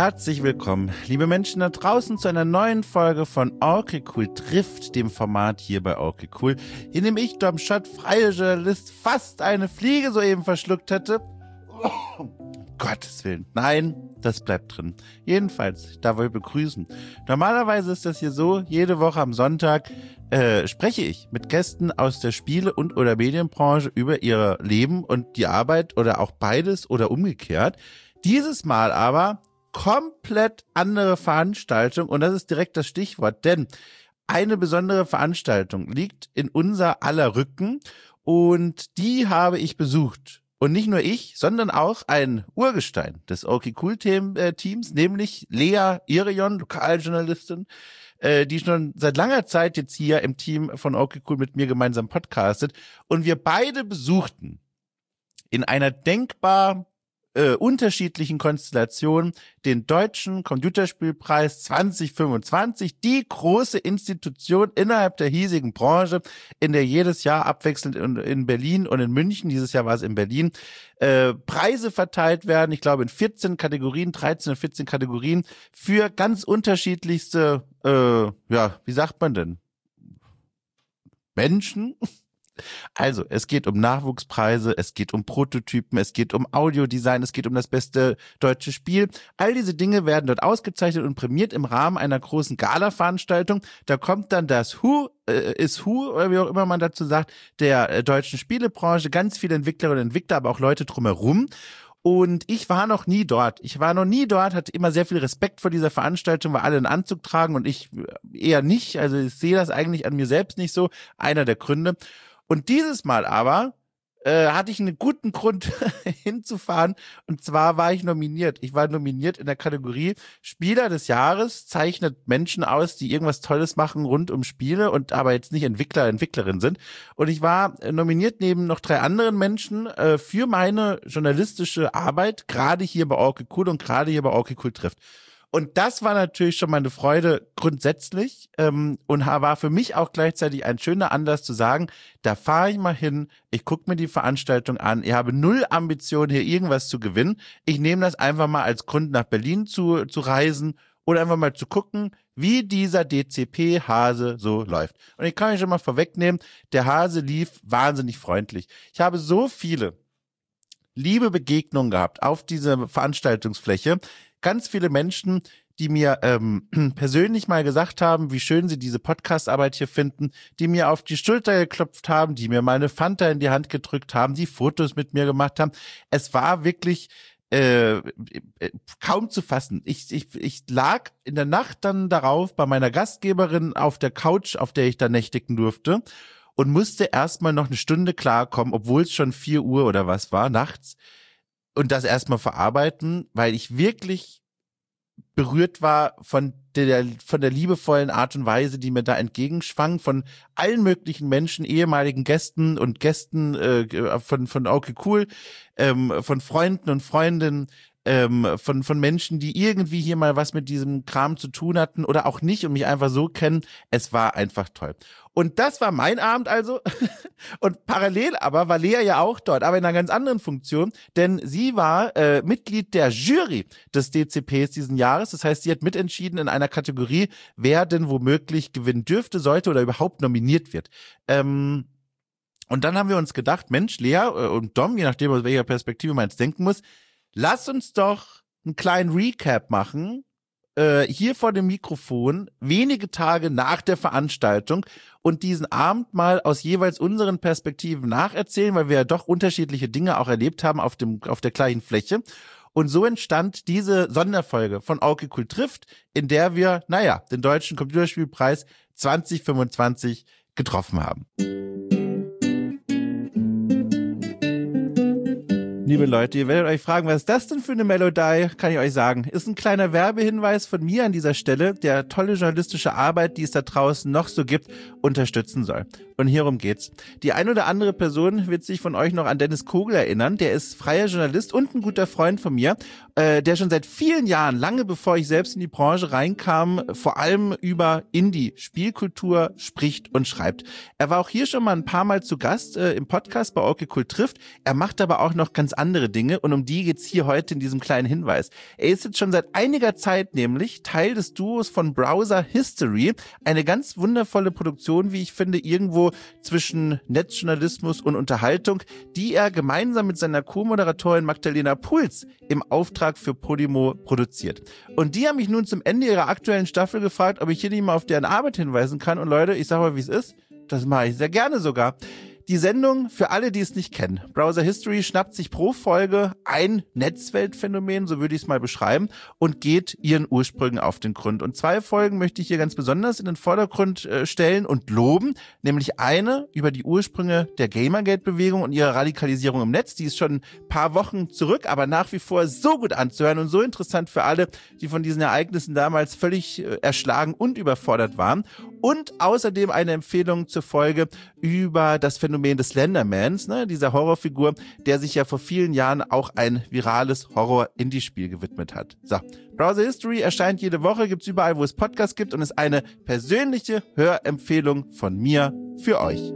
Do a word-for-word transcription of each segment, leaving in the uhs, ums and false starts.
Herzlich willkommen, liebe Menschen da draußen, zu einer neuen Folge von Okay Cool trifft, dem Format hier bei Okay Cool, in dem ich, Dom Schott, freier Journalist, fast eine Fliege soeben verschluckt hätte. Um Gottes Willen, nein, das bleibt drin. Jedenfalls, ich darf euch begrüßen. Normalerweise ist das hier so, jede Woche am Sonntag äh, spreche ich mit Gästen aus der Spiele- und oder Medienbranche über ihr Leben und die Arbeit oder auch beides oder umgekehrt. Dieses Mal aber komplett andere Veranstaltung und das ist direkt das Stichwort, denn eine besondere Veranstaltung liegt in unser aller Rücken und die habe ich besucht. Und nicht nur ich, sondern auch ein Urgestein des Okay Cool Teams, nämlich Lea Irion, Lokaljournalistin, die schon seit langer Zeit jetzt hier im Team von Okay Cool mit mir gemeinsam podcastet. Und wir beide besuchten in einer denkbar Äh, unterschiedlichen Konstellationen den Deutschen Computerspielpreis zwanzig fünfundzwanzig, die große Institution innerhalb der hiesigen Branche, in der jedes Jahr abwechselnd in, in Berlin und in München, dieses Jahr war es in Berlin, äh, Preise verteilt werden, ich glaube in vierzehn Kategorien, dreizehn oder vierzehn Kategorien, für ganz unterschiedlichste, äh, ja, wie sagt man denn, Menschen. Also, es geht um Nachwuchspreise, es geht um Prototypen, es geht um Audiodesign, es geht um das beste deutsche Spiel. All diese Dinge werden dort ausgezeichnet und prämiert im Rahmen einer großen Gala-Veranstaltung. Da kommt dann das Who äh, is Who, oder wie auch immer man dazu sagt, der äh, deutschen Spielebranche, ganz viele Entwicklerinnen und Entwickler, aber auch Leute drumherum. Und ich war noch nie dort. Ich war noch nie dort, hatte immer sehr viel Respekt vor dieser Veranstaltung, weil alle einen Anzug tragen und ich eher nicht. Also ich sehe das eigentlich an mir selbst nicht so. Einer der Gründe. Und dieses Mal aber äh, hatte ich einen guten Grund hinzufahren. Und zwar war ich nominiert. Ich war nominiert in der Kategorie Spieler des Jahres, zeichnet Menschen aus, die irgendwas Tolles machen rund um Spiele und aber jetzt nicht Entwickler, Entwicklerin sind. Und ich war nominiert neben noch drei anderen Menschen äh, für meine journalistische Arbeit, gerade hier bei Okay Cool und gerade hier bei Okay Cool trifft. Und das war natürlich schon meine Freude grundsätzlich ähm, und war für mich auch gleichzeitig ein schöner Anlass zu sagen, da fahre ich mal hin, ich gucke mir die Veranstaltung an, ich habe null Ambition, hier irgendwas zu gewinnen. Ich nehme das einfach mal als Grund, nach Berlin zu, zu reisen oder einfach mal zu gucken, wie dieser D C P-Hase so läuft. Und ich kann euch schon mal vorwegnehmen, der Hase lief wahnsinnig freundlich. Ich habe so viele liebe Begegnungen gehabt auf dieser Veranstaltungsfläche. Ganz viele Menschen, die mir ähm, persönlich mal gesagt haben, wie schön sie diese Podcast-Arbeit hier finden, die mir auf die Schulter geklopft haben, die mir mal eine Fanta in die Hand gedrückt haben, die Fotos mit mir gemacht haben. Es war wirklich äh, kaum zu fassen. Ich, ich, ich lag in der Nacht dann darauf bei meiner Gastgeberin auf der Couch, auf der ich da nächtigen durfte und musste erstmal noch eine Stunde klarkommen, obwohl es schon vier Uhr oder was war, nachts. Und das erstmal verarbeiten, weil ich wirklich berührt war von der, von der liebevollen Art und Weise, die mir da entgegenschwang, von allen möglichen Menschen, ehemaligen Gästen und Gästen äh, von, von Okay Cool, ähm, von Freunden und Freundinnen, ähm, von, von Menschen, die irgendwie hier mal was mit diesem Kram zu tun hatten oder auch nicht und mich einfach so kennen. Es war einfach toll. Und das war mein Abend also. Und parallel aber war Lea ja auch dort, aber in einer ganz anderen Funktion, denn sie war äh, Mitglied der Jury des D C Ps diesen Jahres. Das heißt, sie hat mitentschieden in einer Kategorie, wer denn womöglich gewinnen dürfte, sollte oder überhaupt nominiert wird. Ähm, und dann haben wir uns gedacht, Mensch, Lea und Dom, je nachdem, aus welcher Perspektive man jetzt denken muss, lass uns doch einen kleinen Recap machen, äh, hier vor dem Mikrofon, wenige Tage nach der Veranstaltung und diesen Abend mal aus jeweils unseren Perspektiven nacherzählen, weil wir ja doch unterschiedliche Dinge auch erlebt haben auf dem, auf der gleichen Fläche. Und so entstand diese Sonderfolge von Okay Cool trifft, in der wir, naja, den Deutschen Computerspielpreis zwanzig fünfundzwanzig getroffen haben. Liebe Leute, ihr werdet euch fragen, was ist das denn für eine Melodie? Kann ich euch sagen. Ist ein kleiner Werbehinweis von mir an dieser Stelle, der tolle journalistische Arbeit, die es da draußen noch so gibt, unterstützen soll. Und hierum geht's. Die ein oder andere Person wird sich von euch noch an Dennis Kogel erinnern. Der ist freier Journalist und ein guter Freund von mir, äh, der schon seit vielen Jahren, lange bevor ich selbst in die Branche reinkam, vor allem über Indie-Spielkultur spricht und schreibt. Er war auch hier schon mal ein paar Mal zu Gast äh, im Podcast bei Okay Cool trifft. Er macht aber auch noch ganz andere Dinge und um die geht's hier heute in diesem kleinen Hinweis. Er ist jetzt schon seit einiger Zeit nämlich Teil des Duos von Browser History. Eine ganz wundervolle Produktion, wie ich finde, irgendwo zwischen Netzjournalismus und Unterhaltung, die er gemeinsam mit seiner Co-Moderatorin Magdalena Puls im Auftrag für Podimo produziert. Und die haben mich nun zum Ende ihrer aktuellen Staffel gefragt, ob ich hier nicht mal auf deren Arbeit hinweisen kann. Und Leute, ich sag mal, wie es ist. Das mache ich sehr gerne sogar. Die Sendung, für alle, die es nicht kennen. Browser History schnappt sich pro Folge ein Netzweltphänomen, so würde ich es mal beschreiben, und geht ihren Ursprüngen auf den Grund. Und zwei Folgen möchte ich hier ganz besonders in den Vordergrund äh, stellen und loben, nämlich eine über die Ursprünge der Gamergate-Bewegung und ihre Radikalisierung im Netz. Die ist schon ein paar Wochen zurück, aber nach wie vor so gut anzuhören und so interessant für alle, die von diesen Ereignissen damals völlig äh, erschlagen und überfordert waren. Und außerdem eine Empfehlung zur Folge über das Phänomen des Slendermans, ne, dieser Horrorfigur, der sich ja vor vielen Jahren auch ein virales Horror-Indie-Spiel gewidmet hat. So, Browser History erscheint jede Woche, gibt's überall, wo es Podcasts gibt und ist eine persönliche Hörempfehlung von mir für euch.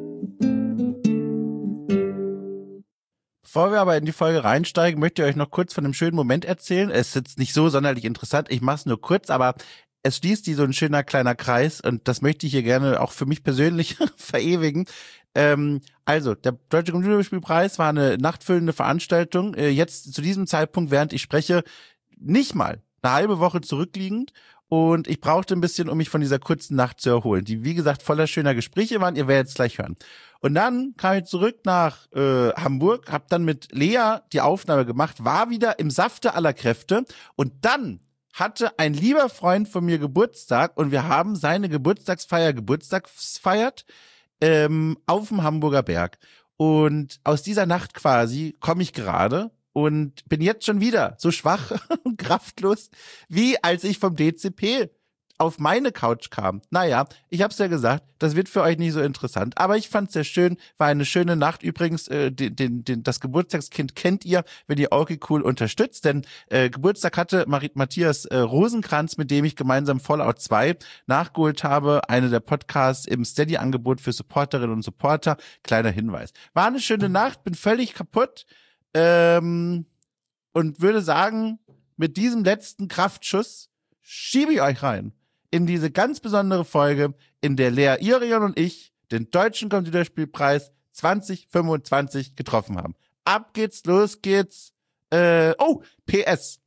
Bevor wir aber in die Folge reinsteigen, möchte ich euch noch kurz von einem schönen Moment erzählen. Es ist jetzt nicht so sonderlich interessant, ich mache es nur kurz, aber es schließt die so ein schöner kleiner Kreis und das möchte ich hier gerne auch für mich persönlich verewigen. Ähm, also, der Deutsche Computerspielpreis war eine nachtfüllende Veranstaltung. Äh, jetzt zu diesem Zeitpunkt, während ich spreche, nicht mal eine halbe Woche zurückliegend. Und ich brauchte ein bisschen, um mich von dieser kurzen Nacht zu erholen, die, wie gesagt, voller schöner Gespräche waren. Ihr werdet es gleich hören. Und dann kam ich zurück nach äh, Hamburg, habe dann mit Lea die Aufnahme gemacht, war wieder im Safte aller Kräfte. Und dann hatte ein lieber Freund von mir Geburtstag und wir haben seine Geburtstagsfeier Geburtstagsfeiert ähm, auf dem Hamburger Berg. Und aus dieser Nacht quasi komme ich gerade und bin jetzt schon wieder so schwach und kraftlos, wie als ich vom D C P auf meine Couch kam. Naja, ich hab's ja gesagt, das wird für euch nicht so interessant. Aber ich fand's sehr schön, war eine schöne Nacht. Übrigens, äh, den, den, den, das Geburtstagskind kennt ihr, wenn ihr Okay Cool unterstützt. Denn äh, Geburtstag hatte Marit Matthias äh, Rosenkranz, mit dem ich gemeinsam Fallout zwei nachgeholt habe. Eine der Podcasts im Steady-Angebot für Supporterinnen und Supporter. Kleiner Hinweis. War eine schöne Nacht, bin völlig kaputt ähm, und würde sagen, mit diesem letzten Kraftschuss schiebe ich euch rein in diese ganz besondere Folge, in der Lea Irion und ich den Deutschen Computerspielpreis zwanzig fünfundzwanzig getroffen haben. Ab geht's, los geht's. Äh, oh, P S.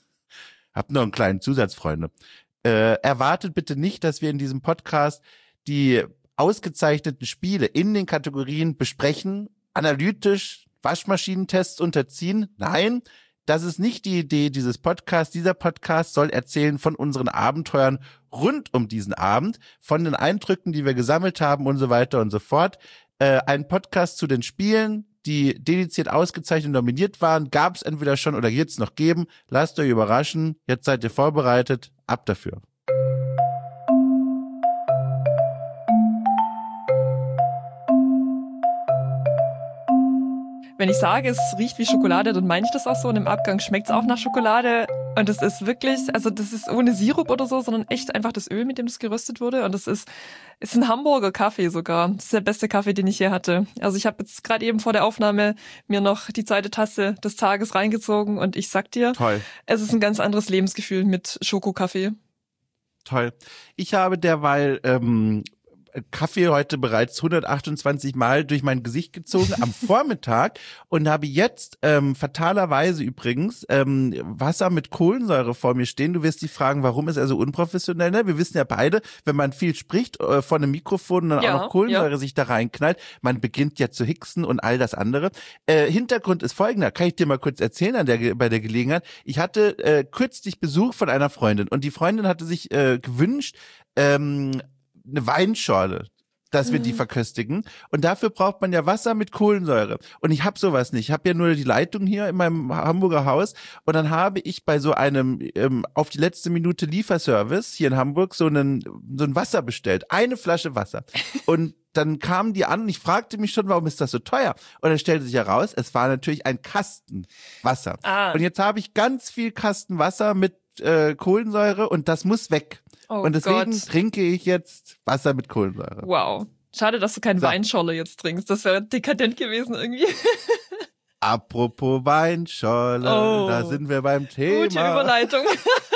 Hab noch einen kleinen Zusatz, Freunde. Äh, erwartet bitte nicht, dass wir in diesem Podcast die ausgezeichneten Spiele in den Kategorien besprechen, analytisch Waschmaschinentests unterziehen. Nein, das ist nicht die Idee dieses Podcasts. Dieser Podcast soll erzählen von unseren Abenteuern rund um diesen Abend, von den Eindrücken, die wir gesammelt haben und so weiter und so fort. Äh, ein Podcast zu den Spielen, die dediziert ausgezeichnet und nominiert waren, gab es entweder schon oder wird es noch geben. Lasst euch überraschen. Jetzt seid ihr vorbereitet. Ab dafür. Wenn ich sage, es riecht wie Schokolade, dann meine ich das auch so. Und im Abgang schmeckt es auch nach Schokolade. Und das ist wirklich, also das ist ohne Sirup oder so, sondern echt einfach das Öl, mit dem das geröstet wurde. Und das ist, ist ein Hamburger Kaffee sogar. Das ist der beste Kaffee, den ich je hatte. Also ich habe jetzt gerade eben vor der Aufnahme mir noch die zweite Tasse des Tages reingezogen. Und ich sag dir, Toll. Es ist ein ganz anderes Lebensgefühl mit Schokokaffee. Toll. Ich habe derweil ähm, Kaffee heute bereits hundertachtundzwanzig Mal durch mein Gesicht gezogen am Vormittag und habe jetzt ähm, fatalerweise übrigens ähm, Wasser mit Kohlensäure vor mir stehen. Du wirst dich fragen, warum ist er so unprofessionell? Ne? Wir wissen ja beide, wenn man viel spricht äh, vor einem Mikrofon und dann ja, auch noch Kohlensäure ja. sich da reinknallt, man beginnt ja zu hicksen und all das andere. Äh, Hintergrund ist folgender, kann ich dir mal kurz erzählen an der, bei der Gelegenheit. Ich hatte äh, kürzlich Besuch von einer Freundin und die Freundin hatte sich äh, gewünscht, ähm, eine Weinschorle, dass wir die verköstigen. Und dafür braucht man ja Wasser mit Kohlensäure. Und ich habe sowas nicht. Ich habe ja nur die Leitung hier in meinem Hamburger Haus. Und dann habe ich bei so einem ähm, auf die letzte Minute Lieferservice hier in Hamburg so einen so ein Wasser bestellt. Eine Flasche Wasser. Und dann kamen die an und ich fragte mich schon, warum ist das so teuer? Und dann stellte sich heraus, es war natürlich ein Kasten Wasser. Ah. Und jetzt habe ich ganz viel Kasten Wasser mit äh, Kohlensäure und das muss weg. Oh und deswegen Gott. trinke ich jetzt Wasser mit Kohlensäure. Wow. Schade, dass du keinen So. Weinscholle jetzt trinkst. Das wäre dekadent gewesen irgendwie. Apropos Weinscholle, Oh. da sind wir beim Thema. Gute Überleitung.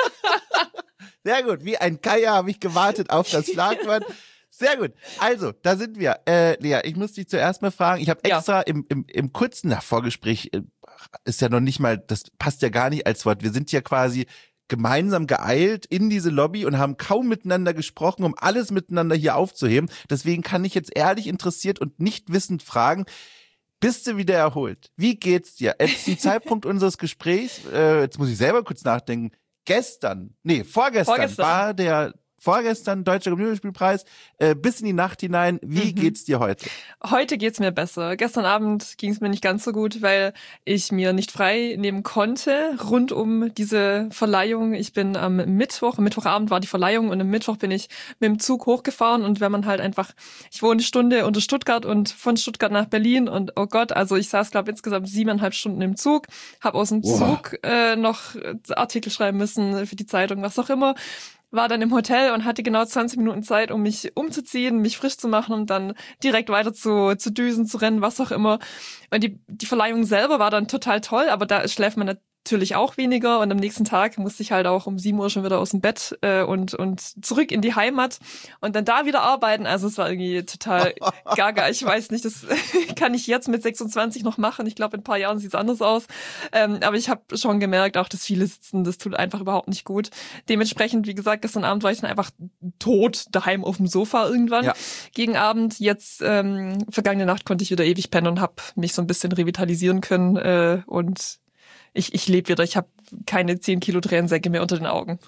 Sehr gut, wie ein Geier habe ich gewartet auf das Schlagwort. Sehr gut. Also, da sind wir. Äh, Lea, ich muss dich zuerst mal fragen. Ich habe Ja. extra im, im, im kurzen na, Vorgespräch, äh, ist ja noch nicht mal, das passt ja gar nicht als Wort. Wir sind ja quasi gemeinsam geeilt in diese Lobby und haben kaum miteinander gesprochen, um alles miteinander hier aufzuheben. Deswegen kann ich jetzt ehrlich interessiert und nicht wissend fragen, bist du wieder erholt? Wie geht's dir? Jetzt zum Zeitpunkt unseres Gesprächs, äh, jetzt muss ich selber kurz nachdenken, gestern, nee, vorgestern, Vorgestern. war der, vorgestern Deutscher Computerspielpreis, äh, bis in die Nacht hinein. Wie Mhm. geht's dir heute? Heute geht's mir besser. Gestern Abend ging es mir nicht ganz so gut, weil ich mir nicht frei nehmen konnte rund um diese Verleihung. Ich bin am Mittwoch, am Mittwochabend war die Verleihung und am Mittwoch bin ich mit dem Zug hochgefahren und wenn man halt einfach, ich wohne eine Stunde unter Stuttgart und von Stuttgart nach Berlin und oh Gott, also ich saß glaube insgesamt siebeneinhalb Stunden im Zug, habe aus dem Wow. Zug äh, noch Artikel schreiben müssen für die Zeitung, was auch immer. War dann im Hotel und hatte genau zwanzig Minuten Zeit, um mich umzuziehen, mich frisch zu machen und dann direkt weiter zu, zu düsen, zu rennen, was auch immer. Und die, die Verleihung selber war dann total toll, aber da schläft man natürlich auch weniger und am nächsten Tag musste ich halt auch um sieben Uhr schon wieder aus dem Bett äh, und, und zurück in die Heimat und dann da wieder arbeiten. Also es war irgendwie total gaga. Ich weiß nicht, das kann ich jetzt mit sechsundzwanzig noch machen. Ich glaube, in ein paar Jahren sieht es anders aus. Ähm, aber ich habe schon gemerkt, auch dass viele sitzen, das tut einfach überhaupt nicht gut. Dementsprechend, wie gesagt, gestern Abend war ich dann einfach tot daheim auf dem Sofa irgendwann. Ja. Gegen Abend, jetzt ähm, vergangene Nacht konnte ich wieder ewig pennen und habe mich so ein bisschen revitalisieren können äh, und ich, ich lebe wieder. Ich habe keine zehn Kilo Tränensäcke mehr unter den Augen.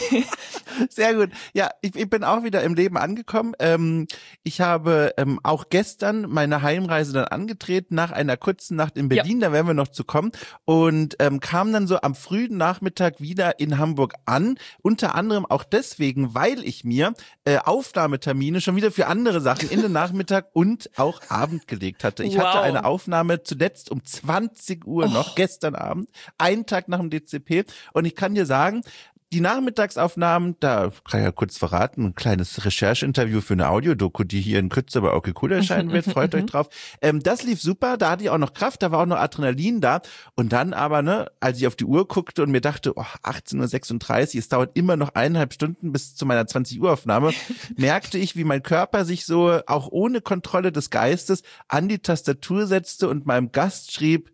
Sehr gut. Ja, ich, ich bin auch wieder im Leben angekommen. Ähm, ich habe ähm, auch gestern meine Heimreise dann angetreten nach einer kurzen Nacht in Berlin, da werden wir noch zu kommen, und ähm, kam dann so am frühen Nachmittag wieder in Hamburg an, unter anderem auch deswegen, weil ich mir äh, Aufnahmetermine schon wieder für andere Sachen in den Nachmittag und auch Abend gelegt hatte. Ich Wow. hatte eine Aufnahme zuletzt um zwanzig Uhr noch, Oh. gestern Abend, einen Tag nach dem D C P, und ich kann dir sagen, die Nachmittagsaufnahmen, da kann ich ja kurz verraten, ein kleines Rechercheinterview für eine Audiodoku, die hier in Kürze bei Okay Cool erscheinen wird, freut euch drauf. Ähm, das lief super, da hatte ich auch noch Kraft, da war auch noch Adrenalin da, und dann aber, ne, als ich auf die Uhr guckte und mir dachte, oh, achtzehn Uhr sechsunddreißig, es dauert immer noch eineinhalb Stunden bis zu meiner zwanzig Uhr Aufnahme, merkte ich, wie mein Körper sich so, auch ohne Kontrolle des Geistes, an die Tastatur setzte und meinem Gast schrieb,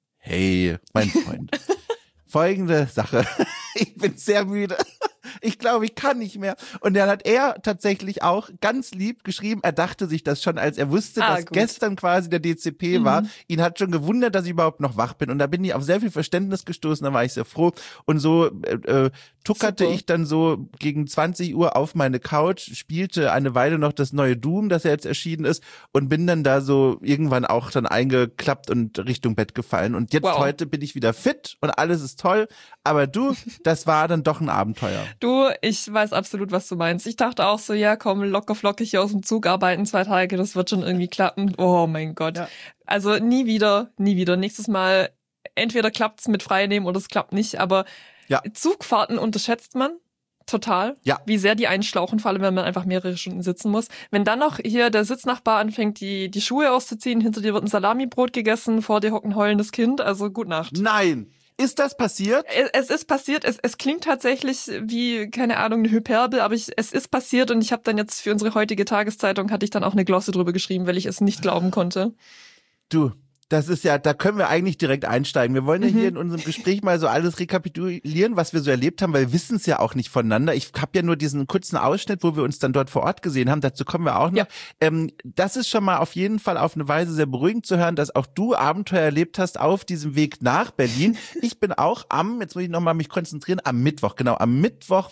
hey, mein Freund, folgende Sache. Ich bin sehr müde. Ich glaube, ich kann nicht mehr. Und dann hat er tatsächlich auch ganz lieb geschrieben, er dachte sich das schon, als er wusste, Ah, dass gut. gestern quasi der D C P Mhm. war. Ihn hat schon gewundert, dass ich überhaupt noch wach bin. Und da bin ich auf sehr viel Verständnis gestoßen, da war ich sehr froh. Und so äh, äh, tuckerte Super. ich dann so gegen zwanzig Uhr auf meine Couch, spielte eine Weile noch das neue Doom, das ja jetzt erschienen ist, und bin dann da so irgendwann auch dann eingeklappt und Richtung Bett gefallen. Und jetzt Wow. heute bin ich wieder fit und alles ist toll. Aber du, das war dann doch ein Abenteuer. Du, ich weiß absolut, was du meinst. Ich dachte auch so, ja, komm, locker flockig hier aus dem Zug arbeiten, zwei Tage, das wird schon irgendwie klappen. Oh mein Gott. Ja. Also nie wieder, nie wieder. Nächstes Mal, entweder klappt's mit Freinehmen oder es klappt nicht, aber Ja. Zugfahrten unterschätzt man total. Ja. Wie sehr die einschlauchen, vor allem wenn man einfach mehrere Stunden sitzen muss. Wenn dann noch hier der Sitznachbar anfängt, die, die Schuhe auszuziehen, hinter dir wird ein Salamibrot gegessen, vor dir hockt ein heulendes Kind, also gut Nacht. Nein. Ist das passiert? Es, es ist passiert, es, es klingt tatsächlich wie, keine Ahnung, eine Hyperbel, aber ich, es ist passiert und ich habe dann jetzt für unsere heutige Tageszeitung, hatte ich dann auch eine Glosse drüber geschrieben, weil ich es nicht glauben konnte. Du, das ist ja, da können wir eigentlich direkt einsteigen. Wir wollen ja Mhm. hier in unserem Gespräch mal so alles rekapitulieren, was wir so erlebt haben, weil wir wissen es ja auch nicht voneinander. Ich habe ja nur diesen kurzen Ausschnitt, wo wir uns dann dort vor Ort gesehen haben. Dazu kommen wir auch noch. Ja. Ähm, das ist schon mal auf jeden Fall auf eine Weise sehr beruhigend zu hören, dass auch du Abenteuer erlebt hast auf diesem Weg nach Berlin. Ich bin auch am, jetzt muss ich nochmal mich konzentrieren, am Mittwoch, genau, am Mittwoch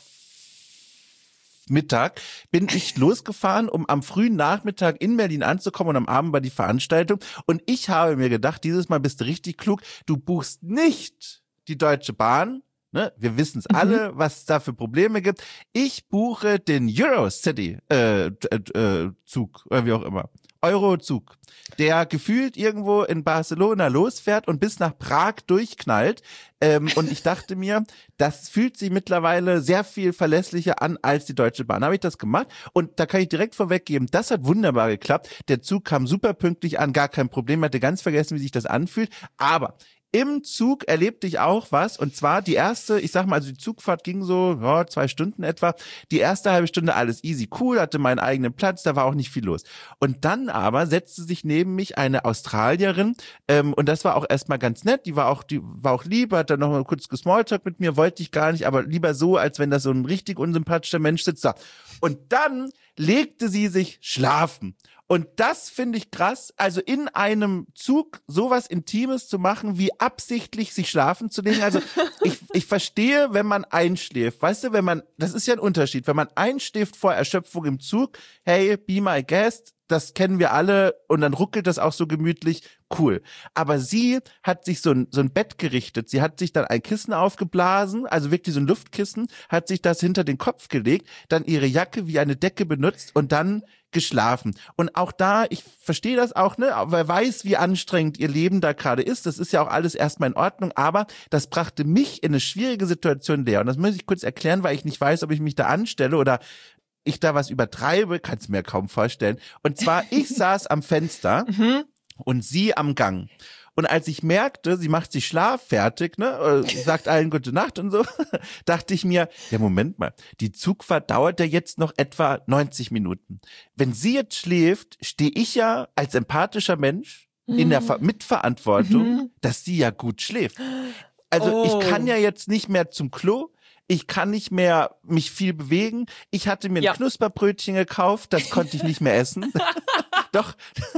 Mittag bin ich losgefahren, um am frühen Nachmittag in Berlin anzukommen, und am Abend war die Veranstaltung. Und ich habe mir gedacht, dieses Mal bist du richtig klug, du buchst nicht die Deutsche Bahn, ne? Wir wissen es Mhm. alle, was es da für Probleme gibt. Ich buche den Eurocity äh, äh, äh, Zug oder wie auch immer. Eurozug, der gefühlt irgendwo in Barcelona losfährt und bis nach Prag durchknallt. Ähm, und ich dachte mir, das fühlt sich mittlerweile sehr viel verlässlicher an als die Deutsche Bahn. Habe ich das gemacht und da kann ich direkt vorweggeben, das hat wunderbar geklappt. Der Zug kam super pünktlich an, gar kein Problem, hatte ganz vergessen, wie sich das anfühlt. Aber im Zug erlebte ich auch was, und zwar die erste, ich sag mal, also die Zugfahrt ging so ja, zwei Stunden etwa, die erste halbe Stunde alles easy, cool, hatte meinen eigenen Platz, da war auch nicht viel los. Und dann aber setzte sich neben mich eine Australierin ähm, und das war auch erstmal ganz nett, die war auch die war auch lieb, hat dann noch mal kurz gesmalltalkt mit mir, wollte ich gar nicht, aber lieber so, als wenn das so ein richtig unsympathischer Mensch sitzt da. Und dann legte sie sich schlafen. Und das finde ich krass, also in einem Zug sowas Intimes zu machen, wie absichtlich sich schlafen zu legen. Also ich, ich verstehe, wenn man einschläft, weißt du, wenn man, das ist ja ein Unterschied, wenn man einschläft vor Erschöpfung im Zug, hey, be my guest, das kennen wir alle und dann ruckelt das auch so gemütlich, cool. Aber sie hat sich so ein, so ein Bett gerichtet, sie hat sich dann ein Kissen aufgeblasen, also wirklich so ein Luftkissen, hat sich das hinter den Kopf gelegt, dann ihre Jacke wie eine Decke benutzt und dann geschlafen. Und auch da, ich verstehe das auch, ne, wer weiß, wie anstrengend ihr Leben da gerade ist, das ist ja auch alles erstmal in Ordnung, aber das brachte mich in eine schwierige Situation leer. Und das muss ich kurz erklären, weil ich nicht weiß, ob ich mich da anstelle oder ich da was übertreibe, kannst du mir kaum vorstellen. Und zwar, ich saß am Fenster und sie am Gang. Und als ich merkte, sie macht sich schlaffertig, ne, sagt allen gute Nacht und so, dachte ich mir, ja Moment mal, die Zugfahrt dauert ja jetzt noch etwa neunzig Minuten. Wenn sie jetzt schläft, stehe ich ja als empathischer Mensch in der Ver- Mitverantwortung, mhm. dass sie ja gut schläft. Also oh. ich kann ja jetzt nicht mehr zum Klo, ich kann nicht mehr mich viel bewegen. Ich hatte mir ein ja. Knusperbrötchen gekauft, das konnte ich nicht mehr essen. Doch,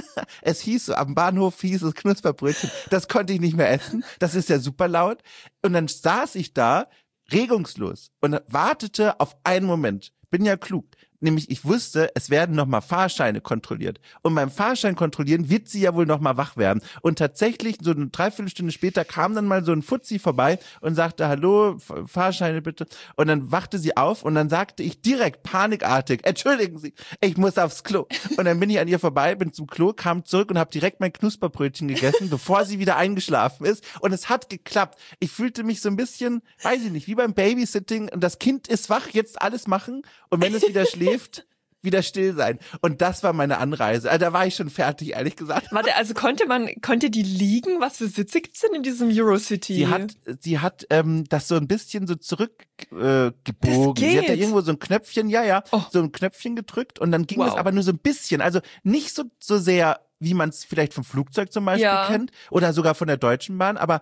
es hieß so, am Bahnhof hieß es Knusperbrötchen, das konnte ich nicht mehr essen. Das ist ja super laut. Und dann saß ich da, regungslos, und wartete auf einen Moment. Bin ja klug. Nämlich ich wusste, es werden nochmal Fahrscheine kontrolliert. Und beim Fahrschein kontrollieren wird sie ja wohl nochmal wach werden. Und tatsächlich, so eine Dreiviertelstunde später kam dann mal so ein Fuzzi vorbei und sagte, hallo, Fahrscheine bitte. Und dann wachte sie auf und dann sagte ich direkt panikartig, entschuldigen Sie, ich muss aufs Klo. Und dann bin ich an ihr vorbei, bin zum Klo, kam zurück und habe direkt mein Knusperbrötchen gegessen, bevor sie wieder eingeschlafen ist. Und es hat geklappt. Ich fühlte mich so ein bisschen, weiß ich nicht, wie beim Babysitting. Und das Kind ist wach, jetzt alles machen. Und wenn es wieder schläft, wieder still sein. Und das war meine Anreise. Also da war ich schon fertig, ehrlich gesagt. Warte, also konnte man, konnte die liegen? Was für Sitze gibt's denn in diesem Eurocity? Sie hat, sie hat ähm, das so ein bisschen so zurückgebogen. Äh, gebogen. Sie hat da irgendwo so ein Knöpfchen, ja, ja, oh. so ein Knöpfchen gedrückt und dann ging wow. es aber nur so ein bisschen. Also nicht so, so sehr, wie man es vielleicht vom Flugzeug zum Beispiel ja. kennt oder sogar von der Deutschen Bahn, aber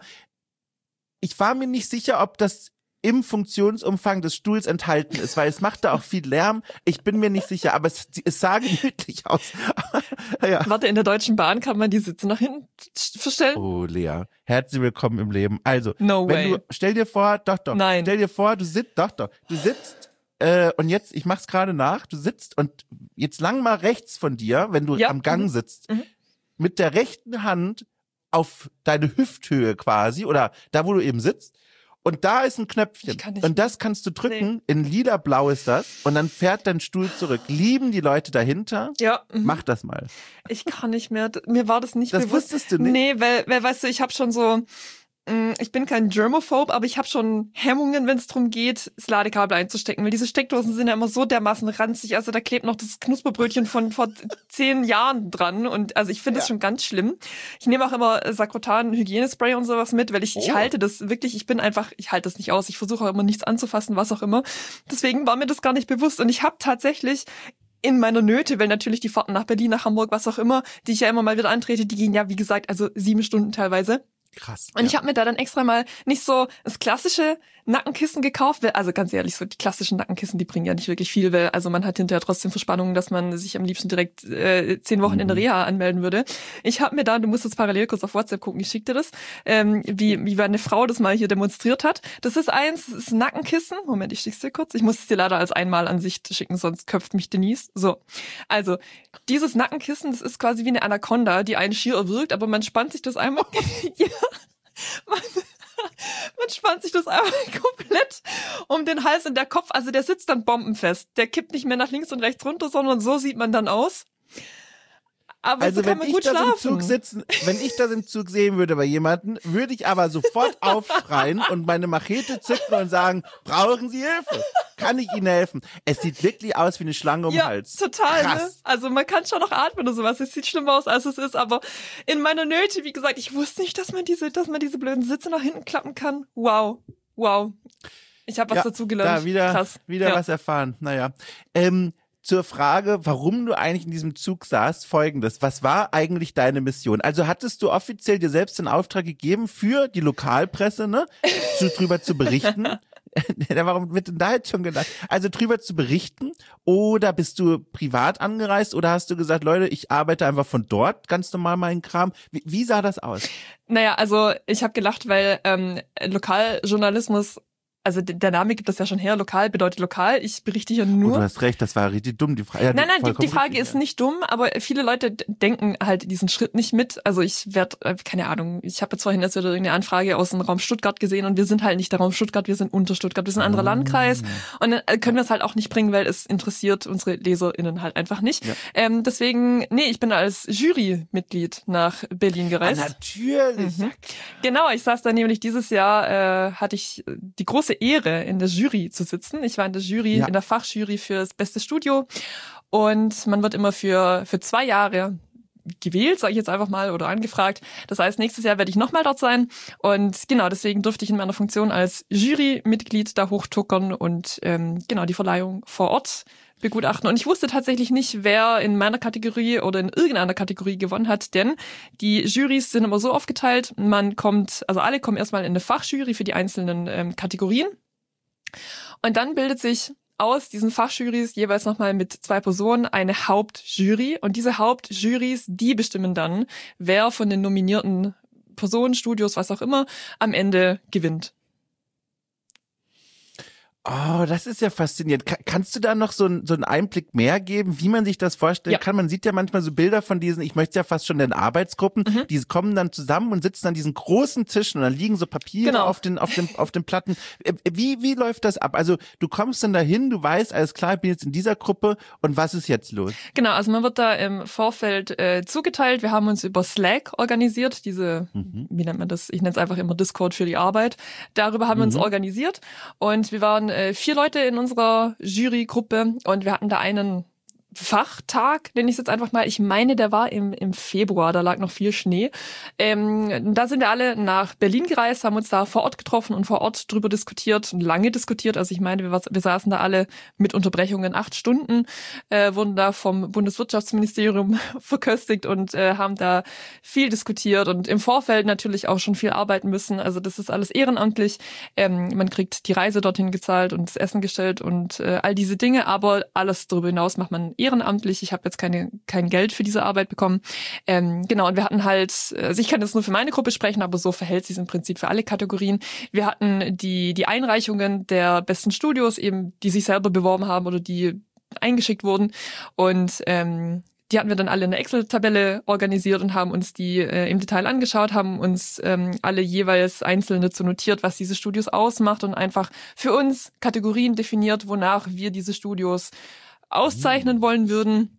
ich war mir nicht sicher, ob das im Funktionsumfang des Stuhls enthalten ist, weil es macht da auch viel Lärm. Ich bin mir nicht sicher, aber es, es sah gemütlich aus. ja. Warte, in der Deutschen Bahn kann man die Sitze nach hinten verstellen? Oh, Lea, herzlich willkommen im Leben. Also, no wenn way. du, stell dir vor, doch, doch, Nein. stell dir vor, du sitzt, doch, doch, du sitzt äh, und jetzt, ich mach's gerade nach, du sitzt und jetzt lang mal rechts von dir, wenn du ja. am Gang sitzt, mhm. mit der rechten Hand auf deine Hüfthöhe quasi oder da, wo du eben sitzt. Und da ist ein Knöpfchen. Und das kannst du drücken. Nee. In lila-blau ist das. Und dann fährt dein Stuhl zurück. Lieben die Leute dahinter? Ja. Mhm. Mach das mal. Ich kann nicht mehr. Mir war das nicht das bewusst. Das wusstest du nicht? Nee, weil, weil weißt du, ich habe schon so, ich bin kein Germophobe, aber ich habe schon Hemmungen, wenn es darum geht, das Ladekabel einzustecken. Weil diese Steckdosen sind ja immer so dermaßen ranzig. Also da klebt noch das Knusperbrötchen von vor zehn Jahren dran. Und also ich finde das ja. schon ganz schlimm. Ich nehme auch immer Sakrotan Hygienespray und sowas mit, weil ich, oh. ich halte das wirklich, ich bin einfach, ich halte das nicht aus. Ich versuche auch immer nichts anzufassen, was auch immer. Deswegen war mir das gar nicht bewusst. Und ich habe tatsächlich in meiner Nöte, weil natürlich die Fahrten nach Berlin, nach Hamburg, was auch immer, die ich ja immer mal wieder antrete, die gehen ja, wie gesagt, also sieben Stunden teilweise. Krass. Und ja. ich habe mir da dann extra mal nicht so das klassische Nackenkissen gekauft, weil, also ganz ehrlich, so die klassischen Nackenkissen, die bringen ja nicht wirklich viel, weil also man hat hinterher trotzdem Verspannungen, dass man sich am liebsten direkt äh, zehn Wochen mhm. in der Reha anmelden würde. Ich habe mir da, du musst jetzt parallel kurz auf WhatsApp gucken, ich schick dir das, ähm, wie wie eine Frau das mal hier demonstriert hat. Das ist eins, das ist ein Nackenkissen. Moment, ich schick's dir kurz. Ich muss es dir leider als Einmalansicht schicken, sonst köpft mich Denise. So, also dieses Nackenkissen, das ist quasi wie eine Anaconda, die einen schier erwürgt, aber man spannt sich das einmal... ja. Man, man spannt sich das einmal komplett um den Hals und der Kopf, also der sitzt dann bombenfest. Der kippt nicht mehr nach links und rechts runter, sondern so sieht man dann aus. Aber also so kann wenn man ich gut das schlafen. im Zug sitzen, wenn ich das im Zug sehen würde bei jemandem, würde ich aber sofort aufschreien und meine Machete zücken und sagen, brauchen Sie Hilfe? Kann ich Ihnen helfen? Es sieht wirklich aus wie eine Schlange um den Ja, Hals. total. Krass. Ne? Also man kann schon noch atmen oder sowas. Es sieht schlimmer aus, als es ist. Aber in meiner Nöte, wie gesagt, ich wusste nicht, dass man diese, dass man diese blöden Sitze nach hinten klappen kann. Wow, wow. Ich habe was Ja, dazu gelernt. Da wieder, Krass. wieder ja. was erfahren. Naja. Ähm, zur Frage, warum du eigentlich in diesem Zug saßt, folgendes. Was war eigentlich deine Mission? Also hattest du offiziell dir selbst den Auftrag gegeben, für die Lokalpresse, ne, zu, drüber zu berichten? Warum wird denn da jetzt schon gedacht? Also drüber zu berichten, oder bist du privat angereist, oder hast du gesagt, Leute, ich arbeite einfach von dort ganz normal meinen Kram? Wie, wie sah das aus? Naja, also ich habe gelacht, weil ähm, Lokaljournalismus, also der Name gibt das ja schon her, lokal bedeutet lokal. Ich berichte hier nur. Oh, du hast recht, das war richtig dumm, die Frage. Ja, nein, nein, die, die Frage richtig, ist ja. nicht dumm, aber viele Leute denken halt diesen Schritt nicht mit. Also ich werde, keine Ahnung, ich habe jetzt vorhin jetzt wieder irgendeine Anfrage aus dem Raum Stuttgart gesehen und wir sind halt nicht der Raum Stuttgart, wir sind unter Stuttgart, wir sind ein anderer Ah. Landkreis und dann können wir es halt auch nicht bringen, weil es interessiert unsere LeserInnen halt einfach nicht. Ja. Ähm, deswegen, nee, ich bin als Jurymitglied nach Berlin gereist. Ah, natürlich. Mhm. Genau, ich saß da nämlich dieses Jahr, äh, hatte ich die große Ehre, in der Jury zu sitzen. Ich war in der Jury, Ja. in der Fachjury für das beste Studio und man wird immer für für zwei Jahre gewählt, sage ich jetzt einfach mal, oder angefragt. Das heißt, nächstes Jahr werde ich nochmal dort sein und genau, deswegen durfte ich in meiner Funktion als Jurymitglied da hochtuckern und ähm, genau die Verleihung vor Ort begutachten. Und ich wusste tatsächlich nicht, wer in meiner Kategorie oder in irgendeiner Kategorie gewonnen hat, denn die Jurys sind immer so aufgeteilt, man kommt, also alle kommen erstmal in eine Fachjury für die einzelnen ähm, Kategorien und dann bildet sich aus diesen Fachjurys jeweils nochmal mit zwei Personen eine Hauptjury und diese Hauptjurys, die bestimmen dann, wer von den nominierten Personen, Studios, was auch immer, am Ende gewinnt. Oh, das ist ja faszinierend. Ka- kannst du da noch so, ein, so einen Einblick mehr geben, wie man sich das vorstellen Ja. kann? Man sieht ja manchmal so Bilder von diesen, ich möchte es ja fast schon nennen, Arbeitsgruppen, Mhm. die kommen dann zusammen und sitzen an diesen großen Tischen und dann liegen so Papiere Genau. auf den, auf den, auf den Platten. Äh, Wie, wie läuft das ab? Also du kommst dann dahin, du weißt, alles klar, ich bin jetzt in dieser Gruppe und was ist jetzt los? Genau, also man wird da im Vorfeld äh, zugeteilt. Wir haben uns über Slack organisiert, diese, Mhm. wie nennt man das? Ich nenne es einfach immer Discord für die Arbeit. Darüber haben wir uns Mhm. organisiert und wir waren äh, vier Leute in unserer Jurygruppe und wir hatten da einen Fachtag, nenne ich es jetzt einfach mal. Ich meine, der war im, im Februar, da lag noch viel Schnee. Ähm, da sind wir alle nach Berlin gereist, haben uns da vor Ort getroffen und vor Ort drüber diskutiert, lange diskutiert. Also ich meine, wir, wir saßen da alle mit Unterbrechungen acht Stunden, äh, wurden da vom Bundeswirtschaftsministerium verköstigt und äh, haben da viel diskutiert und im Vorfeld natürlich auch schon viel arbeiten müssen. Also das ist alles ehrenamtlich. Ähm, man kriegt die Reise dorthin gezahlt und das Essen gestellt und äh, all diese Dinge, aber alles darüber hinaus macht man ehrenamtlich. Ich habe jetzt keine kein Geld für diese Arbeit bekommen. Ähm, genau, und wir hatten halt, also ich kann jetzt nur für meine Gruppe sprechen, aber so verhält sich im Prinzip für alle Kategorien. Wir hatten die die Einreichungen der besten Studios, eben die sich selber beworben haben oder die eingeschickt wurden. Und ähm, die hatten wir dann alle in der Excel-Tabelle organisiert und haben uns die äh, im Detail angeschaut, haben uns ähm, alle jeweils einzelne zu notiert, was diese Studios ausmacht und einfach für uns Kategorien definiert, wonach wir diese Studios auszeichnen wollen würden.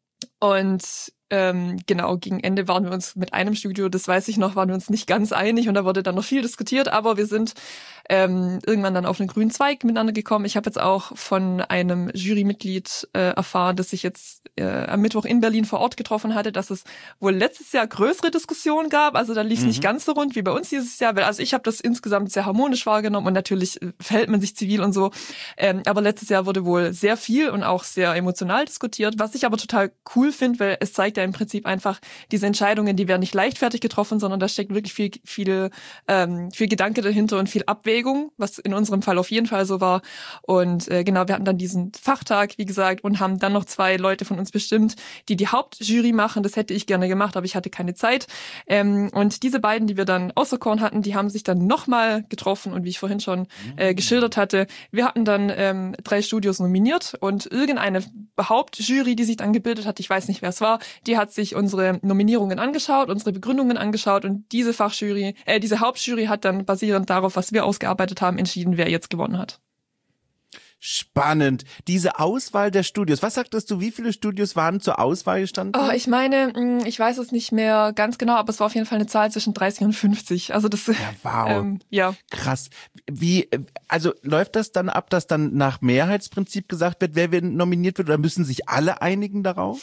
Und ähm, genau, gegen Ende waren wir uns mit einem Studio, das weiß ich noch, waren wir uns nicht ganz einig und da wurde dann noch viel diskutiert, aber wir sind ähm, irgendwann dann auf einen grünen Zweig miteinander gekommen. Ich habe jetzt auch von einem Jurymitglied äh, erfahren, das sich jetzt äh, am Mittwoch in Berlin vor Ort getroffen hatte, dass es wohl letztes Jahr größere Diskussionen gab. Also da lief es Mhm. nicht ganz so rund wie bei uns dieses Jahr, weil also ich habe das insgesamt sehr harmonisch wahrgenommen und natürlich äh, verhält man sich zivil und so. Ähm, aber letztes Jahr wurde wohl sehr viel und auch sehr emotional diskutiert, was ich aber total cool finde, weil es zeigt ja im Prinzip einfach, diese Entscheidungen, die werden nicht leichtfertig getroffen, sondern da steckt wirklich viel, viel, ähm, viel Gedanke dahinter und viel Abwägung, was in unserem Fall auf jeden Fall so war. Und äh, genau, wir hatten dann diesen Fachtag, wie gesagt, und haben dann noch zwei Leute von uns bestimmt, die die Hauptjury machen. Das hätte ich gerne gemacht, aber ich hatte keine Zeit. Ähm, und diese beiden, die wir dann auserkoren hatten, die haben sich dann nochmal getroffen und wie ich vorhin schon äh, geschildert hatte, wir hatten dann ähm, drei Studios nominiert und irgendeine Hauptjury, die sich dann gebildet hat, ich weiß nicht, wer es war, die hat sich unsere Nominierungen angeschaut, unsere Begründungen angeschaut und diese Fachjury, äh, diese Hauptjury hat dann basierend darauf, was wir ausgearbeitet haben, entschieden, wer jetzt gewonnen hat. Spannend. Diese Auswahl der Studios. Was sagtest du, wie viele Studios waren zur Auswahl gestanden? Oh, ich meine, ich weiß es nicht mehr ganz genau, aber es war auf jeden Fall eine Zahl zwischen dreißig und fünfzig. Also das, ja, wow. Ähm, ja. Krass. Wie, also läuft das dann ab, dass dann nach Mehrheitsprinzip gesagt wird, wer nominiert wird, oder müssen sich alle einigen darauf?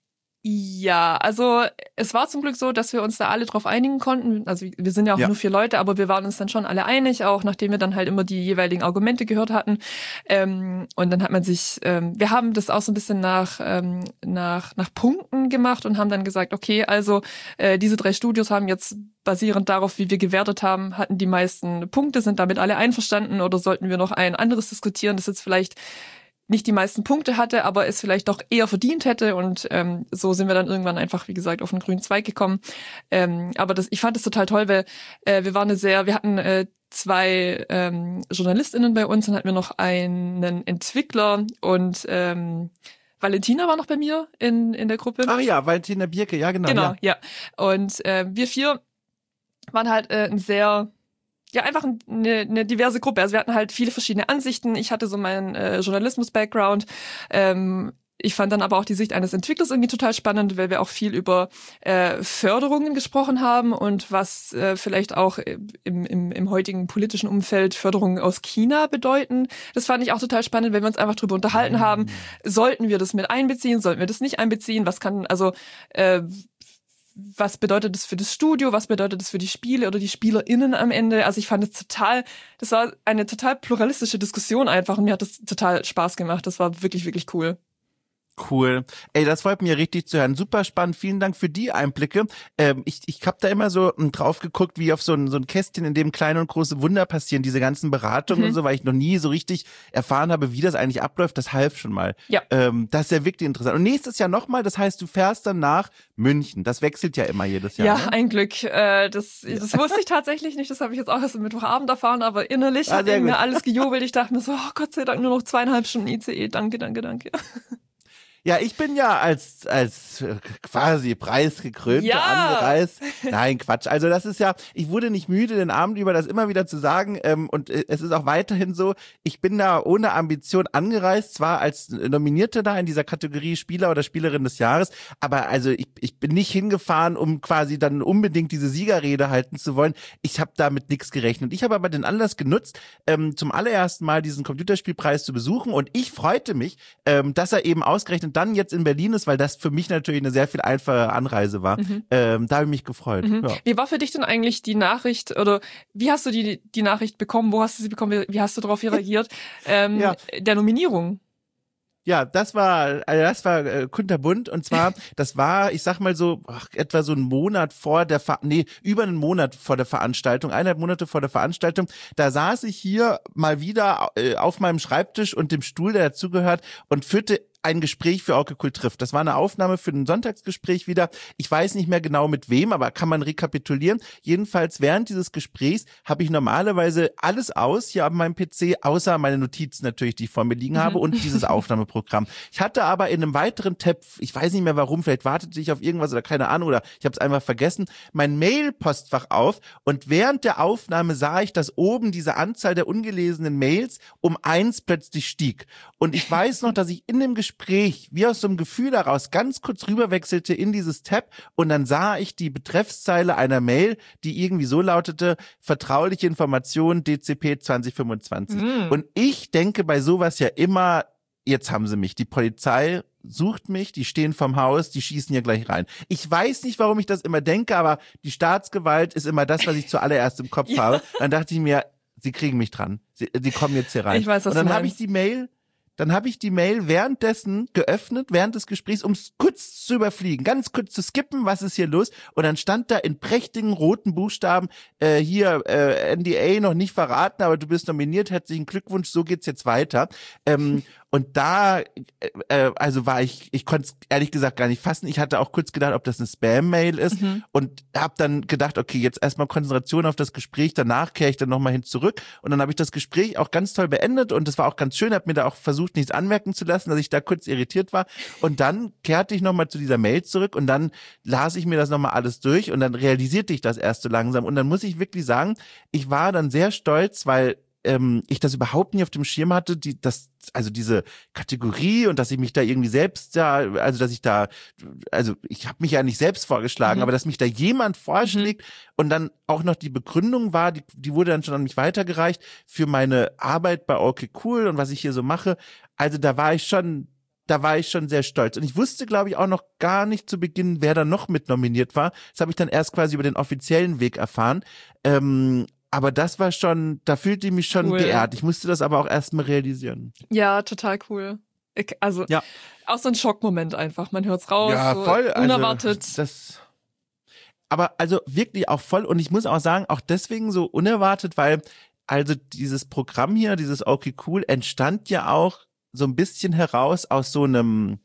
Ja, also es war zum Glück so, dass wir uns da alle drauf einigen konnten. Also wir sind ja auch ja. nur vier Leute, aber wir waren uns dann schon alle einig, auch nachdem wir dann halt immer die jeweiligen Argumente gehört hatten. Ähm, und dann hat man sich, ähm, wir haben das auch so ein bisschen nach ähm, nach nach Punkten gemacht und haben dann gesagt, okay, also äh, diese drei Studios haben jetzt basierend darauf, wie wir gewertet haben, hatten die meisten Punkte, sind damit alle einverstanden, oder sollten wir noch ein anderes diskutieren, das jetzt vielleicht nicht die meisten Punkte hatte, aber es vielleicht doch eher verdient hätte, und ähm, so sind wir dann irgendwann einfach, wie gesagt, auf den grünen Zweig gekommen. Ähm, aber das, ich fand das total toll, weil äh, wir waren eine sehr, wir hatten äh, zwei ähm, JournalistInnen bei uns, dann hatten wir noch einen Entwickler, und ähm, Valentina war noch bei mir in in der Gruppe. Ach ja, Valentina Bierke, ja genau. Genau, ja. ja. Und äh, wir vier waren halt äh, ein sehr Ja, einfach eine, eine diverse Gruppe. Also wir hatten halt viele verschiedene Ansichten. Ich hatte so meinen äh, Journalismus-Background. Ähm, ich fand dann aber auch die Sicht eines Entwicklers irgendwie total spannend, weil wir auch viel über äh, Förderungen gesprochen haben und was äh, vielleicht auch im, im, im heutigen politischen Umfeld Förderungen aus China bedeuten. Das fand ich auch total spannend, wenn wir uns einfach drüber unterhalten haben. Sollten wir das mit einbeziehen? Sollten wir das nicht einbeziehen? Was kann, also äh, was bedeutet das für das Studio, was bedeutet das für die Spiele oder die SpielerInnen am Ende? Also ich fand es total, das war eine total pluralistische Diskussion einfach, und mir hat das total Spaß gemacht. Das war wirklich, wirklich cool. Cool. Ey, das freut mich richtig zu hören. Super spannend. Vielen Dank für die Einblicke. Ähm, ich ich habe da immer so m, drauf geguckt, wie auf so ein, so ein Kästchen, in dem kleine und große Wunder passieren, diese ganzen Beratungen mhm. und so, weil ich noch nie so richtig erfahren habe, wie das eigentlich abläuft. Das half schon mal. Ja. Ähm, das ist ja wirklich interessant. Und nächstes Jahr nochmal, das heißt, du fährst dann nach München. Das wechselt ja immer jedes Jahr. Ja, ne? ein Glück. Äh, das, ja. das wusste ich tatsächlich nicht. Das habe ich jetzt auch erst am Mittwochabend erfahren, aber innerlich ah, hat mir alles gejubelt. Ich dachte mir so, oh, Gott sei Dank nur noch zweieinhalb Stunden I C E. Danke, danke, danke. Ja, ich bin ja als als quasi preisgekrönte ja. angereist. Nein, Quatsch. Also das ist ja, ich wurde nicht müde, den Abend über das immer wieder zu sagen. Ähm, und es ist auch weiterhin so, ich bin da ohne Ambition angereist, zwar als Nominierte da in dieser Kategorie Spieler oder Spielerin des Jahres, aber also ich, ich bin nicht hingefahren, um quasi dann unbedingt diese Siegerrede halten zu wollen. Ich habe damit nichts gerechnet. Ich habe aber den Anlass genutzt, ähm, zum allerersten Mal diesen Computerspielpreis zu besuchen, und ich freute mich, ähm, dass er eben ausgerechnet dann jetzt in Berlin ist, weil das für mich natürlich eine sehr viel einfache Anreise war. Mhm. Ähm, da habe ich mich gefreut. Mhm. Ja. Wie war für dich denn eigentlich die Nachricht, oder wie hast du die die Nachricht bekommen? Wo hast du sie bekommen? Wie hast du darauf reagiert? ähm, ja. Der Nominierung? Ja, das war, also das war äh, kunterbunt, und zwar, das war, ich sag mal so, ach, etwa so einen Monat vor der, Ver- nee, über einen Monat vor der Veranstaltung, eineinhalb Monate vor der Veranstaltung, da saß ich hier mal wieder äh, auf meinem Schreibtisch und dem Stuhl, der dazugehört, und führte ein Gespräch für Orke Cool trifft. Das war eine Aufnahme für ein Sonntagsgespräch wieder. Ich weiß nicht mehr genau mit wem, aber kann man rekapitulieren. Jedenfalls während dieses Gesprächs habe ich normalerweise alles aus hier auf meinem P C, außer meine Notizen natürlich, die ich vor mir liegen habe, und dieses Aufnahmeprogramm. Ich hatte aber in einem weiteren Tab, ich weiß nicht mehr warum, vielleicht wartete ich auf irgendwas oder keine Ahnung, oder ich habe es einfach vergessen, mein Mail-Postfach auf, und während der Aufnahme sah ich, dass oben diese Anzahl der ungelesenen Mails um eins plötzlich stieg. Und ich weiß noch, dass ich in dem Gespräch Gespräch, wie aus so einem Gefühl heraus, ganz kurz rüberwechselte in dieses Tab, und dann sah ich die Betreffszeile einer Mail, die irgendwie so lautete: vertrauliche Informationen D C P zwanzig fünfundzwanzig. Mhm. Und ich denke bei sowas ja immer, jetzt haben sie mich, die Polizei sucht mich, die stehen vorm Haus, die schießen hier gleich rein. Ich weiß nicht, warum ich das immer denke, aber die Staatsgewalt ist immer das, was ich zuallererst im Kopf ja. habe. Dann dachte ich mir, sie kriegen mich dran, sie, sie kommen jetzt hier rein. Ich weiß, was und dann du habe ich die Mail Dann habe ich die Mail währenddessen geöffnet, während des Gesprächs, um es kurz zu überfliegen, ganz kurz zu skippen, was ist hier los? Und dann stand da in prächtigen roten Buchstaben, äh, hier äh, N D A noch nicht verraten, aber du bist nominiert, herzlichen Glückwunsch, so geht's jetzt weiter. Ähm, und da, äh, also war ich, ich konnte es ehrlich gesagt gar nicht fassen. Ich hatte auch kurz gedacht, ob das eine Spam-Mail ist, mhm. und habe dann gedacht, okay, jetzt erstmal Konzentration auf das Gespräch, danach kehre ich dann nochmal hin zurück. Und dann habe ich das Gespräch auch ganz toll beendet, und es war auch ganz schön, habe mir da auch versucht, nichts anmerken zu lassen, dass ich da kurz irritiert war. Und dann kehrte ich nochmal zu dieser Mail zurück, und dann las ich mir das nochmal alles durch, und dann realisierte ich das erst so langsam. Und dann muss ich wirklich sagen, ich war dann sehr stolz, weil ähm, ich das überhaupt nie auf dem Schirm hatte, die, das, also diese Kategorie und dass ich mich da irgendwie selbst da, also dass ich da, also ich habe mich ja nicht selbst vorgeschlagen, Mhm. aber dass mich da jemand vorschlägt mhm. und dann auch noch die Begründung war, die, die wurde dann schon an mich weitergereicht für meine Arbeit bei Okay Cool und was ich hier so mache. Also da war ich schon, da war ich schon sehr stolz. Und ich wusste, glaube ich, auch noch gar nicht zu Beginn, wer da noch mit nominiert war. Das habe ich dann erst quasi über den offiziellen Weg erfahren. Ähm, aber das war schon, da fühlte ich mich schon cool. geehrt. Ich musste das aber auch erst mal realisieren. Ja, total cool. Ich, also ja. auch so ein Schockmoment einfach. Man hört's raus, ja, so voll, unerwartet. Also, das, aber also wirklich auch voll. Und ich muss auch sagen, auch deswegen so unerwartet, weil also dieses Programm hier, dieses Okay Cool, entstand ja auch so ein bisschen heraus aus so einem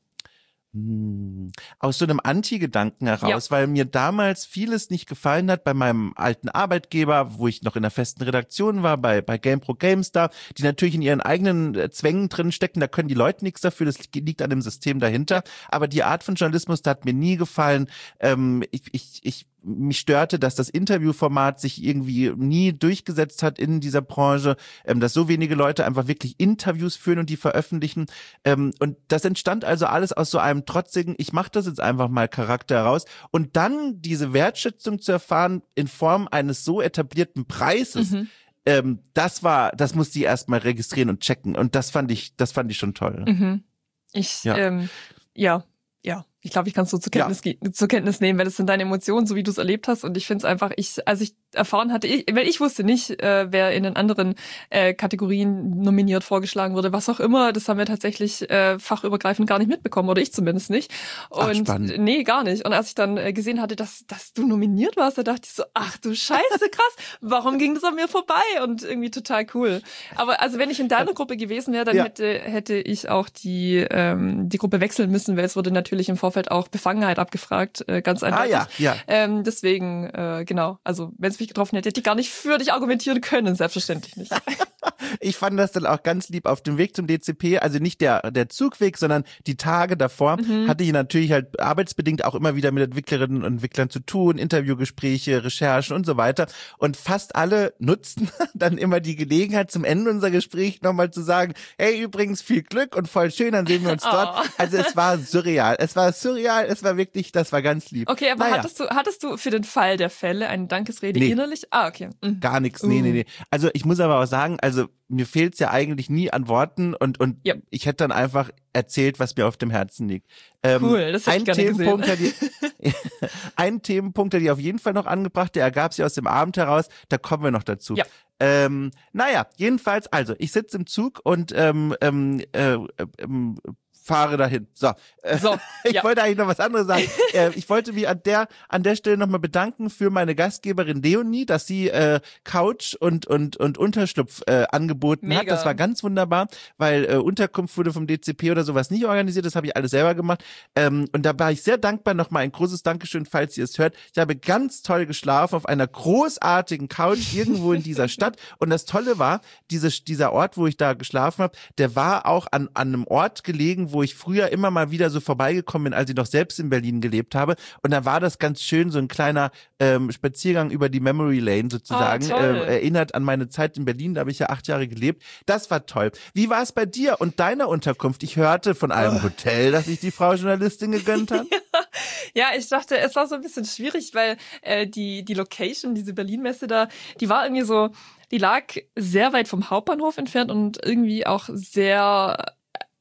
aus so einem Anti-Gedanken heraus, ja. weil mir damals vieles nicht gefallen hat bei meinem alten Arbeitgeber, wo ich noch in der festen Redaktion war, bei bei GamePro GameStar, die natürlich in ihren eigenen Zwängen drin stecken, da können die Leute nichts dafür, das liegt an dem System dahinter, aber die Art von Journalismus, das hat mir nie gefallen. Ähm, ich, ich, ich mich störte, dass das Interviewformat sich irgendwie nie durchgesetzt hat in dieser Branche, ähm, dass so wenige Leute einfach wirklich Interviews führen und die veröffentlichen. Ähm, und das entstand also alles aus so einem trotzigen, ich mache das jetzt einfach mal Charakter heraus. Und dann diese Wertschätzung zu erfahren in Form eines so etablierten Preises, mhm. ähm, das war, das musste ich erstmal registrieren und checken. Und das fand ich, das fand ich schon toll. Mhm. Ich, ja, ähm, ja. ja. Ich glaube, ich kann es so zur Kenntnis, ja. zur Kenntnis nehmen, weil das sind deine Emotionen, so wie du es erlebt hast. Und ich finde es einfach, ich, als ich erfahren hatte, ich, weil ich wusste nicht, äh, wer in den anderen äh, Kategorien nominiert vorgeschlagen wurde, was auch immer. Das haben wir tatsächlich äh, fachübergreifend gar nicht mitbekommen, oder ich zumindest nicht. Und ach, nee, gar nicht. Und als ich dann äh, gesehen hatte, dass, dass du nominiert warst, da dachte ich so, ach du Scheiße, krass, warum ging das an mir vorbei? Und irgendwie total cool. Aber also wenn ich in deiner Gruppe gewesen wäre, dann ja. hätte hätte ich auch die ähm, die Gruppe wechseln müssen, weil es wurde natürlich im Vorfeld auch Befangenheit abgefragt, äh, ganz eindeutig. Ah, ja, ja. Ähm, deswegen, äh, genau, also wenn es mich getroffen hätte, hätte ich gar nicht für dich argumentieren können, selbstverständlich nicht. Ich fand das dann auch ganz lieb auf dem Weg zum D C P, also nicht der der Zugweg, sondern die Tage davor mhm. hatte ich natürlich halt arbeitsbedingt auch immer wieder mit Entwicklerinnen und Entwicklern zu tun, Interviewgespräche, Recherchen und so weiter. Und fast alle nutzten dann immer die Gelegenheit, zum Ende unserer Gespräche nochmal zu sagen, hey, übrigens viel Glück und voll schön, dann sehen wir uns oh. dort. Also es war surreal, es war surreal, es war wirklich, das war ganz lieb. Okay, aber naja. hattest du hattest du für den Fall der Fälle eine Dankesrede nee. innerlich? Ah, okay. Mhm. Gar nichts, nee, nee, nee. Also ich muss aber auch sagen, also mir fehlt's ja eigentlich nie an Worten und und ja. ich hätte dann einfach erzählt, was mir auf dem Herzen liegt. Ähm, cool, das hätte ich gerne Themenpunkt, gesehen. Die, ein Themenpunkt, der die auf jeden Fall noch angebracht, der ergab sich aus dem Abend heraus, da kommen wir noch dazu. Ja. Ähm, naja, jedenfalls, also ich sitze im Zug und ähm, ähm, äh, ähm, fahre dahin. So, so ich ja. wollte eigentlich noch was anderes sagen. äh, ich wollte mich an der an der Stelle nochmal bedanken für meine Gastgeberin Leonie, dass sie äh, Couch und und und Unterschlupf äh, angeboten Mega. hat. Das war ganz wunderbar, weil äh, Unterkunft wurde vom D C P oder sowas nicht organisiert. Das habe ich alles selber gemacht. Ähm, und da war ich sehr dankbar. Nochmal ein großes Dankeschön, falls ihr es hört. Ich habe ganz toll geschlafen auf einer großartigen Couch irgendwo in dieser Stadt. Und das Tolle war, diese, dieser Ort, wo ich da geschlafen habe, der war auch an, an einem Ort gelegen, wo ich früher immer mal wieder so vorbeigekommen bin, als ich noch selbst in Berlin gelebt habe. Und da war das ganz schön, so ein kleiner ähm, Spaziergang über die Memory Lane sozusagen. Oh, äh, erinnert an meine Zeit in Berlin, da habe ich ja acht Jahre gelebt. Das war toll. Wie war es bei dir und deiner Unterkunft? Ich hörte von einem oh. Hotel, das sich die Frau Journalistin gegönnt hat. Ja, ich dachte, es war so ein bisschen schwierig, weil äh, die die Location, diese Berlin-Messe da, die war irgendwie so, die lag sehr weit vom Hauptbahnhof entfernt und irgendwie auch sehr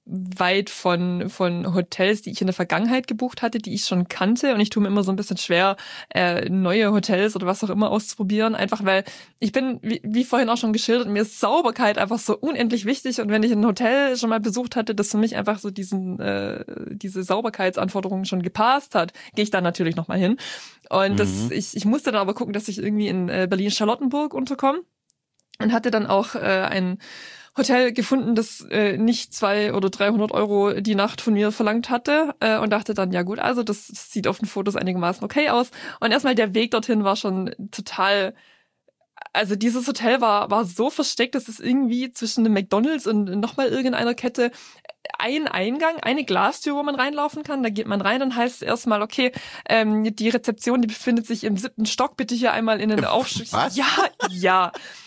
weit von von Hotels, die ich in der Vergangenheit gebucht hatte, die ich schon kannte. Und ich tue mir immer so ein bisschen schwer, äh, neue Hotels oder was auch immer auszuprobieren. Einfach weil ich bin, wie, wie vorhin auch schon geschildert, mir ist Sauberkeit einfach so unendlich wichtig. Und wenn ich ein Hotel schon mal besucht hatte, das für mich einfach so diesen äh, diese Sauberkeitsanforderungen schon gepasst hat, gehe ich dann natürlich nochmal hin. Und mhm. das ich ich musste dann aber gucken, dass ich irgendwie in äh, Berlin-Charlottenburg unterkomme. Und hatte dann auch äh, ein Hotel gefunden, das äh, nicht zwei oder dreihundert Euro die Nacht von mir verlangt hatte äh, und dachte dann, ja gut, also das, das sieht auf den Fotos einigermaßen okay aus. Und erstmal der Weg dorthin war schon total, also dieses Hotel war war so versteckt, dass es irgendwie zwischen einem McDonald's und nochmal irgendeiner Kette ein Eingang, eine Glastür, wo man reinlaufen kann. Da geht man rein, dann heißt es erstmal, okay, ähm, die Rezeption, die befindet sich im siebten Stock, bitte hier einmal in den Aufstieg. Was? Ja, ja.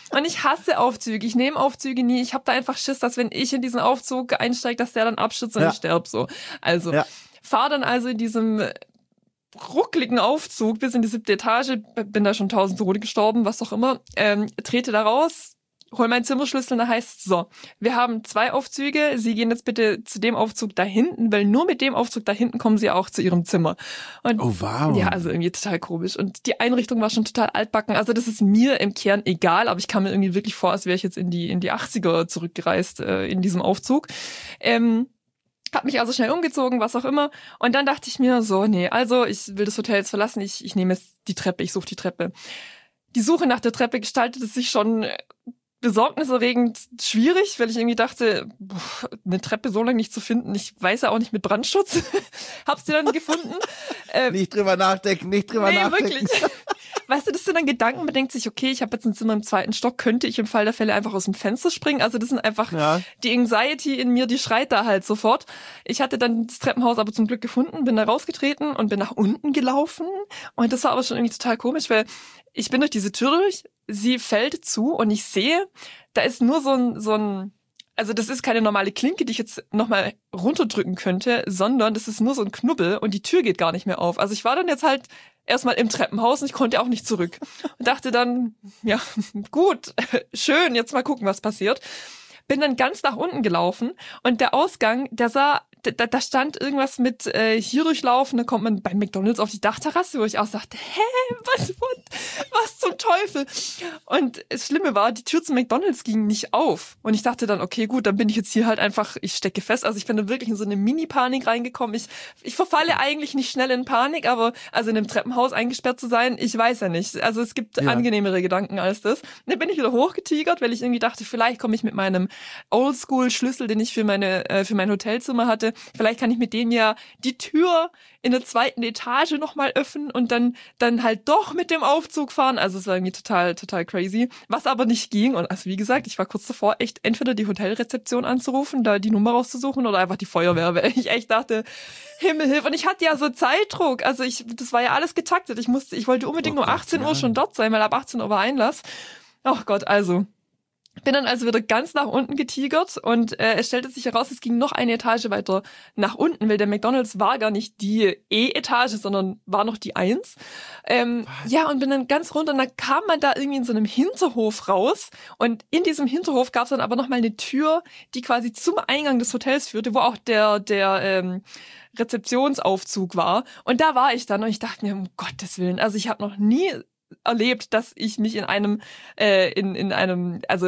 Und ich hasse Aufzüge. Ich nehme Aufzüge nie. Ich habe da einfach Schiss, dass wenn ich in diesen Aufzug einsteige, dass der dann abstürzt und ja. ich sterbe so. Also, ja. fahr dann also in diesem ruckligen Aufzug bis in die siebte Etage, bin da schon tausend Tode gestorben, was auch immer, ähm, trete da raus, hol meinen Zimmerschlüssel und da heißt so, wir haben zwei Aufzüge, Sie gehen jetzt bitte zu dem Aufzug da hinten, weil nur mit dem Aufzug da hinten kommen Sie auch zu Ihrem Zimmer. Und oh wow. Ja, also irgendwie total komisch. Und die Einrichtung war schon total altbacken. Also das ist mir im Kern egal, aber ich kam mir irgendwie wirklich vor, als wäre ich jetzt in die in die achtziger zurückgereist äh, in diesem Aufzug. Ähm, Hab mich also schnell umgezogen, was auch immer. Und dann dachte ich mir so, nee, also ich will das Hotel jetzt verlassen, ich, ich nehme jetzt die Treppe, ich suche die Treppe. Die Suche nach der Treppe gestaltete sich schon besorgniserregend schwierig, weil ich irgendwie dachte, boah, eine Treppe so lange nicht zu finden, ich weiß ja auch nicht mit Brandschutz. Hab's dir dann gefunden. Ähm, nicht drüber nachdenken, nicht drüber nee, nachdenken. Wirklich. Weißt du, das sind dann Gedanken, man denkt sich, okay, ich habe jetzt ein Zimmer im zweiten Stock, könnte ich im Fall der Fälle einfach aus dem Fenster springen? Also das sind einfach ja. die Anxiety in mir, die schreit da halt sofort. Ich hatte dann das Treppenhaus aber zum Glück gefunden, bin da rausgetreten und bin nach unten gelaufen. Und das war aber schon irgendwie total komisch, weil ich bin durch diese Tür durch, sie fällt zu und ich sehe, da ist nur so ein, so ein, also das ist keine normale Klinke, die ich jetzt nochmal runterdrücken könnte, sondern das ist nur so ein Knubbel und die Tür geht gar nicht mehr auf. Also ich war dann jetzt halt erstmal im Treppenhaus und ich konnte auch nicht zurück. Und dachte dann, ja, gut, schön, jetzt mal gucken, was passiert. Bin dann ganz nach unten gelaufen und der Ausgang, der sah, da, da stand irgendwas mit äh, hier durchlaufen, dann kommt man bei McDonald's auf die Dachterrasse, wo ich auch sagte, hä, was, was zum Teufel? Und das Schlimme war, die Tür zum McDonald's ging nicht auf. Und ich dachte dann, okay, gut, dann bin ich jetzt hier halt einfach, ich stecke fest. Also ich bin dann wirklich in so eine Mini-Panik reingekommen. Ich, ich verfalle eigentlich nicht schnell in Panik, aber also in einem Treppenhaus eingesperrt zu sein, ich weiß ja nicht. Also es gibt ja. angenehmere Gedanken als das. Und dann bin ich wieder hochgetigert, weil ich irgendwie dachte, vielleicht komme ich mit meinem Oldschool-Schlüssel, den ich für meine äh, für mein Hotelzimmer hatte, vielleicht kann ich mit dem ja die Tür in der zweiten Etage nochmal öffnen und dann dann halt doch mit dem Aufzug fahren. Also es war irgendwie total, total crazy. Was aber nicht ging. Und also wie gesagt, ich war kurz davor, echt entweder die Hotelrezeption anzurufen, da die Nummer rauszusuchen oder einfach die Feuerwehr, weil ich echt dachte, Himmel, hilf. Und ich hatte ja so Zeitdruck. Also ich, das war ja alles getaktet. Ich musste, ich wollte unbedingt oh Gott, um achtzehn Uhr ja. schon dort sein, weil ab achtzehn Uhr war Einlass. Ach Gott, also... Bin dann also wieder ganz nach unten getigert und äh, es stellte sich heraus, es ging noch eine Etage weiter nach unten, weil der McDonald's war gar nicht die E-Etage, sondern war noch die eins. Ähm, ja, und bin dann ganz runter und dann kam man da irgendwie in so einem Hinterhof raus und in diesem Hinterhof gab es dann aber nochmal eine Tür, die quasi zum Eingang des Hotels führte, wo auch der, der ähm, Rezeptionsaufzug war. Und da war ich dann und ich dachte mir, um Gottes Willen, also ich habe noch nie erlebt, dass ich mich in einem äh, in in einem also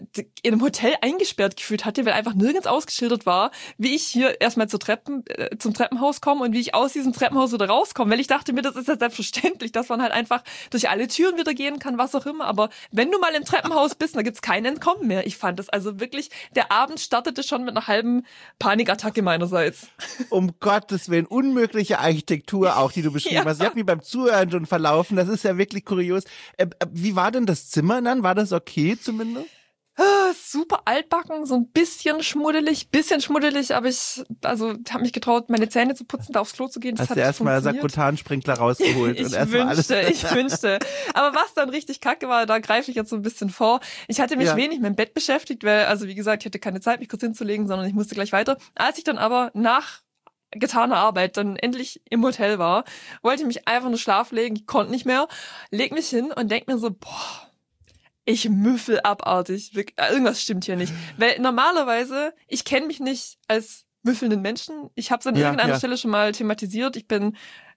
in einem Hotel eingesperrt gefühlt hatte, weil einfach nirgends ausgeschildert war, wie ich hier erstmal zur Treppen äh, zum Treppenhaus komme und wie ich aus diesem Treppenhaus wieder rauskomme, weil ich dachte mir, das ist ja selbstverständlich, dass man halt einfach durch alle Türen wieder gehen kann, was auch immer, aber wenn du mal im Treppenhaus bist, da gibt's kein Entkommen mehr. Ich fand das also wirklich, der Abend startete schon mit einer halben Panikattacke meinerseits. Um Gottes Willen, unmögliche Architektur auch, die du beschrieben ja. hast. Ich habe mich beim Zuhören schon verlaufen, das ist ja wirklich kurios. Äh, wie war denn das Zimmer dann? War das okay zumindest? Ah, super altbacken, so ein bisschen schmuddelig, bisschen schmuddelig, aber ich also habe mich getraut, meine Zähne zu putzen, da aufs Klo zu gehen. Das Hast hat du erstmal Sakutan-Sprinkler rausgeholt ich und erst wünschte, mal alles. Ich wünschte. Aber was dann richtig kacke war, da greife ich jetzt so ein bisschen vor. Ich hatte mich ja. wenig mit dem Bett beschäftigt, weil, also wie gesagt, ich hatte keine Zeit, mich kurz hinzulegen, sondern ich musste gleich weiter. Als ich dann aber nach getaner Arbeit dann endlich im Hotel war, wollte ich mich einfach nur schlafen legen, ich konnte nicht mehr, leg mich hin und denk mir so, boah, ich müffel abartig. Irgendwas stimmt hier nicht. Weil normalerweise, ich kenne mich nicht als müffelnden Menschen. Ich habe es an ja, irgendeiner ja. Stelle schon mal thematisiert. Ich bin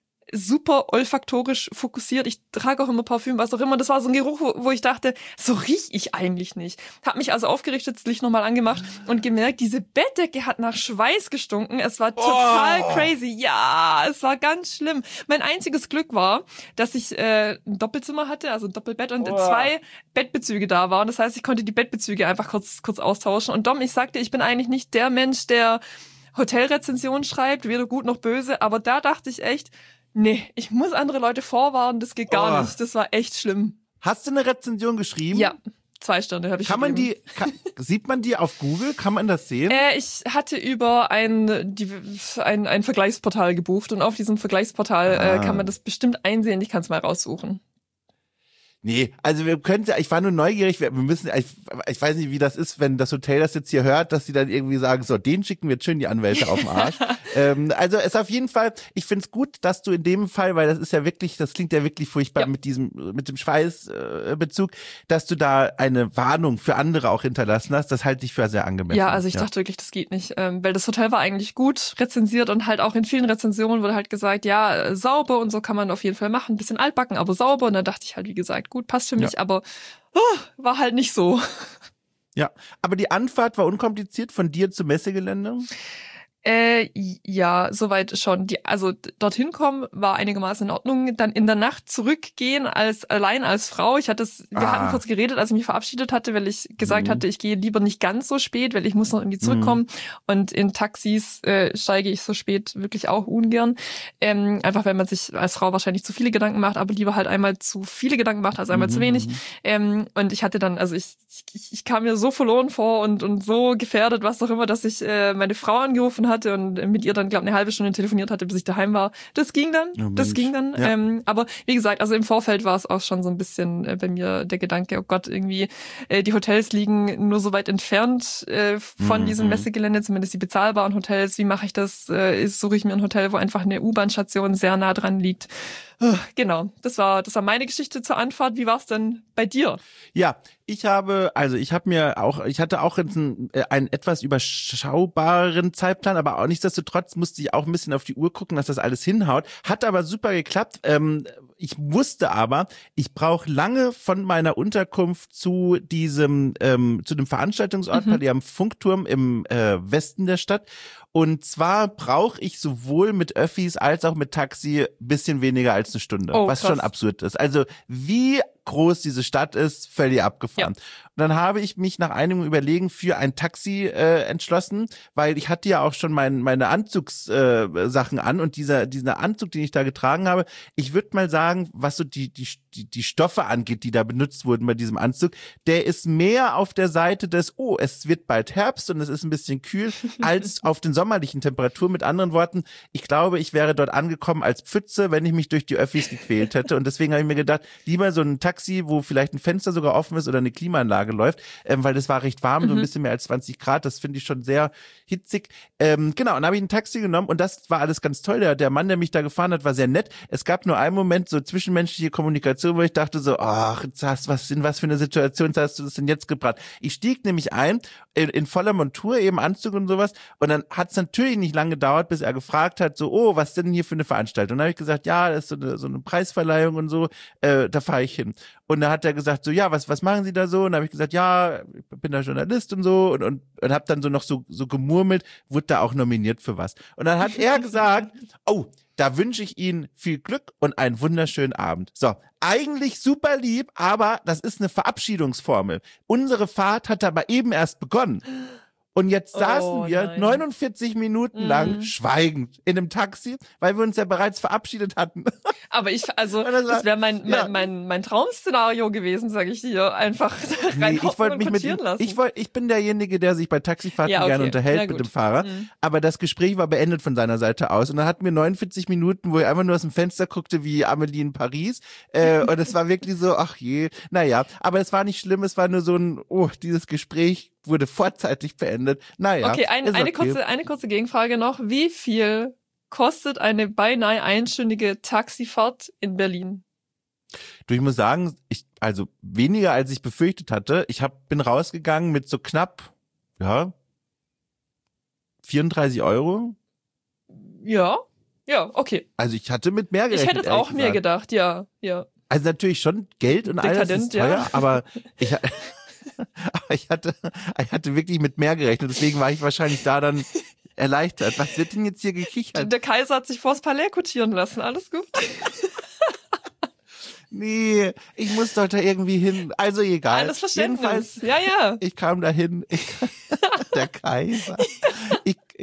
super olfaktorisch fokussiert. Ich trage auch immer Parfüm, was auch immer. Das war so ein Geruch, wo, wo ich dachte, so riech ich eigentlich nicht. Hab mich also aufgerichtet, das Licht nochmal angemacht und gemerkt, diese Bettdecke hat nach Schweiß gestunken. Es war total oh. crazy. Ja, es war ganz schlimm. Mein einziges Glück war, dass ich äh, ein Doppelzimmer hatte, also ein Doppelbett und oh. zwei Bettbezüge da waren. Das heißt, ich konnte die Bettbezüge einfach kurz kurz austauschen. Und Dom, ich sagte, ich bin eigentlich nicht der Mensch, der Hotelrezensionen schreibt, weder gut noch böse. Aber da dachte ich echt, nee, ich muss andere Leute vorwarnen, das geht gar oh. nicht. Das war echt schlimm. Hast du eine Rezension geschrieben? Ja, zwei Stunden habe ich Kann man die, kann, sieht man die auf Google? Kann man das sehen? Äh, ich hatte über ein, die, ein, ein Vergleichsportal gebucht und auf diesem Vergleichsportal ah. äh, kann man das bestimmt einsehen. Ich kann es mal raussuchen. Nee, also wir können ja, ich war nur neugierig, wir müssen, ich, ich weiß nicht, wie das ist, wenn das Hotel das jetzt hier hört, dass sie dann irgendwie sagen, so, den schicken wir jetzt schön die Anwälte auf den Arsch. ähm, also es auf jeden Fall, ich find's gut, dass du in dem Fall, weil das ist ja wirklich, das klingt ja wirklich furchtbar ja. mit diesem, mit dem Schweißbezug, äh, dass du da eine Warnung für andere auch hinterlassen hast, das halte ich für sehr angemessen. Ja, also ich ja. dachte wirklich, das geht nicht, ähm, weil das Hotel war eigentlich gut rezensiert und halt auch in vielen Rezensionen wurde halt gesagt, ja, sauber und so kann man auf jeden Fall machen, ein bisschen altbacken, aber sauber und dann dachte ich halt, wie gesagt, gut, passt für mich, ja. aber oh, war halt nicht so. Ja, aber die Anfahrt war unkompliziert von dir zum Messegelände? Äh, ja, soweit schon. Die, also dorthin kommen war einigermaßen in Ordnung. Dann in der Nacht zurückgehen als allein als Frau. Ich hatte es, wir ah. hatten kurz geredet, als ich mich verabschiedet hatte, weil ich gesagt mhm. hatte, ich gehe lieber nicht ganz so spät, weil ich muss noch irgendwie zurückkommen. Mhm. Und in Taxis äh, steige ich so spät wirklich auch ungern. Ähm, einfach weil man sich als Frau wahrscheinlich zu viele Gedanken macht, aber lieber halt einmal zu viele Gedanken macht als einmal mhm. zu wenig. Ähm, und ich hatte dann, also ich, ich, ich kam mir so verloren vor und und so gefährdet, was auch immer, dass ich äh, meine Frau angerufen habe. hatte und mit ihr dann, glaube ich, eine halbe Stunde telefoniert hatte, bis ich daheim war. Das ging dann, oh, das ging dann. Ja. Ähm, aber wie gesagt, also im Vorfeld war es auch schon so ein bisschen äh, bei mir der Gedanke, oh Gott, irgendwie äh, die Hotels liegen nur so weit entfernt äh, von mhm. diesem Messegelände, zumindest die bezahlbaren Hotels. Wie mache ich das? Äh, suche ich mir ein Hotel, wo einfach eine U-Bahn-Station sehr nah dran liegt. Genau, das war das war meine Geschichte zur Anfahrt. Wie war es denn bei dir? Ja, ich habe, also ich habe mir auch, ich hatte auch einen, einen etwas überschaubaren Zeitplan, aber auch nichtsdestotrotz musste ich auch ein bisschen auf die Uhr gucken, dass das alles hinhaut. Hat aber super geklappt. Ähm, ich wusste aber, ich brauche lange von meiner Unterkunft zu diesem, ähm, zu dem Veranstaltungsort, mhm. bei dem Funkturm im äh, Westen der Stadt. Und zwar brauche ich sowohl mit Öffis als auch mit Taxi bisschen weniger als eine Stunde, oh, was krass. Schon absurd ist. Also wie groß diese Stadt ist, völlig abgefahren. Ja. Und dann habe ich mich nach einigem Überlegen für ein Taxi äh, entschlossen, weil ich hatte ja auch schon mein, meine Anzugssachen äh, an und dieser dieser Anzug, den ich da getragen habe, ich würde mal sagen, was so die die die die Stoffe angeht, die da benutzt wurden bei diesem Anzug, der ist mehr auf der Seite des, oh, es wird bald Herbst und es ist ein bisschen kühl, als auf den sommerlichen Temperaturen. Mit anderen Worten, ich glaube, ich wäre dort angekommen als Pfütze, wenn ich mich durch die Öffis gequält hätte. Und deswegen habe ich mir gedacht, lieber so ein Taxi, wo vielleicht ein Fenster sogar offen ist oder eine Klimaanlage läuft, ähm, weil das war recht warm, mhm. so ein bisschen mehr als zwanzig Grad. Das finde ich schon sehr hitzig. Ähm, genau, und dann habe ich ein Taxi genommen und das war alles ganz toll. Der, der Mann, der mich da gefahren hat, war sehr nett. Es gab nur einen Moment, so zwischenmenschliche Kommunikation, wo ich dachte so, ach, jetzt hast, was, in was für eine Situation hast du das denn jetzt gebracht? Ich stieg nämlich ein, in, in voller Montur, eben Anzug und sowas, und dann hat es natürlich nicht lange gedauert, bis er gefragt hat, so, oh, was denn hier für eine Veranstaltung? Und dann habe ich gesagt, ja, das ist so eine, so eine Preisverleihung und so, äh, da fahre ich hin. Und dann hat er gesagt, so, ja, was was machen Sie da so? Und dann habe ich gesagt, ja, ich bin da Journalist und so und und, und habe dann so noch so so gemurmelt, wurde da auch nominiert für was. Und dann hat er gesagt, oh, da wünsche ich Ihnen viel Glück und einen wunderschönen Abend. So, eigentlich super lieb, aber das ist eine Verabschiedungsformel. Unsere Fahrt hat aber eben erst begonnen. Und jetzt saßen oh, wir nein. neunundvierzig Minuten lang mm. schweigend in einem Taxi, weil wir uns ja bereits verabschiedet hatten. Aber ich, also das, das wäre mein, mein, ja. mein, mein Traum-Szenario gewesen, sage ich dir. Einfach rein nee, ich wollte mich mit ihm, lassen. Ich, wollt, ich bin derjenige, der sich bei Taxifahrten ja, okay. gerne unterhält mit dem Fahrer. Mhm. Aber das Gespräch war beendet von seiner Seite aus. Und dann hatten wir neunundvierzig Minuten, wo er einfach nur aus dem Fenster guckte wie Amelie in Paris. Äh, und es war wirklich so, ach je, naja. Aber es war nicht schlimm, es war nur so ein, oh, dieses Gespräch wurde vorzeitig beendet. Naja. Okay, ein, eine, okay. Kurze, eine kurze Gegenfrage noch. Wie viel kostet eine beinahe einstündige Taxifahrt in Berlin? Du, ich muss sagen, ich, also weniger als ich befürchtet hatte. Ich hab, bin rausgegangen mit so knapp, ja, vierunddreißig Euro. Ja, ja, okay. Also ich hatte mit mehr gerechnet. Ich hätte es auch mehr gedacht, ja, ja. Also natürlich schon Geld und all das ist teuer, ja. aber ich Aber ich hatte, ich hatte wirklich mit mehr gerechnet, deswegen war ich wahrscheinlich da dann erleichtert. Was wird denn jetzt hier gekichert? Der Kaiser hat sich vors Palais kutschieren lassen, alles gut? Nee, ich muss doch da irgendwie hin. Also egal. Alles Verständnis. Jedenfalls, ja, ja. Ich kam da hin. Ich, der Kaiser. Ich,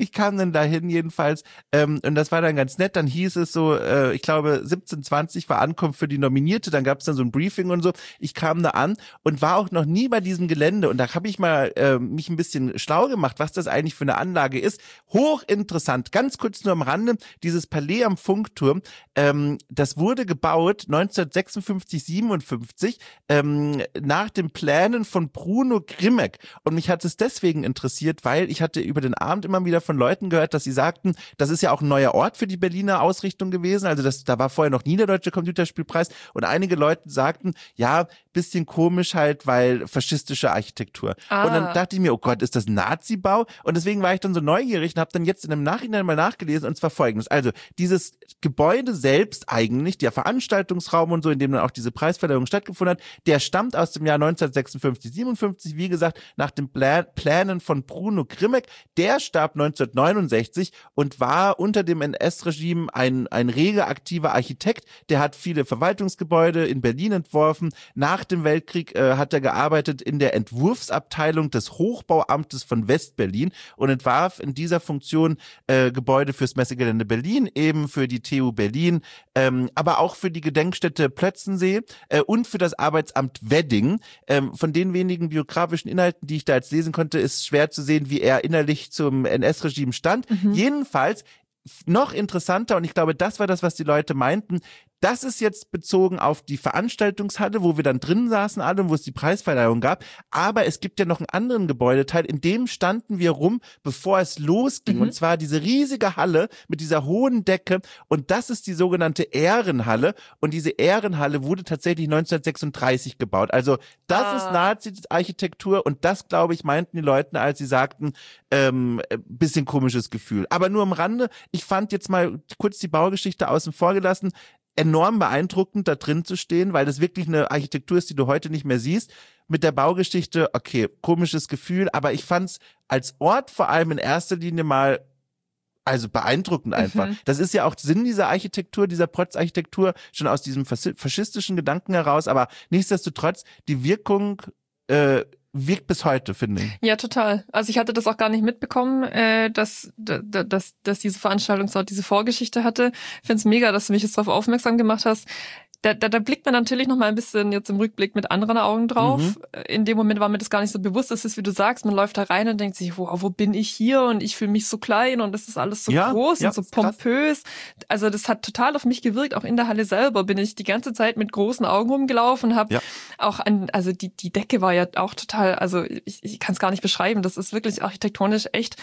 ich kam dann dahin jedenfalls ähm, und das war dann ganz nett. Dann hieß es so, äh, ich glaube siebzehn zwanzig war Ankunft für die Nominierte, dann gab es dann so ein Briefing und so. Ich kam da an und war auch noch nie bei diesem Gelände und da habe ich mal äh, mich ein bisschen schlau gemacht, was das eigentlich für eine Anlage ist. Hochinteressant, ganz kurz nur am Rande, dieses Palais am Funkturm, ähm, das wurde gebaut neunzehnhundertsechsundfünfzig, siebenundfünfzig ähm, nach den Plänen von Bruno Grimmek und mich hat es deswegen interessiert, weil ich hatte über den Abend immer wieder von Leuten gehört, dass sie sagten, das ist ja auch ein neuer Ort für die Berliner Ausrichtung gewesen, also das, da war vorher noch nie der Deutsche Computerspielpreis und einige Leute sagten, ja, bisschen komisch halt, weil faschistische Architektur. Ah. Und dann dachte ich mir, oh Gott, ist das ein Nazi-Bau? Und deswegen war ich dann so neugierig und habe dann jetzt in dem Nachhinein mal nachgelesen und zwar Folgendes. Also dieses Gebäude selbst eigentlich, der Veranstaltungsraum und so, in dem dann auch diese Preisverleihung stattgefunden hat, der stammt aus dem Jahr neunzehnhundertsechsundfünfzig, siebenundfünfzig, wie gesagt, nach den Plä- Plänen von Bruno Grimmek. Der starb neunzehnhundertneunundsechzig und war unter dem N S-Regime ein, ein rege aktiver Architekt. Der hat viele Verwaltungsgebäude in Berlin entworfen. Nach dem Weltkrieg äh, hat er gearbeitet in der Entwurfsabteilung des Hochbauamtes von West-Berlin und entwarf in dieser Funktion äh, Gebäude fürs Messegelände Berlin, eben für die T U Berlin, ähm, aber auch für die Gedenkstätte Plötzensee äh, und für das Arbeitsamt Wedding. Ähm, von den wenigen biografischen Inhalten, die ich da jetzt lesen konnte, ist schwer zu sehen, wie er innerlich zum N S-Regime stand. Mhm. Jedenfalls noch interessanter, und ich glaube, das war das, was die Leute meinten, das ist jetzt bezogen auf die Veranstaltungshalle, wo wir dann drin saßen alle und wo es die Preisverleihung gab. Aber es gibt ja noch einen anderen Gebäudeteil, in dem standen wir rum, bevor es losging. Mhm. Und zwar diese riesige Halle mit dieser hohen Decke. Und das ist die sogenannte Ehrenhalle. Und diese Ehrenhalle wurde tatsächlich neunzehnhundertsechsunddreißig gebaut. Also das ah. ist Nazi-Architektur. Und das, glaube ich, meinten die Leute, als sie sagten, ähm, bisschen komisches Gefühl. Aber nur am Rande. Ich fand jetzt mal kurz die Baugeschichte außen vor gelassen. Enorm beeindruckend, da drin zu stehen, weil das wirklich eine Architektur ist, die du heute nicht mehr siehst. Mit der Baugeschichte, okay, komisches Gefühl, aber ich fand's als Ort vor allem in erster Linie mal, also beeindruckend einfach. Mhm. Das ist ja auch Sinn dieser Architektur, dieser Protz-Architektur, schon aus diesem faschistischen Gedanken heraus, aber nichtsdestotrotz, die Wirkung, äh, wirkt bis heute, finde ich. Ja, total. Also ich hatte das auch gar nicht mitbekommen, äh, dass, dass, dass diese Veranstaltung so diese Vorgeschichte hatte. Ich finde es mega, dass du mich jetzt darauf aufmerksam gemacht hast. Da, da, da blickt man natürlich noch mal ein bisschen jetzt im Rückblick mit anderen Augen drauf. Mhm. In dem Moment war mir das gar nicht so bewusst. Es ist, wie du sagst, man läuft da rein und denkt sich, wow, wo bin ich hier? Und ich fühle mich so klein und das ist alles so ja, groß ja, und so pompös. Krass. Also das hat total auf mich gewirkt. Auch in der Halle selber bin ich die ganze Zeit mit großen Augen rumgelaufen und habe ja. auch an, also die, die Decke war ja auch total, also ich, ich kann es gar nicht beschreiben. Das ist wirklich architektonisch echt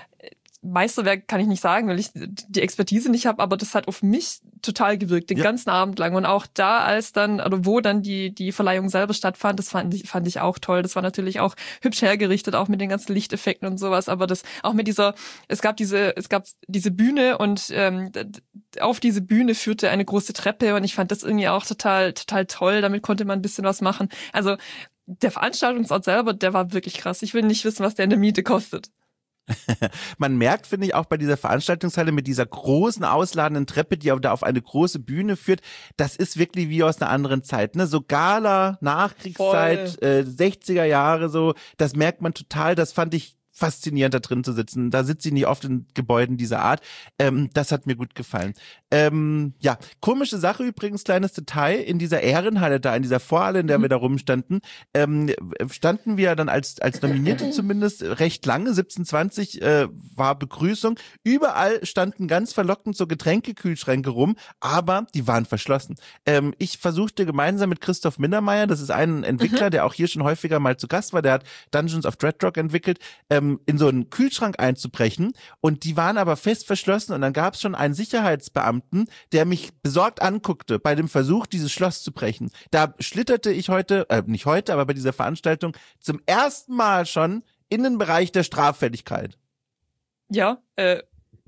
Meisterwerk kann ich nicht sagen, weil ich die Expertise nicht habe, aber das hat auf mich total gewirkt, den ja. ganzen Abend lang. Und auch da, als dann, oder wo dann die die Verleihung selber stattfand, das fand ich, fand ich auch toll. Das war natürlich auch hübsch hergerichtet, auch mit den ganzen Lichteffekten und sowas, aber das auch mit dieser, es gab diese, es gab diese Bühne und ähm, auf diese Bühne führte eine große Treppe und ich fand das irgendwie auch total, total toll. Damit konnte man ein bisschen was machen. Also der Veranstaltungsort selber, der war wirklich krass. Ich will nicht wissen, was der in der Miete kostet. Man merkt, finde ich, auch bei dieser Veranstaltungshalle mit dieser großen, ausladenden Treppe, die da auf eine große Bühne führt, das ist wirklich wie aus einer anderen Zeit, ne? So Gala, Nachkriegszeit, äh, sechziger Jahre so, das merkt man total, das fand ich faszinierend, da drin zu sitzen. Da sitze ich nicht oft in Gebäuden dieser Art. Ähm, das hat mir gut gefallen. Ähm, ja, komische Sache übrigens, kleines Detail, in dieser Ehrenhalle da, in dieser Vorhalle, in der mhm. wir da rumstanden, ähm, standen wir dann als als Nominierte zumindest recht lange, siebzehn zwanzig äh, war Begrüßung. Überall standen ganz verlockend so Getränkekühlschränke rum, aber die waren verschlossen. Ähm, ich versuchte gemeinsam mit Christoph Mindermeier, das ist ein Entwickler, mhm. der auch hier schon häufiger mal zu Gast war, der hat Dungeons of Dreadrock entwickelt, ähm, in so einen Kühlschrank einzubrechen und die waren aber fest verschlossen und dann gab es schon einen Sicherheitsbeamten, der mich besorgt anguckte bei dem Versuch, dieses Schloss zu brechen. Da schlitterte ich heute, äh, nicht heute, aber bei dieser Veranstaltung zum ersten Mal schon in den Bereich der Straffälligkeit. Ja, äh,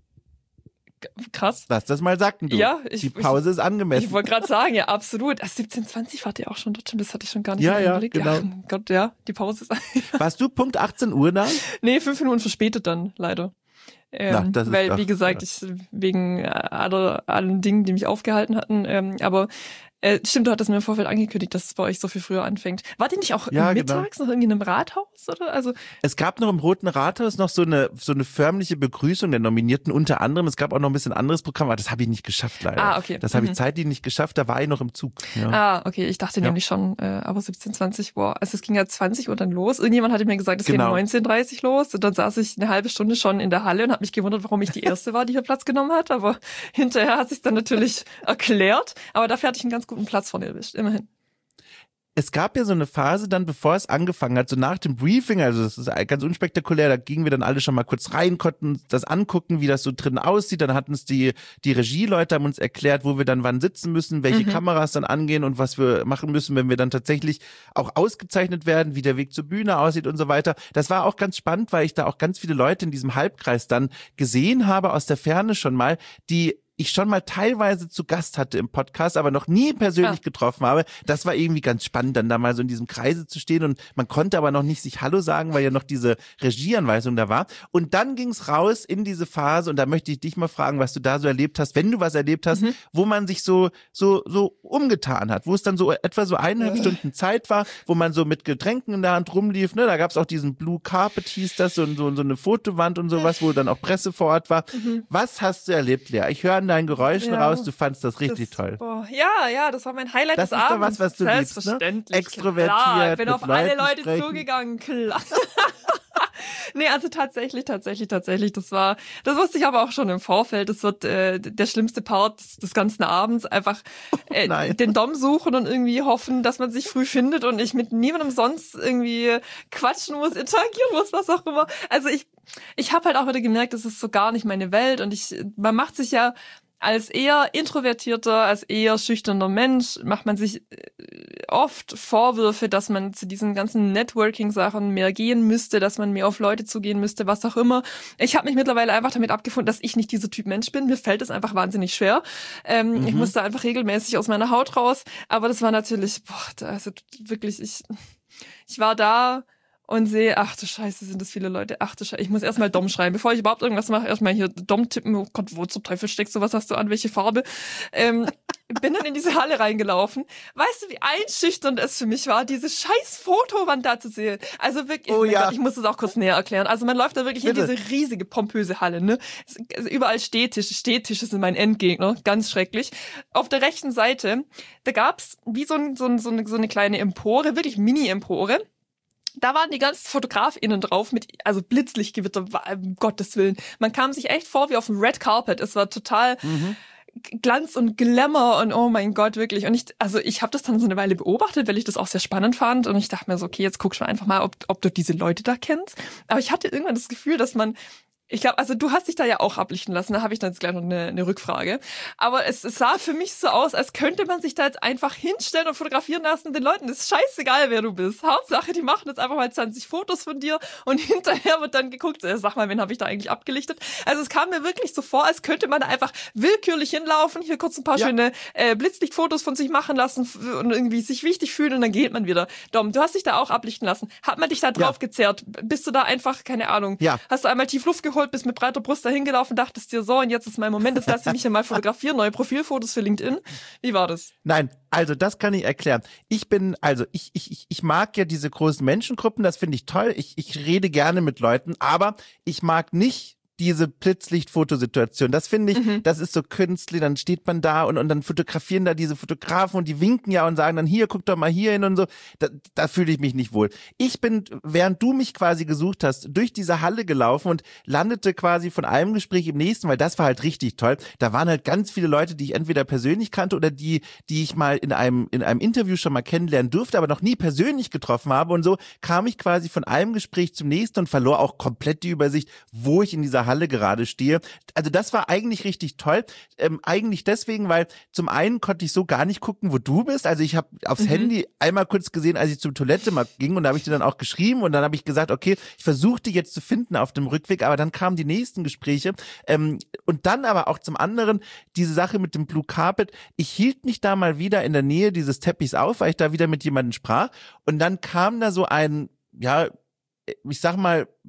krass. Lass das mal sacken, du. Ja, ich, die Pause ich, ist angemessen. Ich wollte gerade sagen, ja, absolut. Also siebzehn zwanzig wart ihr auch schon dort, das hatte ich schon gar nicht ja, mehr ja, überlegt. Genau. Ja, Gott, ja, die Pause ist. Warst du Punkt achtzehn Uhr da? Nee, fünf Minuten verspätet dann, leider. Ähm, Na, das ist weil, doch, wie gesagt, ja. ich wegen aller, allen Dingen, die mich aufgehalten hatten, ähm, aber Äh, stimmt, du hattest mir im Vorfeld angekündigt, dass es bei euch so viel früher anfängt. Wart ihr nicht auch Ja, mittags genau. noch irgendwie in einem Rathaus, oder? Also Es gab noch im Roten Rathaus noch so eine so eine förmliche Begrüßung der Nominierten unter anderem. Es gab auch noch ein bisschen anderes Programm, aber das habe ich nicht geschafft leider. Ah, okay. Das habe Mhm. ich zeitlich nicht geschafft, da war ich noch im Zug. Ja. Ah, okay, ich dachte Ja. nämlich schon, äh, aber siebzehn, zwanzig, boah, also es ging ja zwanzig Uhr dann los. Irgendjemand hatte mir gesagt, es Genau. geht neunzehn Uhr dreißig los. Und dann saß ich eine halbe Stunde schon in der Halle und habe mich gewundert, warum ich die Erste war, die hier Platz genommen hat. Aber hinterher hat sich dann natürlich erklärt. Aber dafür hatte ich einen ganz guten Platz vorne erwischt, immerhin. Es gab ja so eine Phase dann, bevor es angefangen hat, so nach dem Briefing, also das ist ganz unspektakulär, da gingen wir dann alle schon mal kurz rein, konnten das angucken, wie das so drin aussieht, dann hatten es die, die Regieleute haben uns erklärt, wo wir dann wann sitzen müssen, welche Mhm. Kameras dann angehen und was wir machen müssen, wenn wir dann tatsächlich auch ausgezeichnet werden, wie der Weg zur Bühne aussieht und so weiter. Das war auch ganz spannend, weil ich da auch ganz viele Leute in diesem Halbkreis dann gesehen habe, aus der Ferne schon mal, die ich schon mal teilweise zu Gast hatte im Podcast, aber noch nie persönlich Ja. getroffen habe. Das war irgendwie ganz spannend, dann da mal so in diesem Kreise zu stehen und man konnte aber noch nicht sich Hallo sagen, weil ja noch diese Regieanweisung da war. Und dann ging's raus in diese Phase und da möchte ich dich mal fragen, was du da so erlebt hast, wenn du was erlebt hast, Mhm. wo man sich so so so umgetan hat, wo es dann so etwa so eineinhalb Stunden Zeit war, wo man so mit Getränken in der Hand rumlief. Ne, da gab's auch diesen Blue Carpet, hieß das, so, so, so eine Fotowand und sowas, wo dann auch Presse vor Ort war. Mhm. Was hast du erlebt, Lea? Ich höre an deinen Geräuschen Ja. raus, du fandst das richtig Das, toll. Boah, ja, ja, das war mein Highlight Das des ist doch Abends. was, was du liebst, ne? Selbstverständlich. Extrovertiert, Klar, ich bin mit auf alle Leuten Leute sprechen. zugegangen, klar. Nee, also tatsächlich, tatsächlich, tatsächlich, das war, das wusste ich aber auch schon im Vorfeld, das wird äh, der schlimmste Part des, des ganzen Abends, einfach äh, nein. den Dom suchen und irgendwie hoffen, dass man sich früh findet und ich mit niemandem sonst irgendwie quatschen muss, interagieren muss, was auch immer. Also ich, ich habe halt auch wieder gemerkt, das ist so gar nicht meine Welt und ich, man macht sich ja als eher introvertierter, als eher schüchterner Mensch macht man sich oft Vorwürfe, dass man zu diesen ganzen Networking-Sachen mehr gehen müsste, dass man mehr auf Leute zugehen müsste, was auch immer. Ich habe mich mittlerweile einfach damit abgefunden, dass ich nicht dieser Typ Mensch bin. Mir fällt es einfach wahnsinnig schwer. Ähm, Mhm. Ich musste einfach regelmäßig aus meiner Haut raus. Aber das war natürlich, boah, also wirklich, ich, ich war da und sehe, ach du Scheiße, sind das viele Leute, ach du Scheiße, ich muss erstmal Dom schreiben, bevor ich überhaupt irgendwas mache, erstmal hier Dom tippen, oh Gott, wo zum Teufel steckst du, was hast du an, welche Farbe? Ähm, bin dann in diese Halle reingelaufen. Weißt du, wie einschüchternd es für mich war, diese scheiß Fotowand da zu sehen? Also wirklich, Oh mein ja. Gott, ich muss es auch kurz näher erklären. Also man läuft da wirklich Bitte. in diese riesige, pompöse Halle, ne? Es- Also überall Stehtische, Stehtische sind mein Endgegner, ganz schrecklich. Auf der rechten Seite, da gab's wie so, ein, so, ein, so, eine, so eine kleine Empore, wirklich Mini-Empore. Da waren die ganzen FotografInnen drauf mit, also Blitzlichtgewitter, um Gottes Willen. Man kam sich echt vor wie auf dem Red Carpet. Es war total Mhm. Glanz und Glamour und oh mein Gott, wirklich. Und ich, also ich habe das dann so eine Weile beobachtet, weil ich das auch sehr spannend fand. Und ich dachte mir so, okay, jetzt guckst du einfach mal, ob, ob du diese Leute da kennst. Aber ich hatte irgendwann das Gefühl, dass man, ich glaube, also du hast dich da ja auch ablichten lassen, da habe ich dann jetzt gleich noch eine, eine Rückfrage. Aber es, es sah für mich so aus, als könnte man sich da jetzt einfach hinstellen und fotografieren lassen. Den Leuten ist scheißegal, wer du bist. Hauptsache, die machen jetzt einfach mal zwanzig Fotos von dir und hinterher wird dann geguckt, äh, sag mal, wen habe ich da eigentlich abgelichtet? Also es kam mir wirklich so vor, als könnte man da einfach willkürlich hinlaufen, hier kurz ein paar Ja. schöne äh, Blitzlichtfotos von sich machen lassen f- und irgendwie sich wichtig fühlen und dann geht man wieder. Dom, du hast dich da auch ablichten lassen. Hat man dich da drauf Ja. gezerrt? Bist du da einfach, keine Ahnung, Ja. hast du einmal tief Luft geholt, bist mit breiter Brust dahin gelaufen, dachtest dir so, und jetzt ist mein Moment, jetzt lass ich mich hier mal fotografieren, neue Profilfotos für LinkedIn. Wie war das? Nein, also das kann ich erklären. Ich bin, also ich, ich, ich, ich mag ja diese großen Menschengruppen, das finde ich toll. Ich, ich rede gerne mit Leuten, aber ich mag nicht diese Blitzlicht-Fotosituation. Das finde ich, Mhm. das ist so künstlich, dann steht man da und, und dann fotografieren da diese Fotografen und die winken ja und sagen dann, hier, guck doch mal hier hin und so. Da, da fühle ich mich nicht wohl. Ich bin, während du mich quasi gesucht hast, durch diese Halle gelaufen und landete quasi von einem Gespräch im nächsten, weil das war halt richtig toll. Da waren halt ganz viele Leute, die ich entweder persönlich kannte oder die, die ich mal in einem, in einem Interview schon mal kennenlernen durfte, aber noch nie persönlich getroffen habe. Und so kam ich quasi von einem Gespräch zum nächsten und verlor auch komplett die Übersicht, wo ich in dieser Halle gerade stehe. Also das war eigentlich richtig toll. Ähm, eigentlich deswegen, weil zum einen konnte ich so gar nicht gucken, wo du bist. Also ich habe aufs Mhm. Handy einmal kurz gesehen, als ich zur Toilette mal ging und da habe ich dir dann auch geschrieben und dann habe ich gesagt, okay, ich versuche dich jetzt zu finden auf dem Rückweg, aber dann kamen die nächsten Gespräche. Ähm, und dann aber auch zum anderen diese Sache mit dem Blue Carpet. Ich hielt mich da mal wieder in der Nähe dieses Teppichs auf, weil ich da wieder mit jemandem sprach und dann kam da so ein, ja, ich sag mal,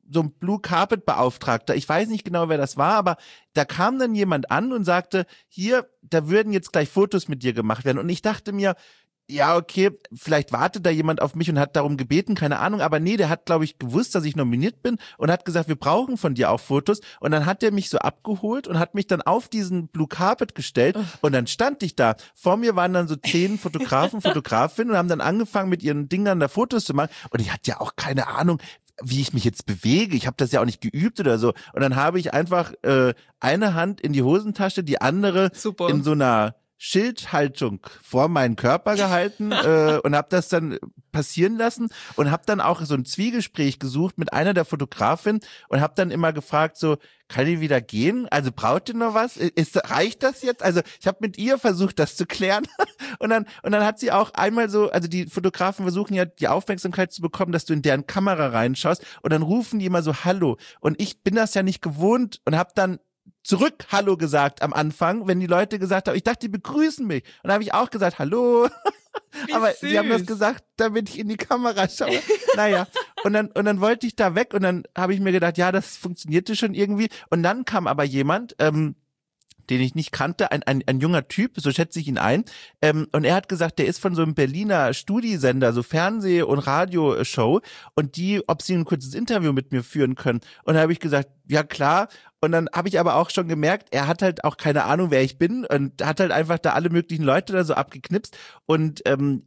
so ein Blue Carpet Beauftragter. Ich weiß nicht genau, wer das war, aber da kam dann jemand an und sagte, hier, da würden jetzt gleich Fotos mit dir gemacht werden. Und ich dachte mir, ja, okay, vielleicht wartet da jemand auf mich und hat darum gebeten, keine Ahnung, aber nee, der hat, glaube ich, gewusst, dass ich nominiert bin und hat gesagt, wir brauchen von dir auch Fotos und dann hat der mich so abgeholt und hat mich dann auf diesen Blue Carpet gestellt und dann stand ich da. Vor mir waren dann so zehn Fotografen, Fotografinnen und haben dann angefangen, mit ihren Dingern da Fotos zu machen und ich hatte ja auch keine Ahnung, wie ich mich jetzt bewege. Ich habe das ja auch nicht geübt oder so. Und dann habe ich einfach äh, eine Hand in die Hosentasche, die andere Super. in so einer Schildhaltung vor meinen Körper gehalten äh, und habe das dann passieren lassen und habe dann auch so ein Zwiegespräch gesucht mit einer der Fotografinnen und habe dann immer gefragt so, kann die wieder gehen? Also braucht ihr noch was? Ist, reicht das jetzt? Also ich habe mit ihr versucht, das zu klären und dann und dann hat sie auch einmal so, also die Fotografen versuchen ja die Aufmerksamkeit zu bekommen, dass du in deren Kamera reinschaust und dann rufen die immer so Hallo und ich bin das ja nicht gewohnt und habe dann zurück Hallo gesagt am Anfang, wenn die Leute gesagt haben, ich dachte, die begrüßen mich. Und dann habe ich auch gesagt, Hallo. Wie Aber süß. sie haben das gesagt, damit ich in die Kamera schaue. Naja, und dann und dann wollte ich da weg und dann habe ich mir gedacht, ja, das funktionierte schon irgendwie. Und dann kam aber jemand, ähm, den ich nicht kannte, ein, ein, ein junger Typ, so schätze ich ihn ein. Ähm, und er hat gesagt, der ist von so einem Berliner Studiesender, so Fernseh- und Radioshow. Und die, ob sie ein kurzes Interview mit mir führen können. Und da habe ich gesagt, ja klar. Und dann habe ich aber auch schon gemerkt, er hat halt auch keine Ahnung, wer ich bin und hat halt einfach da alle möglichen Leute da so abgeknipst. Und ähm,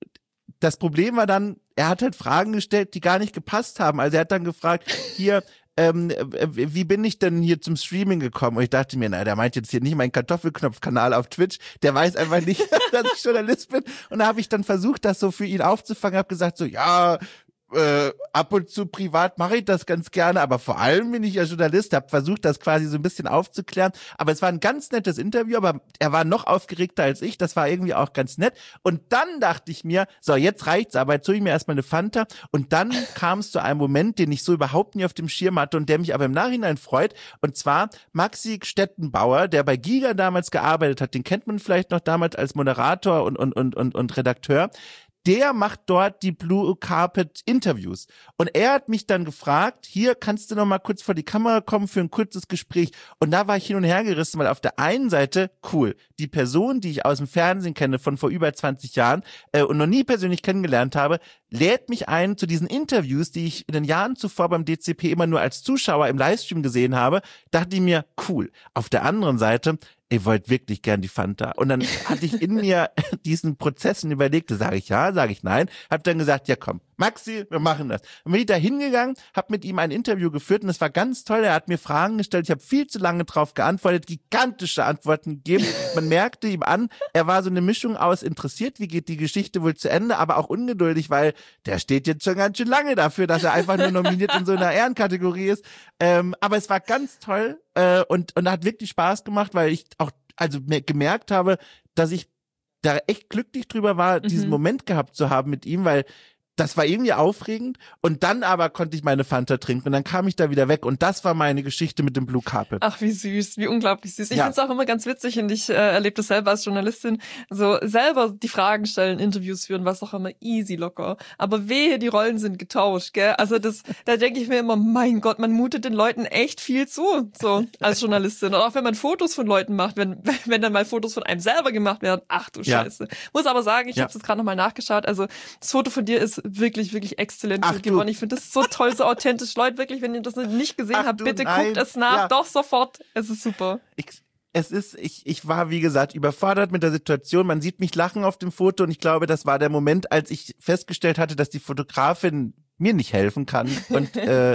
das Problem war dann, er hat halt Fragen gestellt, die gar nicht gepasst haben. Also er hat dann gefragt, hier, ähm, wie bin ich denn hier zum Streaming gekommen? Und ich dachte mir, na, der meint jetzt hier nicht meinen Kartoffelknopf-Kanal auf Twitch, der weiß einfach nicht, dass ich Journalist bin. Und da habe ich dann versucht, das so für ihn aufzufangen, habe gesagt so, ja, Äh, ab und zu privat mache ich das ganz gerne, aber vor allem bin ich ja Journalist, habe versucht, das quasi so ein bisschen aufzuklären, aber es war ein ganz nettes Interview, aber er war noch aufgeregter als ich, das war irgendwie auch ganz nett und dann dachte ich mir, so jetzt reicht's, aber jetzt hole ich mir erstmal eine Fanta und dann kam es zu einem Moment, den ich so überhaupt nie auf dem Schirm hatte und der mich aber im Nachhinein freut und zwar Maxi Stettenbauer, der bei Giga damals gearbeitet hat, den kennt man vielleicht noch damals als Moderator und und und und, und Redakteur. Der macht dort die Blue Carpet Interviews. Und er hat mich dann gefragt, hier kannst du noch mal kurz vor die Kamera kommen für ein kurzes Gespräch. Und da war ich hin und her gerissen, weil auf der einen Seite, cool, die Person, die ich aus dem Fernsehen kenne von vor über zwanzig Jahren äh, und noch nie persönlich kennengelernt habe, lädt mich ein zu diesen Interviews, die ich in den Jahren zuvor beim D C P immer nur als Zuschauer im Livestream gesehen habe. Dachte ich mir, cool. Auf der anderen Seite, ich wollte wirklich gern die Fanta. Und dann hatte ich in mir diesen Prozessen überlegt, sage ich ja, sage ich nein, habe dann gesagt, ja komm, Maxi, wir machen das. Dann bin ich da hingegangen, habe mit ihm ein Interview geführt und es war ganz toll, er hat mir Fragen gestellt, ich habe viel zu lange drauf geantwortet, gigantische Antworten gegeben. Man merkte ihm an, er war so eine Mischung aus interessiert, wie geht die Geschichte wohl zu Ende, aber auch ungeduldig, weil der steht jetzt schon ganz schön lange dafür, dass er einfach nur nominiert in so einer Ehrenkategorie ist. Ähm, aber es war ganz toll äh, und, und hat wirklich Spaß gemacht, weil ich auch also gemerkt habe, dass ich da echt glücklich drüber war, mhm. diesen Moment gehabt zu haben mit ihm, weil das war irgendwie aufregend und dann aber konnte ich meine Fanta trinken und dann kam ich da wieder weg und das war meine Geschichte mit dem Blue Carpet. Ach, wie süß, wie unglaublich süß. Ich ja. finde es auch immer ganz witzig und ich äh, erlebe das selber als Journalistin, so selber die Fragen stellen, Interviews führen, was auch immer, easy, locker. Aber wehe, die Rollen sind getauscht, gell? Also das, da denke ich mir immer, mein Gott, man mutet den Leuten echt viel zu, so als Journalistin. Und auch wenn man Fotos von Leuten macht, wenn wenn dann mal Fotos von einem selber gemacht werden, ach du ja. Scheiße. Muss aber sagen, ich ja. habe es gerade nochmal nachgeschaut, also das Foto von dir ist wirklich, wirklich exzellent Ach, geworden. Ich finde das so toll, so authentisch. Leute, wirklich, wenn ihr das nicht gesehen Ach, habt, du, bitte nein. guckt es nach. Ja. Doch, sofort. Es ist super. Ich, es ist, ich, ich war, wie gesagt, überfordert mit der Situation. Man sieht mich lachen auf dem Foto und ich glaube, das war der Moment, als ich festgestellt hatte, dass die Fotografin mir nicht helfen kann. Und äh,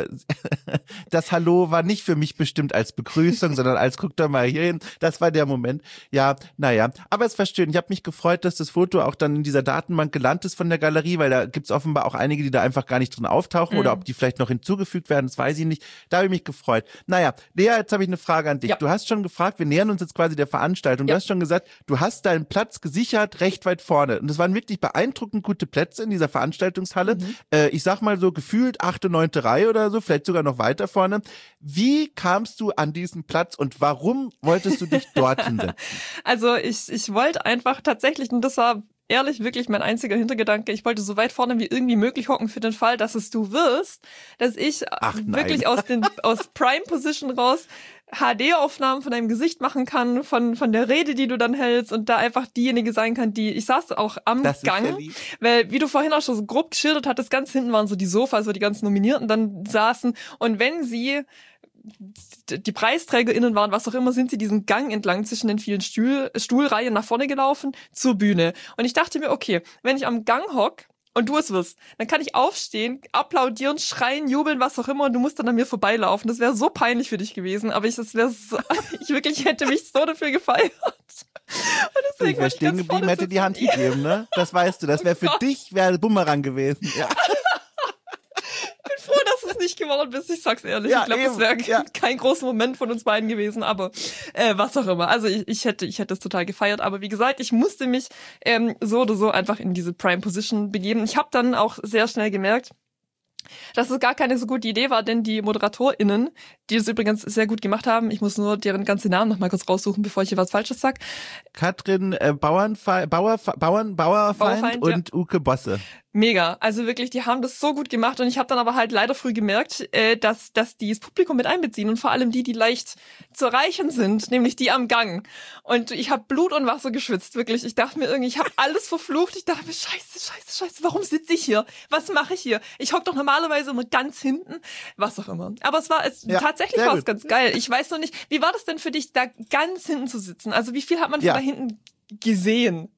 das Hallo war nicht für mich bestimmt als Begrüßung, sondern als guck doch mal hier hin. Das war der Moment. Ja, naja. Aber es war schön. Ich habe mich gefreut, dass das Foto auch dann in dieser Datenbank gelandet ist von der Galerie, weil da gibt's offenbar auch einige, die da einfach gar nicht drin auftauchen mhm. oder ob die vielleicht noch hinzugefügt werden, das weiß ich nicht. Da habe ich mich gefreut. Naja, Lea, jetzt habe ich eine Frage an dich. Ja. Du hast schon gefragt, wir nähern uns jetzt quasi der Veranstaltung. Ja. Du hast schon gesagt, du hast deinen Platz gesichert recht weit vorne. Und es waren wirklich beeindruckend gute Plätze in dieser Veranstaltungshalle. Mhm. Äh, ich sag mal so gefühlt achte, neunte Reihe oder so, vielleicht sogar noch weiter vorne. Wie kamst du an diesen Platz und warum wolltest du dich dorthin setzen? Also ich, ich wollte einfach tatsächlich, und das war ehrlich wirklich mein einziger Hintergedanke. Ich wollte so weit vorne wie irgendwie möglich hocken für den Fall, dass es du wirst, dass ich Ach, wirklich aus den aus Prime Position raus H D-Aufnahmen von deinem Gesicht machen kann, von von der Rede, die du dann hältst und da einfach diejenige sein kann, die, ich saß auch am das Gang, ist ja weil wie du vorhin auch schon so grob geschildert hattest, ganz hinten waren so die Sofas, wo die ganzen Nominierten dann saßen und wenn sie die PreisträgerInnen waren, was auch immer, sind sie diesen Gang entlang zwischen den vielen Stuhl, Stuhlreihen nach vorne gelaufen zur Bühne. Und ich dachte mir, okay, wenn ich am Gang hock und du es wirst, dann kann ich aufstehen, applaudieren, schreien, jubeln, was auch immer und du musst dann an mir vorbeilaufen. Das wäre so peinlich für dich gewesen, aber ich, das wäre so, ich wirklich hätte mich so dafür gefeiert. Und deswegen ich wäre stehen geblieben, hätte die Hand gegeben, ne? Das weißt du, das wäre für dich, wäre Bumerang gewesen, ja. Ich bin froh, dass es nicht geworden bist, ich sag's ehrlich. Ja, ich glaube, das wäre ja. kein großer Moment von uns beiden gewesen, aber äh, was auch immer. Also ich, ich hätte ich hätte es total gefeiert, aber wie gesagt, ich musste mich ähm, so oder so einfach in diese Prime Position begeben. Ich habe dann auch sehr schnell gemerkt, dass es gar keine so gute Idee war, denn die ModeratorInnen, die das übrigens sehr gut gemacht haben, ich muss nur deren ganze Namen noch mal kurz raussuchen, bevor ich hier was Falsches sag. Katrin äh, Bauernfeind, Bauer, Bauern, Bauerfeind, Bauerfeind und ja. Uke Bosse. Mega, also wirklich, die haben das so gut gemacht und ich habe dann aber halt leider früh gemerkt, äh, dass dass die das Publikum mit einbeziehen und vor allem die, die leicht zu erreichen sind, nämlich die am Gang. Und ich habe Blut und Wasser geschwitzt, wirklich. Ich dachte mir irgendwie, ich habe alles verflucht. Ich dachte mir, scheiße, scheiße, scheiße, warum sitze ich hier? Was mache ich hier? Ich hock doch normalerweise immer ganz hinten, was auch immer. Aber es war es ja, tatsächlich war es ganz geil. Ich weiß noch nicht, wie war das denn für dich, da ganz hinten zu sitzen? Also wie viel hat man von ja. da hinten gesehen?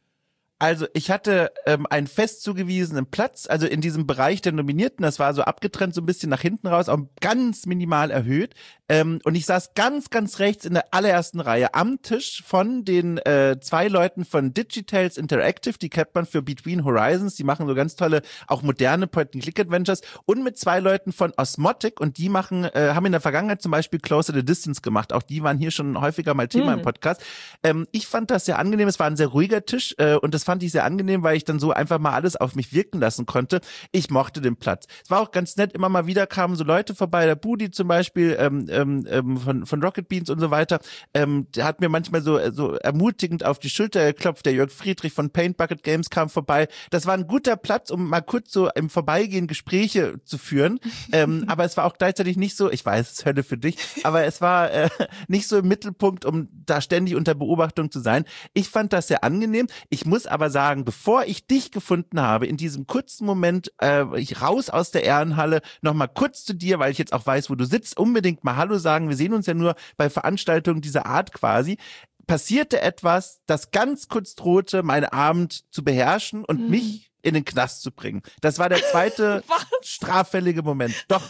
Also ich hatte ähm, einen fest zugewiesenen Platz, also in diesem Bereich der Nominierten, das war so abgetrennt, so ein bisschen nach hinten raus, auch ganz minimal erhöht. Ähm, und ich saß ganz, ganz rechts in der allerersten Reihe am Tisch von den äh, zwei Leuten von Digitales Interactive, die kennt man für Between Horizons, die machen so ganz tolle, auch moderne Point-and-Click-Adventures, und mit zwei Leuten von Osmotic, und die machen, äh, haben in der Vergangenheit zum Beispiel Closer the Distance gemacht, auch die waren hier schon häufiger mal Thema mhm. im Podcast. Ähm, ich fand das sehr angenehm, es war ein sehr ruhiger Tisch äh, und das fand ich sehr angenehm, weil ich dann so einfach mal alles auf mich wirken lassen konnte. Ich mochte den Platz. Es war auch ganz nett, immer mal wieder kamen so Leute vorbei, der Budi zum Beispiel ähm, ähm, von, von Rocket Beans und so weiter, ähm, der hat mir manchmal so, so ermutigend auf die Schulter geklopft, der Jörg Friedrich von Paint Bucket Games kam vorbei. Das war ein guter Platz, um mal kurz so im Vorbeigehen Gespräche zu führen, ähm, aber es war auch gleichzeitig nicht so, ich weiß, es ist Hölle für dich, aber es war äh, nicht so im Mittelpunkt, um da ständig unter Beobachtung zu sein. Ich fand das sehr angenehm. Ich muss aber sagen, bevor ich dich gefunden habe, in diesem kurzen Moment, äh, ich raus aus der Ehrenhalle, nochmal kurz zu dir, weil ich jetzt auch weiß, wo du sitzt, unbedingt mal Hallo sagen. Wir sehen uns ja nur bei Veranstaltungen dieser Art quasi. Passierte etwas, das ganz kurz drohte, meinen Abend zu beherrschen und hm. mich in den Knast zu bringen. Das war der zweite straffällige Moment. Doch.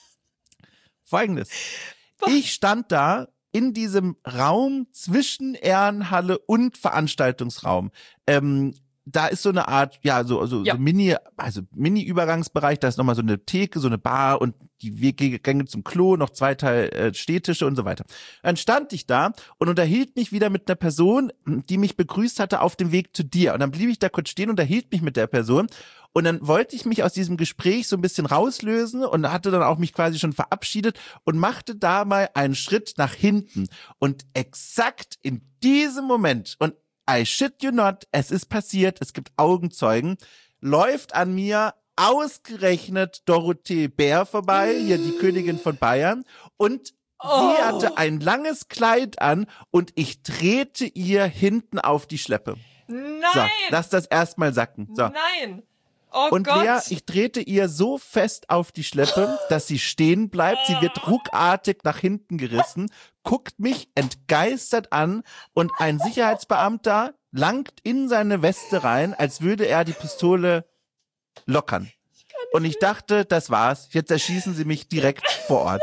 Folgendes. Was? Ich stand da in diesem Raum zwischen Ehrenhalle und Veranstaltungsraum. Ähm, da ist so eine Art, ja, so, so, ja. so Mini, also Mini-Übergangsbereich, da ist nochmal so eine Theke, so eine Bar und die Weggänge zum Klo, noch zwei Teil äh, Stehtische und so weiter. Dann stand ich da und unterhielt mich wieder mit einer Person, die mich begrüßt hatte auf dem Weg zu dir. Und dann blieb ich da kurz stehen und unterhielt mich mit der Person. Und dann wollte ich mich aus diesem Gespräch so ein bisschen rauslösen und hatte dann auch mich quasi schon verabschiedet und machte da mal einen Schritt nach hinten. Und exakt in diesem Moment, und I shit you not, es ist passiert, es gibt Augenzeugen, läuft an mir ausgerechnet Dorothee Bär vorbei, hier die Königin von Bayern, und oh. sie hatte ein langes Kleid an und ich drehte ihr hinten auf die Schleppe. Nein! So, lass das erstmal sacken. So. Nein! Oh und Gott. Lea, ich drehte ihr so fest auf die Schleppe, dass sie stehen bleibt. Sie wird ruckartig nach hinten gerissen, guckt mich entgeistert an und ein Sicherheitsbeamter langt in seine Weste rein, als würde er die Pistole lockern. Und ich dachte, das war's. Jetzt erschießen sie mich direkt vor Ort.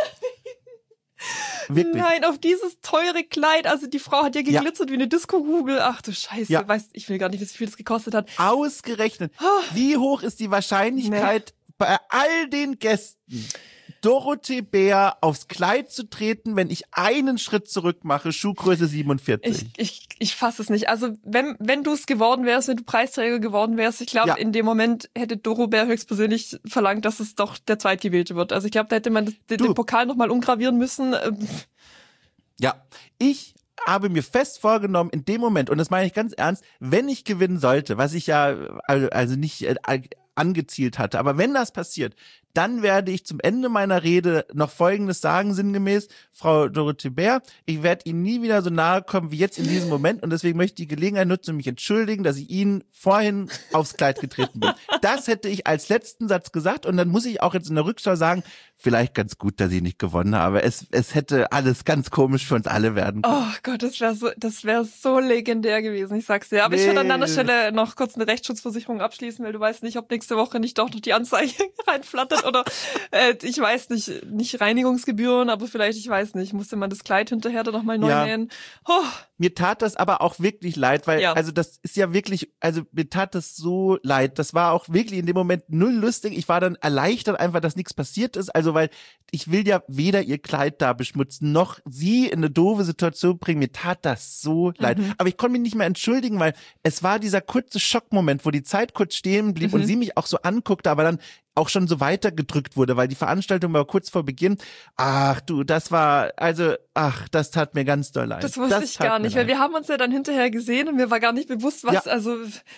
Wirklich. Nein, auf dieses teure Kleid. Also die Frau hat ja geglitzert ja. wie eine Disco-Kugel. Ach du Scheiße, ja. weiß, ich will gar nicht wissen, wie viel das gekostet hat. Ausgerechnet. Wie hoch ist die Wahrscheinlichkeit, nee. bei all den Gästen Dorothee Bär aufs Kleid zu treten, wenn ich einen Schritt zurück mache, Schuhgröße siebenundvierzig? Ich, ich, ich fasse es nicht. Also wenn wenn du es geworden wärst, wenn du Preisträger geworden wärst, ich glaube, ja. in dem Moment hätte Doro Bär höchstpersönlich verlangt, dass es doch der Zweitgewählte wird. Also ich glaube, da hätte man das, den, den Pokal nochmal umgravieren müssen. Ja, ich habe mir fest vorgenommen, in dem Moment, und das meine ich ganz ernst, wenn ich gewinnen sollte, was ich ja also nicht äh, angezielt hatte, aber wenn das passiert, dann werde ich zum Ende meiner Rede noch Folgendes sagen, sinngemäß, Frau Dorothee Bär, ich werde Ihnen nie wieder so nahe kommen wie jetzt in diesem Moment und deswegen möchte ich die Gelegenheit nutzen und mich entschuldigen, dass ich Ihnen vorhin aufs Kleid getreten bin. Das hätte ich als letzten Satz gesagt und dann muss ich auch jetzt in der Rückschau sagen, vielleicht ganz gut, dass ich nicht gewonnen habe. Es, es hätte alles ganz komisch für uns alle werden können. Oh Gott, das wäre so, das wäre so legendär gewesen, ich sag's dir. Aber nee. Ich würde an deiner Stelle noch kurz eine Rechtsschutzversicherung abschließen, weil du weißt nicht, ob nächste Woche nicht doch noch die Anzeige reinflattert oder äh, ich weiß nicht, nicht Reinigungsgebühren, aber vielleicht, ich weiß nicht, musste man das Kleid hinterher dann nochmal neu ja. nähen. Oh. Mir tat das aber auch wirklich leid, weil, ja. also das ist ja wirklich, also mir tat das so leid. Das war auch wirklich in dem Moment null lustig. Ich war dann erleichtert einfach, dass nichts passiert ist. Also, weil ich will ja weder ihr Kleid da beschmutzen, noch sie in eine doofe Situation bringen. Mir tat das so leid. Mhm. Aber ich konnte mich nicht mehr entschuldigen, weil es war dieser kurze Schockmoment, wo die Zeit kurz stehen blieb mhm. und sie mich auch so anguckte, aber dann auch schon so weitergedrückt wurde, weil die Veranstaltung war kurz vor Beginn. Ach du, das war, also, ach, das tat mir ganz doll leid. Das wusste das ich gar nicht, weil wir haben uns ja dann hinterher gesehen und mir war gar nicht bewusst, was, ja. also,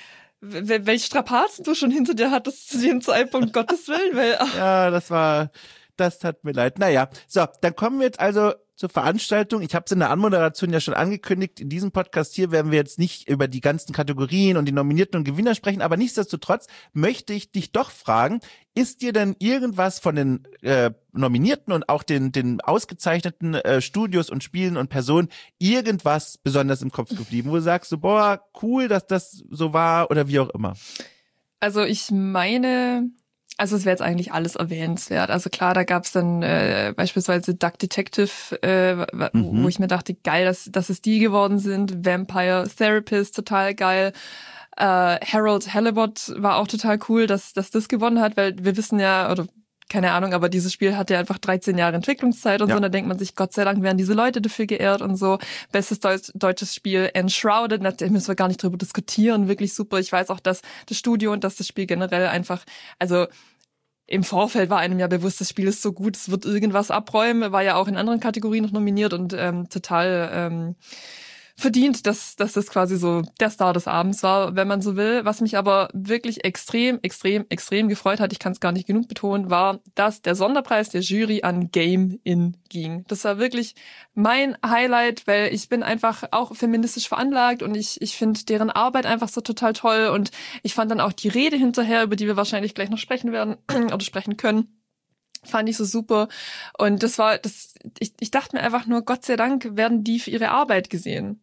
welche Strapazen du schon hinter dir hattest zu dem Zeitpunkt, Gottes Willen, weil, ach. Ja, das war, das tat mir leid. Naja, so, dann kommen wir jetzt also zur Veranstaltung. Ich habe es in der Anmoderation ja schon angekündigt. In diesem Podcast hier werden wir jetzt nicht über die ganzen Kategorien und die Nominierten und Gewinner sprechen, aber nichtsdestotrotz möchte ich dich doch fragen, ist dir denn irgendwas von den äh, Nominierten und auch den den ausgezeichneten äh, Studios und Spielen und Personen irgendwas besonders im Kopf geblieben, wo du sagst, so, boah, cool, dass das so war oder wie auch immer? Also ich meine... Also es wäre jetzt eigentlich alles erwähnenswert. Also klar, da gab's dann äh, beispielsweise Duck Detective, äh, mhm. wo ich mir dachte, geil, dass, dass es die geworden sind. Vampire Therapist, total geil. Äh, Harold Halibut war auch total cool, dass, dass das gewonnen hat, weil wir wissen ja, oder keine Ahnung, aber dieses Spiel hat ja einfach dreizehn Jahre Entwicklungszeit und ja. so. Und da denkt man sich, Gott sei Dank werden diese Leute dafür geehrt und so. Bestes Deut- deutsches Spiel, Enshrouded, da müssen wir gar nicht drüber diskutieren, wirklich super. Ich weiß auch, dass das Studio und dass das Spiel generell einfach, also im Vorfeld war einem ja bewusst, das Spiel ist so gut, es wird irgendwas abräumen, war ja auch in anderen Kategorien noch nominiert und ähm, total ähm, verdient, dass, dass das quasi so der Star des Abends war, wenn man so will. Was mich aber wirklich extrem, extrem, extrem gefreut hat, ich kann es gar nicht genug betonen, war, dass der Sonderpreis der Jury an Game In ging. Das war wirklich mein Highlight, weil ich bin einfach auch feministisch veranlagt und ich ich finde deren Arbeit einfach so total toll und ich fand dann auch die Rede hinterher, über die wir wahrscheinlich gleich noch sprechen werden oder sprechen können, fand ich so super. Und das war, das ich, ich dachte mir einfach nur, Gott sei Dank werden die für ihre Arbeit gesehen.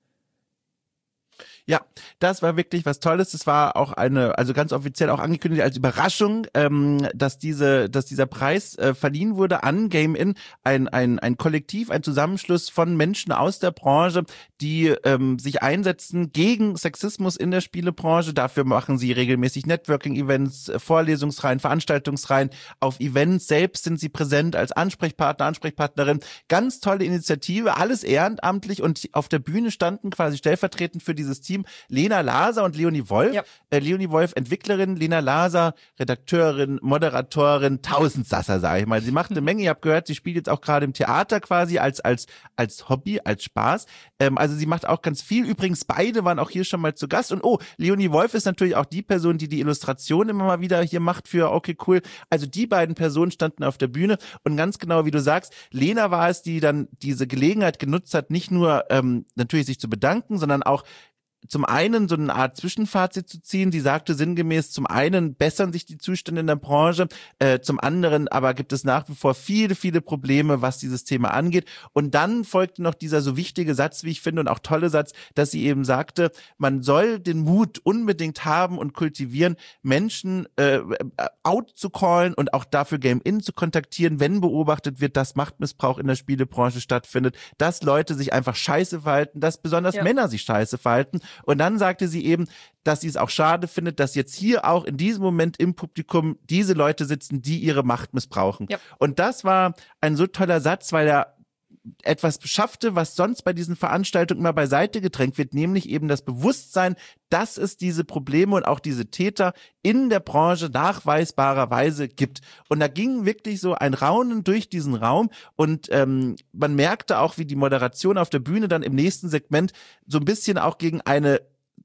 Ja, das war wirklich was Tolles. Das war auch eine, also ganz offiziell auch angekündigt als Überraschung, ähm, dass diese, dass dieser Preis äh, verliehen wurde an Game In, ein ein ein Kollektiv, ein Zusammenschluss von Menschen aus der Branche, die ähm, sich einsetzen gegen Sexismus in der Spielebranche. Dafür machen sie regelmäßig Networking-Events, Vorlesungsreihen, Veranstaltungsreihen. Auf Events selbst sind sie präsent als Ansprechpartner, Ansprechpartnerin. Ganz tolle Initiative, alles ehrenamtlich und auf der Bühne standen quasi stellvertretend für dieses Team Lena Laser und Leonie Wolf. Ja. Äh, Leonie Wolf, Entwicklerin, Lena Laser, Redakteurin, Moderatorin, Tausendsasser, sage ich mal. Sie macht eine Menge, ich habe gehört, sie spielt jetzt auch gerade im Theater quasi als als als Hobby, als Spaß. Ähm, also sie macht auch ganz viel. Übrigens, beide waren auch hier schon mal zu Gast. Und oh, Leonie Wolf ist natürlich auch die Person, die die Illustration immer mal wieder hier macht für Okay, cool. Also die beiden Personen standen auf der Bühne und ganz genau, wie du sagst, Lena war es, die dann diese Gelegenheit genutzt hat, nicht nur ähm, natürlich sich zu bedanken, sondern auch zum einen so eine Art Zwischenfazit zu ziehen. Sie sagte sinngemäß, zum einen bessern sich die Zustände in der Branche, äh, zum anderen aber gibt es nach wie vor viele, viele Probleme, was dieses Thema angeht. Und dann folgte noch dieser so wichtige Satz, wie ich finde, und auch tolle Satz, dass sie eben sagte, man soll den Mut unbedingt haben und kultivieren, Menschen äh, out zu callen und auch dafür Game In zu kontaktieren, wenn beobachtet wird, dass Machtmissbrauch in der Spielebranche stattfindet, dass Leute sich einfach scheiße verhalten, dass besonders ja. Männer sich scheiße verhalten. Und dann sagte sie eben, dass sie es auch schade findet, dass jetzt hier auch in diesem Moment im Publikum diese Leute sitzen, die ihre Macht missbrauchen. Ja. Und das war ein so toller Satz, weil er etwas schaffte, was sonst bei diesen Veranstaltungen immer beiseite gedrängt wird, nämlich eben das Bewusstsein, dass es diese Probleme und auch diese Täter in der Branche nachweisbarerweise gibt. Und da ging wirklich so ein Raunen durch diesen Raum und ähm, man merkte auch, wie die Moderation auf der Bühne dann im nächsten Segment so ein bisschen auch gegen eine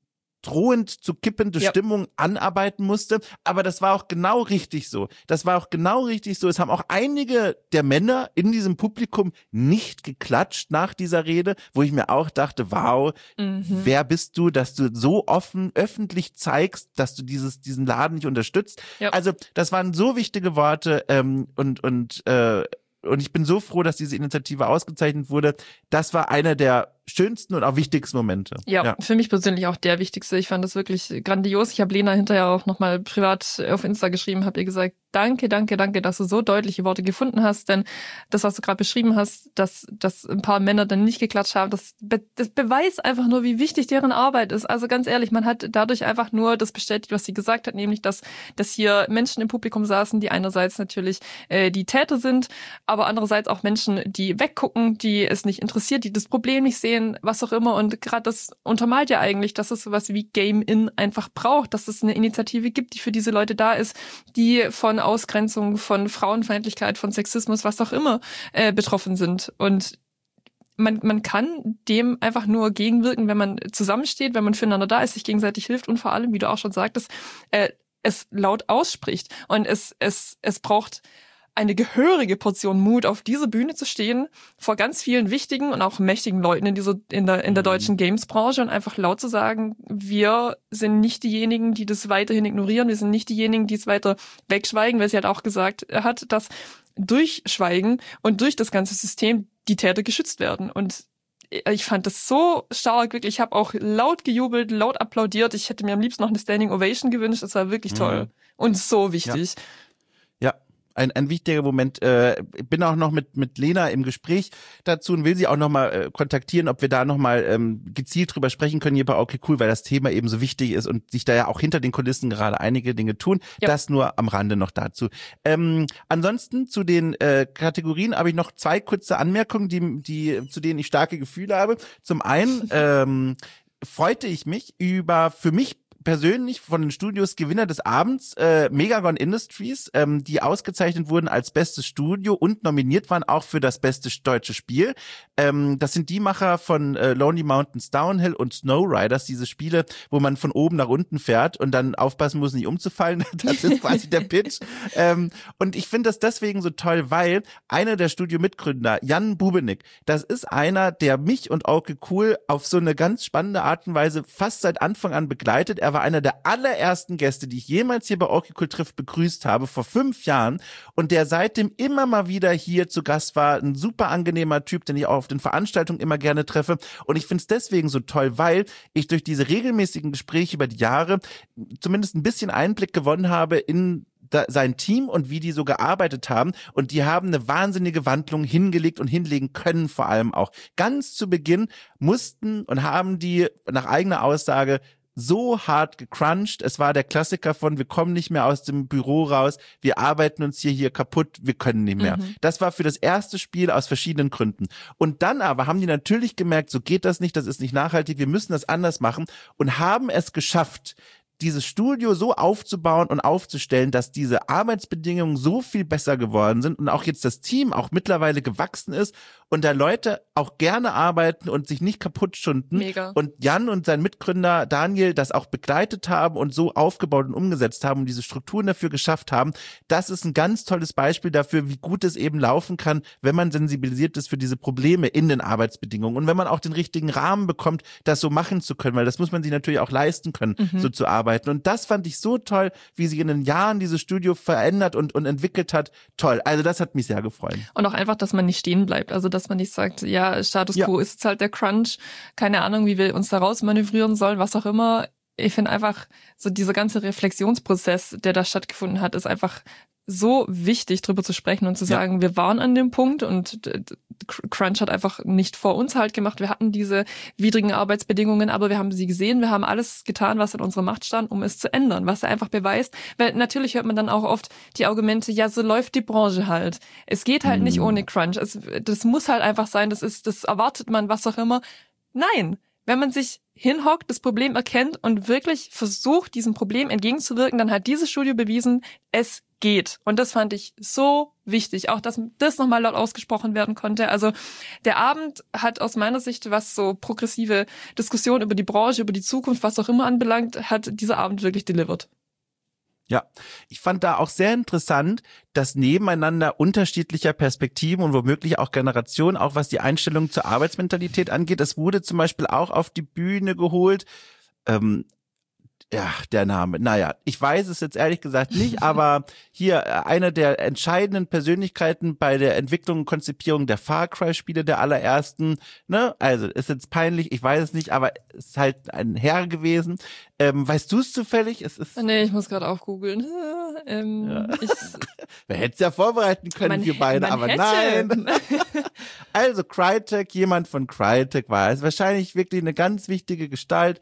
drohend zu kippende ja. Stimmung anarbeiten musste, aber das war auch genau richtig so. Das war auch genau richtig so. Es haben auch einige der Männer in diesem Publikum nicht geklatscht nach dieser Rede, wo ich mir auch dachte, wow, mhm. wer bist du, dass du so offen öffentlich zeigst, dass du dieses diesen Laden nicht unterstützt. Ja. Also das waren so wichtige Worte ähm, und und äh, und ich bin so froh, dass diese Initiative ausgezeichnet wurde. Das war einer der schönsten und auch wichtigsten Momente. Ja, ja, für mich persönlich auch der wichtigste. Ich fand das wirklich grandios. Ich habe Lena hinterher auch nochmal privat auf Insta geschrieben, habe ihr gesagt, danke, danke, danke, dass du so deutliche Worte gefunden hast, denn das, was du gerade beschrieben hast, dass, dass ein paar Männer dann nicht geklatscht haben, das, be- das beweist einfach nur, wie wichtig deren Arbeit ist. Also ganz ehrlich, man hat dadurch einfach nur das bestätigt, was sie gesagt hat, nämlich, dass, dass hier Menschen im Publikum saßen, die einerseits natürlich äh, die Täter sind, aber andererseits auch Menschen, die weggucken, die es nicht interessiert, die das Problem nicht sehen, was auch immer. Und gerade das untermalt ja eigentlich, dass es sowas wie Game In einfach braucht, dass es eine Initiative gibt, die für diese Leute da ist, die von Ausgrenzung, von Frauenfeindlichkeit, von Sexismus, was auch immer äh, betroffen sind. Und man, man kann dem einfach nur gegenwirken, wenn man zusammensteht, wenn man füreinander da ist, sich gegenseitig hilft und vor allem, wie du auch schon sagtest, äh, es laut ausspricht. Und es, es, es braucht eine gehörige Portion Mut, auf diese Bühne zu stehen, vor ganz vielen wichtigen und auch mächtigen Leuten in dieser, in der, in der deutschen Games-Branche und einfach laut zu sagen, wir sind nicht diejenigen, die das weiterhin ignorieren, wir sind nicht diejenigen, die es weiter wegschweigen, weil sie halt auch gesagt hat, dass durch Schweigen und durch das ganze System die Täter geschützt werden. Und ich fand das so stark, wirklich. Ich habe auch laut gejubelt, laut applaudiert. Ich hätte mir am liebsten noch eine Standing Ovation gewünscht. Das war wirklich toll mhm. und so wichtig. Ja. Ja. Ein, ein wichtiger Moment. Äh, ich bin auch noch mit mit Lena im Gespräch dazu und will sie auch noch mal äh, kontaktieren, ob wir da noch mal ähm, gezielt drüber sprechen können hier bei Okay Cool, weil das Thema eben so wichtig ist und sich da ja auch hinter den Kulissen gerade einige Dinge tun. Ja. Das nur am Rande noch dazu. Ähm, ansonsten zu den äh, Kategorien habe ich noch zwei kurze Anmerkungen, die die zu denen ich starke Gefühle habe. Zum einen ähm, freute ich mich über für mich persönlich von den Studios Gewinner des Abends, äh, Megagon Industries, ähm, die ausgezeichnet wurden als bestes Studio und nominiert waren auch für das beste deutsche Spiel. Ähm, das sind die Macher von äh, Lonely Mountains Downhill und Snow Riders, diese Spiele, wo man von oben nach unten fährt und dann aufpassen muss, nicht umzufallen. Das ist quasi der Pitch. Ähm, und ich finde das deswegen so toll, weil einer der Studio-Mitgründer, Jan Bubenik, das ist einer, der mich und Okay Cool auf so eine ganz spannende Art und Weise fast seit Anfang an begleitet. Er war einer der allerersten Gäste, die ich jemals hier bei Okay Cool trifft begrüßt habe, vor fünf Jahren und der seitdem immer mal wieder hier zu Gast war. Ein super angenehmer Typ, den ich auch auf den Veranstaltungen immer gerne treffe und ich finde es deswegen so toll, weil ich durch diese regelmäßigen Gespräche über die Jahre zumindest ein bisschen Einblick gewonnen habe in Da, sein Team und wie die so gearbeitet haben und die haben eine wahnsinnige Wandlung hingelegt und hinlegen können vor allem auch. Ganz zu Beginn mussten und haben die nach eigener Aussage so hart gecrunched. Es war der Klassiker von, wir kommen nicht mehr aus dem Büro raus, wir arbeiten uns hier hier kaputt, wir können nicht mehr. Mhm. Das war für das erste Spiel aus verschiedenen Gründen. Und dann aber haben die natürlich gemerkt, so geht das nicht, das ist nicht nachhaltig, wir müssen das anders machen und haben es geschafft, dieses Studio so aufzubauen und aufzustellen, dass diese Arbeitsbedingungen so viel besser geworden sind und auch jetzt das Team auch mittlerweile gewachsen ist und da Leute auch gerne arbeiten und sich nicht kaputt schunden. Mega. Und Jan und sein Mitgründer Daniel das auch begleitet haben und so aufgebaut und umgesetzt haben und diese Strukturen dafür geschafft haben. Das ist ein ganz tolles Beispiel dafür, wie gut es eben laufen kann, wenn man sensibilisiert ist für diese Probleme in den Arbeitsbedingungen und wenn man auch den richtigen Rahmen bekommt, das so machen zu können, weil das muss man sich natürlich auch leisten können, mhm. so zu arbeiten. Und das fand ich so toll, wie sich in den Jahren dieses Studio verändert und, und entwickelt hat. Toll. Also das hat mich sehr gefreut. Und auch einfach, dass man nicht stehen bleibt. Also dass man nicht sagt, ja, Status Quo ja. ist jetzt halt der Crunch. Keine Ahnung, wie wir uns da raus manövrieren sollen, was auch immer. Ich finde einfach, so dieser ganze Reflexionsprozess, der da stattgefunden hat, ist einfach so wichtig, drüber zu sprechen und zu sagen, ja. wir waren an dem Punkt und Crunch hat einfach nicht vor uns halt gemacht. Wir hatten diese widrigen Arbeitsbedingungen, aber wir haben sie gesehen. Wir haben alles getan, was in unserer Macht stand, um es zu ändern, was er einfach beweist. Weil natürlich hört man dann auch oft die Argumente, ja, so läuft die Branche halt. Es geht halt mhm. nicht ohne Crunch. Es, das muss halt einfach sein, das ist, das erwartet man, was auch immer. Nein, wenn man sich hinhockt, das Problem erkennt und wirklich versucht, diesem Problem entgegenzuwirken, dann hat dieses Studio bewiesen, es geht. Und das fand ich so wichtig, auch dass das nochmal laut ausgesprochen werden konnte. Also der Abend hat aus meiner Sicht, was so progressive Diskussion über die Branche, über die Zukunft, was auch immer anbelangt, hat dieser Abend wirklich delivered. Ja, ich fand da auch sehr interessant, dass nebeneinander unterschiedlicher Perspektiven und womöglich auch Generationen, auch was die Einstellung zur Arbeitsmentalität angeht, es wurde zum Beispiel auch auf die Bühne geholt, ähm, ja, der Name, naja, ich weiß es jetzt ehrlich gesagt nicht, aber hier eine der entscheidenden Persönlichkeiten bei der Entwicklung und Konzipierung der Far Cry-Spiele, der allerersten, ne, also ist jetzt peinlich, ich weiß es nicht, aber es ist halt ein Herr gewesen. Ähm, weißt du es zufällig? Es ist nee, ich muss gerade auch googeln. Ähm, ja. ich, Wir hätten es ja vorbereiten können, wir beide, aber hätte. nein. Also Crytek, jemand von Crytek war es, wahrscheinlich wirklich eine ganz wichtige Gestalt.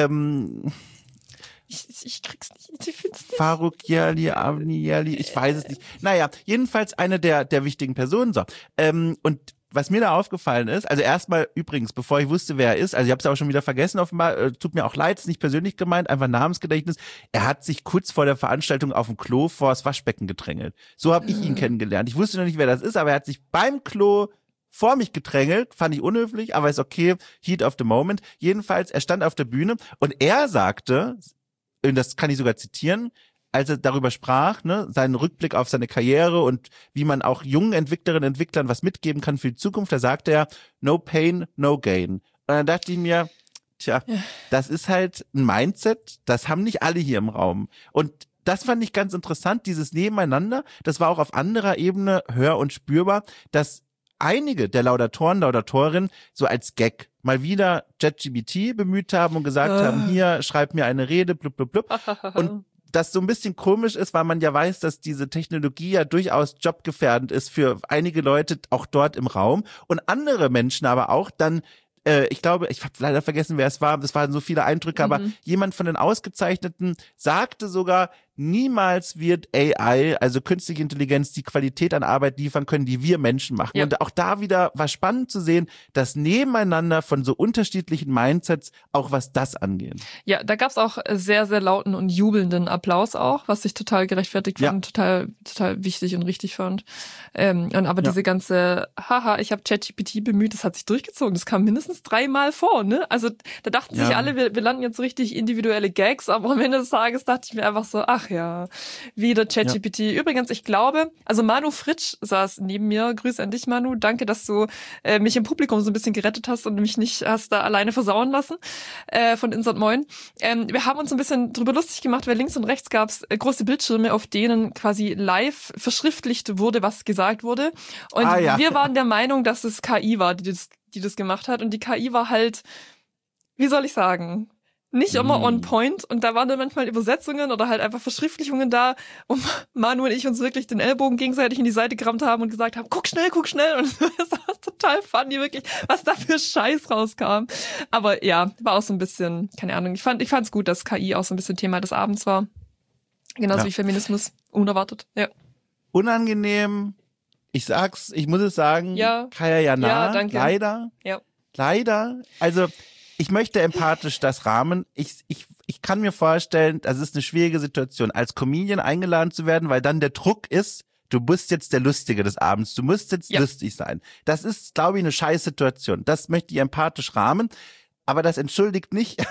Ähm, Ich, ich krieg's nicht, ich find's nicht. Faruk Yerli, Avni Yerli, ich weiß es nicht. Naja, jedenfalls eine der der wichtigen Personen. So. Ähm, und was mir da aufgefallen ist, also erstmal übrigens, bevor ich wusste, wer er ist, also ich habe es auch schon wieder vergessen offenbar, äh, tut mir auch leid, ist nicht persönlich gemeint, einfach Namensgedächtnis, er hat sich kurz vor der Veranstaltung auf dem Klo vors Waschbecken gedrängelt. So habe ich ihn kennengelernt. Ich wusste noch nicht, wer das ist, aber er hat sich beim Klo vor mich gedrängelt, fand ich unhöflich, aber ist okay, Heat of the Moment. Jedenfalls, er stand auf der Bühne und er sagte, und das kann ich sogar zitieren, als er darüber sprach, ne, seinen Rückblick auf seine Karriere und wie man auch jungen Entwicklerinnen und Entwicklern was mitgeben kann für die Zukunft, da sagte er, no pain, no gain. Und dann dachte ich mir, tja, ja. das ist halt ein Mindset, das haben nicht alle hier im Raum. Und das fand ich ganz interessant, dieses Nebeneinander, das war auch auf anderer Ebene hör- und spürbar, dass einige der Laudatoren, Laudatorinnen so als Gag mal wieder ChatGPT bemüht haben und gesagt uh. haben, hier, schreib mir eine Rede, blub, blub, blub. Und das so ein bisschen komisch ist, weil man ja weiß, dass diese Technologie ja durchaus jobgefährdend ist für einige Leute auch dort im Raum und andere Menschen aber auch dann äh, ich glaube, ich habe leider vergessen, wer es war, das waren so viele Eindrücke, mhm. aber jemand von den Ausgezeichneten sagte sogar, niemals wird A I, also künstliche Intelligenz, die Qualität an Arbeit liefern können, die wir Menschen machen. Ja. Und auch da wieder war spannend zu sehen, dass nebeneinander von so unterschiedlichen Mindsets auch was das angeht. Ja, da gab's auch sehr, sehr lauten und jubelnden Applaus auch, was ich total gerechtfertigt ja. fand, total, total wichtig und richtig fand. Ähm, und aber ja. diese ganze, haha, ich habe ChatGPT bemüht, das hat sich durchgezogen. Das kam mindestens dreimal vor, ne? Also da dachten ja. sich alle, wir, wir landen jetzt so richtig individuelle Gags, aber am Ende des Tages dachte ich mir einfach so, ach ja, wieder ChatGPT. Ja. Übrigens, ich glaube, also Manu Fritsch saß neben mir. Grüße an dich, Manu. Danke, dass du äh, mich im Publikum so ein bisschen gerettet hast und mich nicht hast da alleine versauen lassen äh, von Insert Moin. Ähm, wir haben uns ein bisschen drüber lustig gemacht, weil links und rechts gab es äh, große Bildschirme, auf denen quasi live verschriftlicht wurde, was gesagt wurde. Und ah, ja. wir waren der Meinung, dass es K I war, die das, die das gemacht hat. Und die K I war halt, wie soll ich sagen, nicht immer on point und da waren dann manchmal Übersetzungen oder halt einfach Verschriftlichungen da, und Manu und ich uns wirklich den Ellbogen gegenseitig in die Seite gerammt haben und gesagt haben, guck schnell, guck schnell, und das war total funny, wirklich, was da für Scheiß rauskam. Aber ja, war auch so ein bisschen, keine Ahnung, ich fand ich fand's gut, dass K I auch so ein bisschen Thema des Abends war. Genauso ja. wie Feminismus, unerwartet, ja. Unangenehm, ich sag's, ich muss es sagen, ja. Kaya Jana, ja, danke. leider, ja. leider, also ich möchte empathisch das rahmen. Ich, ich, ich kann mir vorstellen, das ist eine schwierige Situation, als Comedian eingeladen zu werden, weil dann der Druck ist, du bist jetzt der Lustige des Abends, du musst jetzt ja. lustig sein. Das ist, glaube ich, eine scheiß Situation. Das möchte ich empathisch rahmen, aber das entschuldigt nicht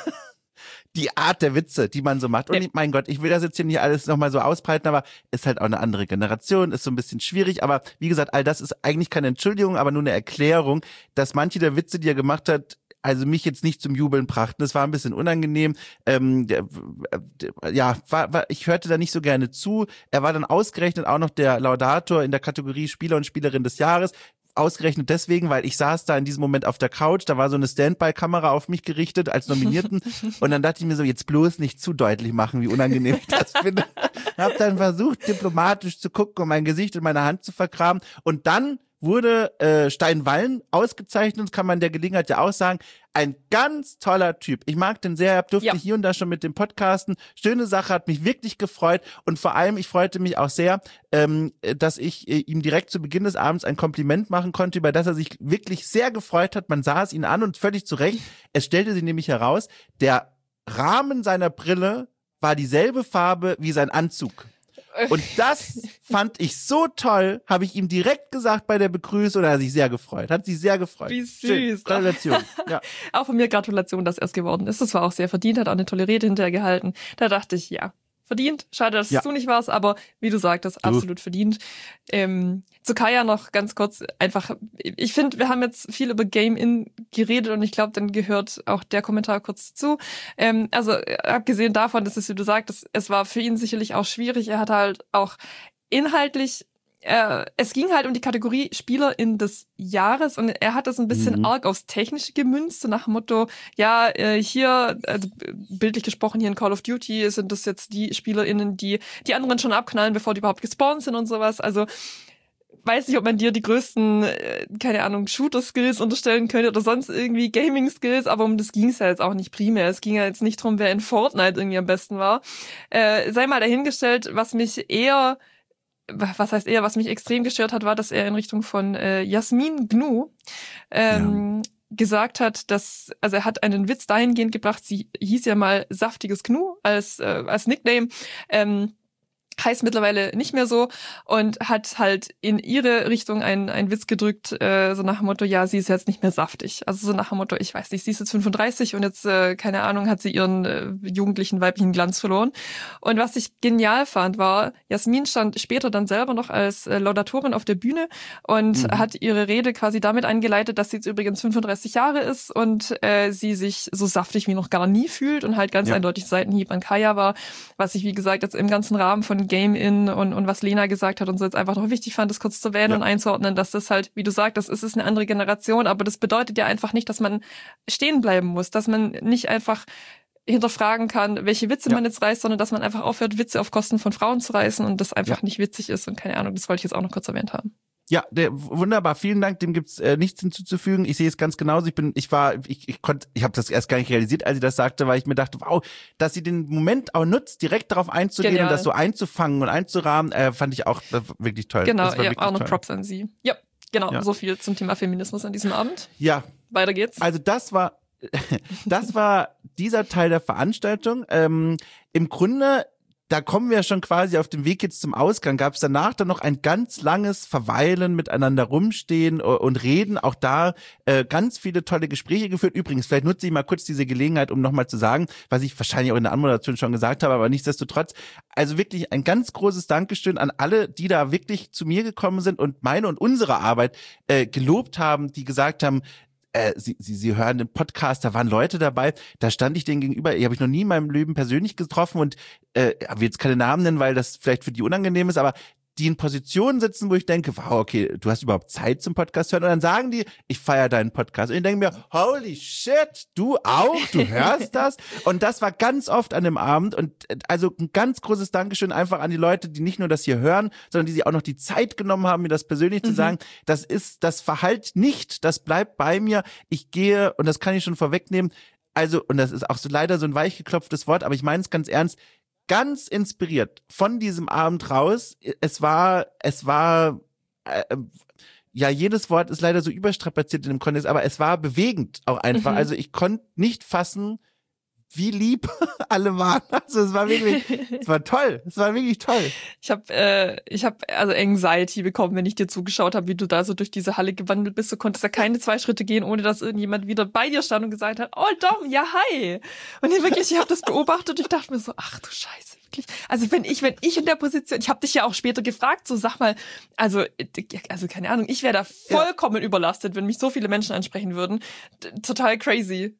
die Art der Witze, die man so macht. Und ja. ich, mein Gott, ich will das jetzt hier nicht alles nochmal so ausbreiten, aber ist halt auch eine andere Generation, ist so ein bisschen schwierig. Aber wie gesagt, all das ist eigentlich keine Entschuldigung, aber nur eine Erklärung, dass manche der Witze, die er gemacht hat, also mich jetzt nicht zum Jubeln brachten. Das war ein bisschen unangenehm. Ähm, der, der, ja, war, war, ich hörte da nicht so gerne zu. Er war dann ausgerechnet auch noch der Laudator in der Kategorie Spieler und Spielerin des Jahres. ausgerechnet deswegen, weil ich saß da in diesem Moment auf der Couch, da war so eine Standby-Kamera auf mich gerichtet als Nominierten und dann dachte ich mir so, jetzt bloß nicht zu deutlich machen, wie unangenehm ich das finde. Hab dann versucht, diplomatisch zu gucken und mein Gesicht in meine Hand zu vergraben und dann wurde äh, Steinwallen ausgezeichnet, kann man der Gelegenheit ja auch sagen. Ein ganz toller Typ. Ich mag den sehr, durfte ja. hier und da schon mit dem Podcasten. Schöne Sache, hat mich wirklich gefreut und vor allem, ich freute mich auch sehr, ähm, dass ich äh, ihm direkt zu Beginn des Abends ein Kompliment machen konnte, über das er sich wirklich sehr gefreut hat. Man sah es ihn an und völlig zu Recht. Es stellte sich nämlich heraus, der Rahmen seiner Brille war dieselbe Farbe wie sein Anzug. Und das fand ich so toll, habe ich ihm direkt gesagt bei der Begrüßung und er hat sich sehr gefreut. Hat sich sehr gefreut. Wie süß. Schön. Gratulation. Ja. Auch von mir Gratulation, dass er es geworden ist. Das war auch sehr verdient, hat auch eine tolle Rede hinterher gehalten. Da dachte ich, ja, verdient. Schade, dass ja. du nicht warst, aber wie du sagtest, absolut verdient. Ähm, zu Kaya noch ganz kurz einfach, ich finde, wir haben jetzt viel über Game-In geredet und ich glaube, dann gehört auch der Kommentar kurz dazu. Ähm, also abgesehen davon, dass es, wie du sagtest, es war für ihn sicherlich auch schwierig. Er hat halt auch inhaltlich Äh, es ging halt um die Kategorie Spielerin des Jahres und er hat das ein bisschen mhm. arg aufs Technische gemünzt, so nach dem Motto, ja, äh, hier, also bildlich gesprochen, hier in Call of Duty sind das jetzt die SpielerInnen, die die anderen schon abknallen, bevor die überhaupt gespawnt sind und sowas. Also weiß nicht, ob man dir die größten, äh, keine Ahnung, Shooter-Skills unterstellen könnte oder sonst irgendwie Gaming-Skills, aber um das ging es ja jetzt auch nicht primär. Es ging ja jetzt nicht drum, wer in Fortnite irgendwie am besten war. Äh, sei mal dahingestellt, was mich eher was heißt eher, was mich extrem gestört hat, war, dass er in Richtung von äh, Jasmin Gnu ähm, ja. gesagt hat, dass, also er hat einen Witz dahingehend gebracht, sie hieß ja mal Saftiges Gnu als äh, als Nickname, ähm, heißt mittlerweile nicht mehr so und hat halt in ihre Richtung einen, einen Witz gedrückt, äh, so nach dem Motto, ja, sie ist jetzt nicht mehr saftig. Also so nach dem Motto, ich weiß nicht, sie ist jetzt fünfunddreißig und jetzt, äh, keine Ahnung, hat sie ihren äh, jugendlichen weiblichen Glanz verloren. Und was ich genial fand, war, Jasmin stand später dann selber noch als äh, Laudatorin auf der Bühne und mhm. hat ihre Rede quasi damit eingeleitet, dass sie jetzt übrigens fünfunddreißig Jahre ist und äh, sie sich so saftig wie noch gar nie fühlt und halt ganz ja. eindeutig Seitenhieb an Kaya war, was ich, wie gesagt, jetzt im ganzen Rahmen von Game-In und, und was Lena gesagt hat und so jetzt einfach noch wichtig fand, das kurz zu erwähnen ja. und einzuordnen, dass das halt, wie du sagst, es ist eine andere Generation, aber das bedeutet ja einfach nicht, dass man stehen bleiben muss, dass man nicht einfach hinterfragen kann, welche Witze ja. man jetzt reißt, sondern dass man einfach aufhört, Witze auf Kosten von Frauen zu reißen und das einfach ja. nicht witzig ist und keine Ahnung, das wollte ich jetzt auch noch kurz erwähnt haben. Ja, der, wunderbar, vielen Dank, dem gibt's äh, nichts hinzuzufügen. Ich sehe es ganz genauso. Ich bin, ich war, ich, ich konnte, ich habe das erst gar nicht realisiert, als sie das sagte, weil ich mir dachte, wow, dass sie den Moment auch nutzt, direkt darauf einzugehen Genial. Und das so einzufangen und einzurahmen, äh, fand ich auch äh, wirklich toll. Genau, ja, auch noch toll. Props an sie. Ja, genau, ja. so viel zum Thema Feminismus an diesem Abend. Ja. Weiter geht's. Also das war, das war dieser Teil der Veranstaltung. Ähm, im Grunde da kommen wir schon quasi auf dem Weg jetzt zum Ausgang. Gab es danach dann noch ein ganz langes Verweilen, miteinander rumstehen und reden. Auch da äh, ganz viele tolle Gespräche geführt. Übrigens, vielleicht nutze ich mal kurz diese Gelegenheit, um nochmal zu sagen, was ich wahrscheinlich auch in der Anmoderation schon gesagt habe, aber nichtsdestotrotz, also wirklich ein ganz großes Dankeschön an alle, die da wirklich zu mir gekommen sind und meine und unsere Arbeit äh, gelobt haben, die gesagt haben, Äh, sie, sie, sie hören den Podcast, da waren Leute dabei, da stand ich denen gegenüber, die habe ich noch nie in meinem Leben persönlich getroffen und äh, will jetzt keine Namen nennen, weil das vielleicht für die unangenehm ist, aber die in Positionen sitzen, wo ich denke, wow, okay, du hast überhaupt Zeit zum Podcast hören und dann sagen die, ich feiere deinen Podcast und ich denke mir, holy shit, du auch, du hörst das und das war ganz oft an dem Abend und also ein ganz großes Dankeschön einfach an die Leute, die nicht nur das hier hören, sondern die sich auch noch die Zeit genommen haben, mir das persönlich mhm. zu sagen, das ist, das verhallt nicht, das bleibt bei mir, ich gehe und das kann ich schon vorwegnehmen, also und das ist auch so leider so ein weich geklopftes Wort, aber ich meine es ganz ernst, ganz inspiriert von diesem Abend raus. Es war, es war, äh, ja, jedes Wort ist leider so überstrapaziert in dem Kontext, aber es war bewegend auch einfach. Mhm. Also ich konnte nicht fassen, wie lieb alle waren. Also es war wirklich, es war toll. Es war wirklich toll. Ich habe äh, ich habe also Anxiety bekommen, wenn ich dir zugeschaut habe, wie du da so durch diese Halle gewandelt bist. Du konntest ja keine zwei Schritte gehen, ohne dass irgendjemand wieder bei dir stand und gesagt hat, oh Dom, ja hi. Und ich wirklich, ich habe das beobachtet und ich dachte mir so, ach du Scheiße, wirklich. Also wenn ich, wenn ich in der Position, ich habe dich ja auch später gefragt, so sag mal, also also keine Ahnung, ich wäre da vollkommen ja. überlastet, wenn mich so viele Menschen ansprechen würden. Total crazy.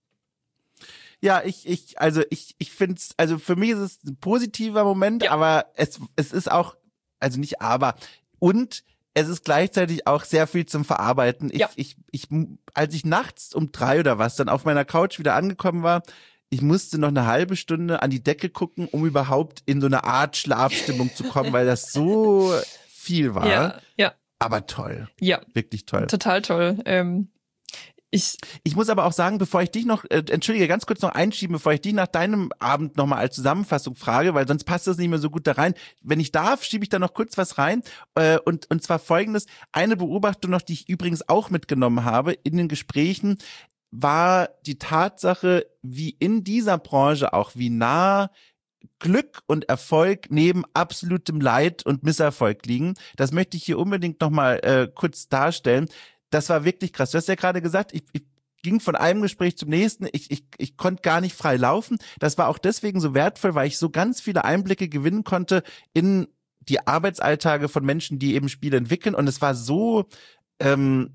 Ja, ich, ich, also ich, ich finde es, also für mich ist es ein positiver Moment, ja. aber es, es ist auch, also nicht aber, und es ist gleichzeitig auch sehr viel zum Verarbeiten. Ich, ja. ich, ich, als ich nachts um drei oder was dann auf meiner Couch wieder angekommen war, ich musste noch eine halbe Stunde an die Decke gucken, um überhaupt in so eine Art Schlafstimmung zu kommen, weil das so viel war. Ja, ja. Aber toll. Ja. Wirklich toll. Total toll. Ähm, ich, ich muss aber auch sagen, bevor ich dich noch, äh, entschuldige, ganz kurz noch einschieben, bevor ich dich nach deinem Abend nochmal als Zusammenfassung frage, weil sonst passt das nicht mehr so gut da rein. Wenn ich darf, schiebe ich da noch kurz was rein. Äh, und, und zwar folgendes, eine Beobachtung noch, die ich übrigens auch mitgenommen habe in den Gesprächen, war die Tatsache, wie in dieser Branche auch, wie nah Glück und Erfolg neben absolutem Leid und Misserfolg liegen. Das möchte ich hier unbedingt nochmal äh, kurz darstellen. Das war wirklich krass. Du hast ja gerade gesagt, ich, ich ging von einem Gespräch zum nächsten. Ich, ich, ich konnte gar nicht frei laufen. Das war auch deswegen so wertvoll, weil ich so ganz viele Einblicke gewinnen konnte in die Arbeitsalltage von Menschen, die eben Spiele entwickeln. Und es war so, ähm,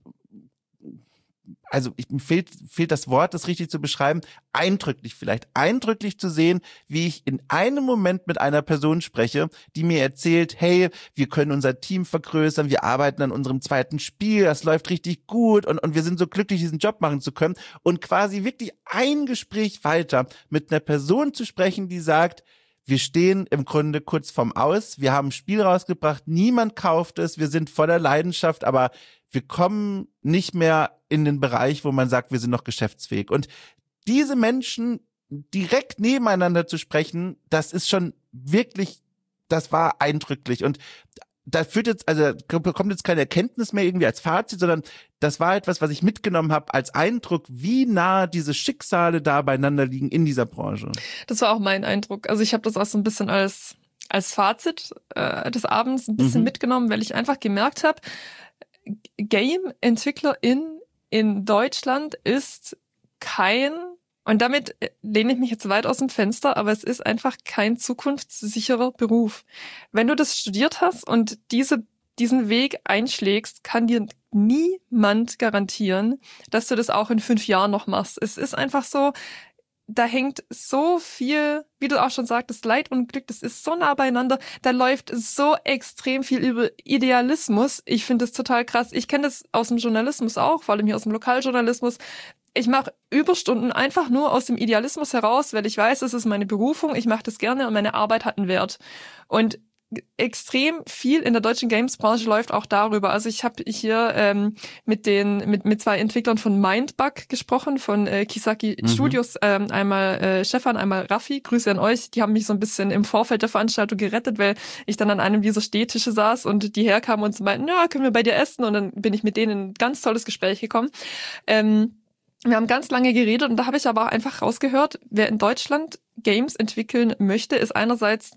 also ich, mir fehlt, fehlt das Wort, das richtig zu beschreiben, eindrücklich vielleicht, eindrücklich zu sehen, wie ich in einem Moment mit einer Person spreche, die mir erzählt, hey, wir können unser Team vergrößern, wir arbeiten an unserem zweiten Spiel, das läuft richtig gut und, und wir sind so glücklich, diesen Job machen zu können und quasi wirklich ein Gespräch weiter mit einer Person zu sprechen, die sagt, wir stehen im Grunde kurz vorm Aus, wir haben ein Spiel rausgebracht, niemand kauft es, wir sind voller Leidenschaft, aber wir kommen nicht mehr in den Bereich, wo man sagt, wir sind noch geschäftsfähig. Und diese Menschen direkt nebeneinander zu sprechen, das ist schon wirklich, das war eindrücklich. Und da führt jetzt, also kommt jetzt keine Erkenntnis mehr irgendwie als Fazit, sondern das war etwas, was ich mitgenommen habe als Eindruck, wie nah diese Schicksale da beieinander liegen in dieser Branche. Das war auch mein Eindruck. Also ich habe das auch so ein bisschen als als Fazit äh, des Abends ein bisschen mhm. mitgenommen, weil ich einfach gemerkt habe, Game-Entwicklerin in Deutschland ist kein, und damit lehne ich mich jetzt weit aus dem Fenster, aber es ist einfach kein zukunftssicherer Beruf. Wenn du das studiert hast und diese, diesen Weg einschlägst, kann dir niemand garantieren, dass du das auch in fünf Jahren noch machst. Es ist einfach so, da hängt so viel, wie du auch schon sagtest, Leid und Glück, das ist so nah beieinander, da läuft so extrem viel über Idealismus. Ich finde das total krass. Ich kenne das aus dem Journalismus auch, vor allem hier aus dem Lokaljournalismus. Ich mache Überstunden einfach nur aus dem Idealismus heraus, weil ich weiß, es ist meine Berufung, ich mache das gerne und meine Arbeit hat einen Wert. Und extrem viel in der deutschen Games-Branche läuft auch darüber. Also ich habe hier ähm, mit den mit mit zwei Entwicklern von Mindbug gesprochen, von äh, Kisaki mhm. Studios, ähm, einmal äh, Stefan, einmal Raffi. Grüße an euch. Die haben mich so ein bisschen im Vorfeld der Veranstaltung gerettet, weil ich dann an einem dieser Stehtische saß und die herkamen und so meinten, ja, können wir bei dir essen? Und dann bin ich mit denen in ein ganz tolles Gespräch gekommen. Ähm, wir haben ganz lange geredet und da habe ich aber auch einfach rausgehört, wer in Deutschland Games entwickeln möchte, ist einerseits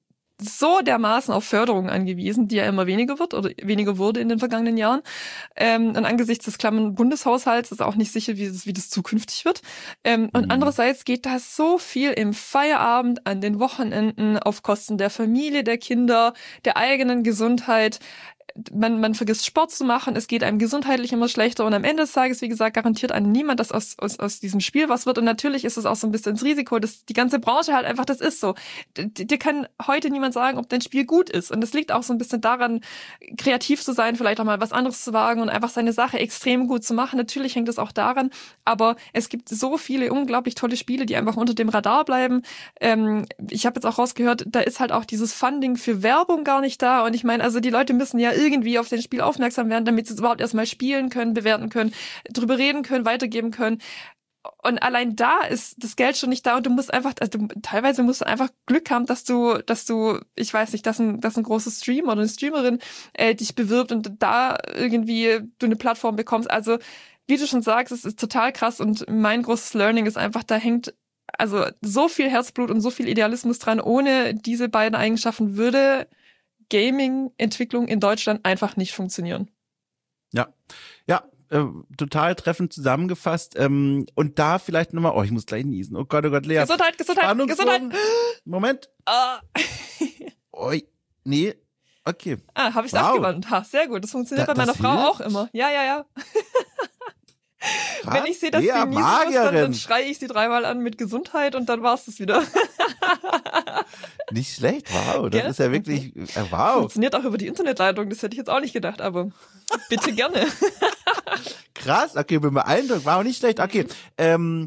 so dermaßen auf Förderung angewiesen, die ja immer weniger wird oder weniger wurde in den vergangenen Jahren. Ähm, und angesichts des klammen Bundeshaushalts ist auch nicht sicher, wie das, wie das zukünftig wird. Ähm, und mhm. andererseits geht da so viel im Feierabend, an den Wochenenden, auf Kosten der Familie, der Kinder, der eigenen Gesundheit. Man, man vergisst Sport zu machen, es geht einem gesundheitlich immer schlechter und am Ende des Tages, wie gesagt, garantiert einem niemand, dass aus, aus, aus diesem Spiel was wird und natürlich ist es auch so ein bisschen das Risiko, dass die ganze Branche halt einfach, das ist so. Dir kann heute niemand sagen, ob dein Spiel gut ist und das liegt auch so ein bisschen daran, kreativ zu sein, vielleicht auch mal was anderes zu wagen und einfach seine Sache extrem gut zu machen. Natürlich hängt es auch daran, aber es gibt so viele unglaublich tolle Spiele, die einfach unter dem Radar bleiben. Ähm, ich habe jetzt auch rausgehört, da ist halt auch dieses Funding für Werbung gar nicht da und ich meine, also die Leute müssen ja irgendwie auf das Spiel aufmerksam werden, damit sie es überhaupt erstmal spielen können, bewerten können, drüber reden können, weitergeben können. Und allein da ist das Geld schon nicht da und du musst einfach, also du, teilweise musst du einfach Glück haben, dass du, dass du, ich weiß nicht, dass ein, dass ein großes Streamer oder eine Streamerin äh, dich bewirbt und da irgendwie du eine Plattform bekommst. Also wie du schon sagst, es ist total krass und mein großes Learning ist einfach, da hängt also so viel Herzblut und so viel Idealismus dran. Ohne diese beiden Eigenschaften würde Gaming-Entwicklung in Deutschland einfach nicht funktionieren. Ja, ja, äh, total treffend zusammengefasst. Ähm, und da vielleicht nochmal, oh, ich muss gleich niesen. Oh Gott, oh Gott, Lea. Gesundheit, Gesundheit, Gesundheit. Moment. Ah. Oi, nee, okay. Ah, habe ich wow. abgewandt. Ha, sehr gut, das funktioniert da, bei meiner Frau hilft? auch immer. Ja, ja, ja. Krass, Wenn ich sehe, dass ja, sie niesen muss, dann, dann Magierin. schreie ich sie dreimal an mit Gesundheit und dann war's das wieder. Nicht schlecht, wow, das Gell? ist ja wirklich, äh, wow. Funktioniert auch über die Internetleitung, das hätte ich jetzt auch nicht gedacht, aber bitte gerne. Krass, okay, bin beeindruckt, wow, nicht schlecht, okay. Ähm,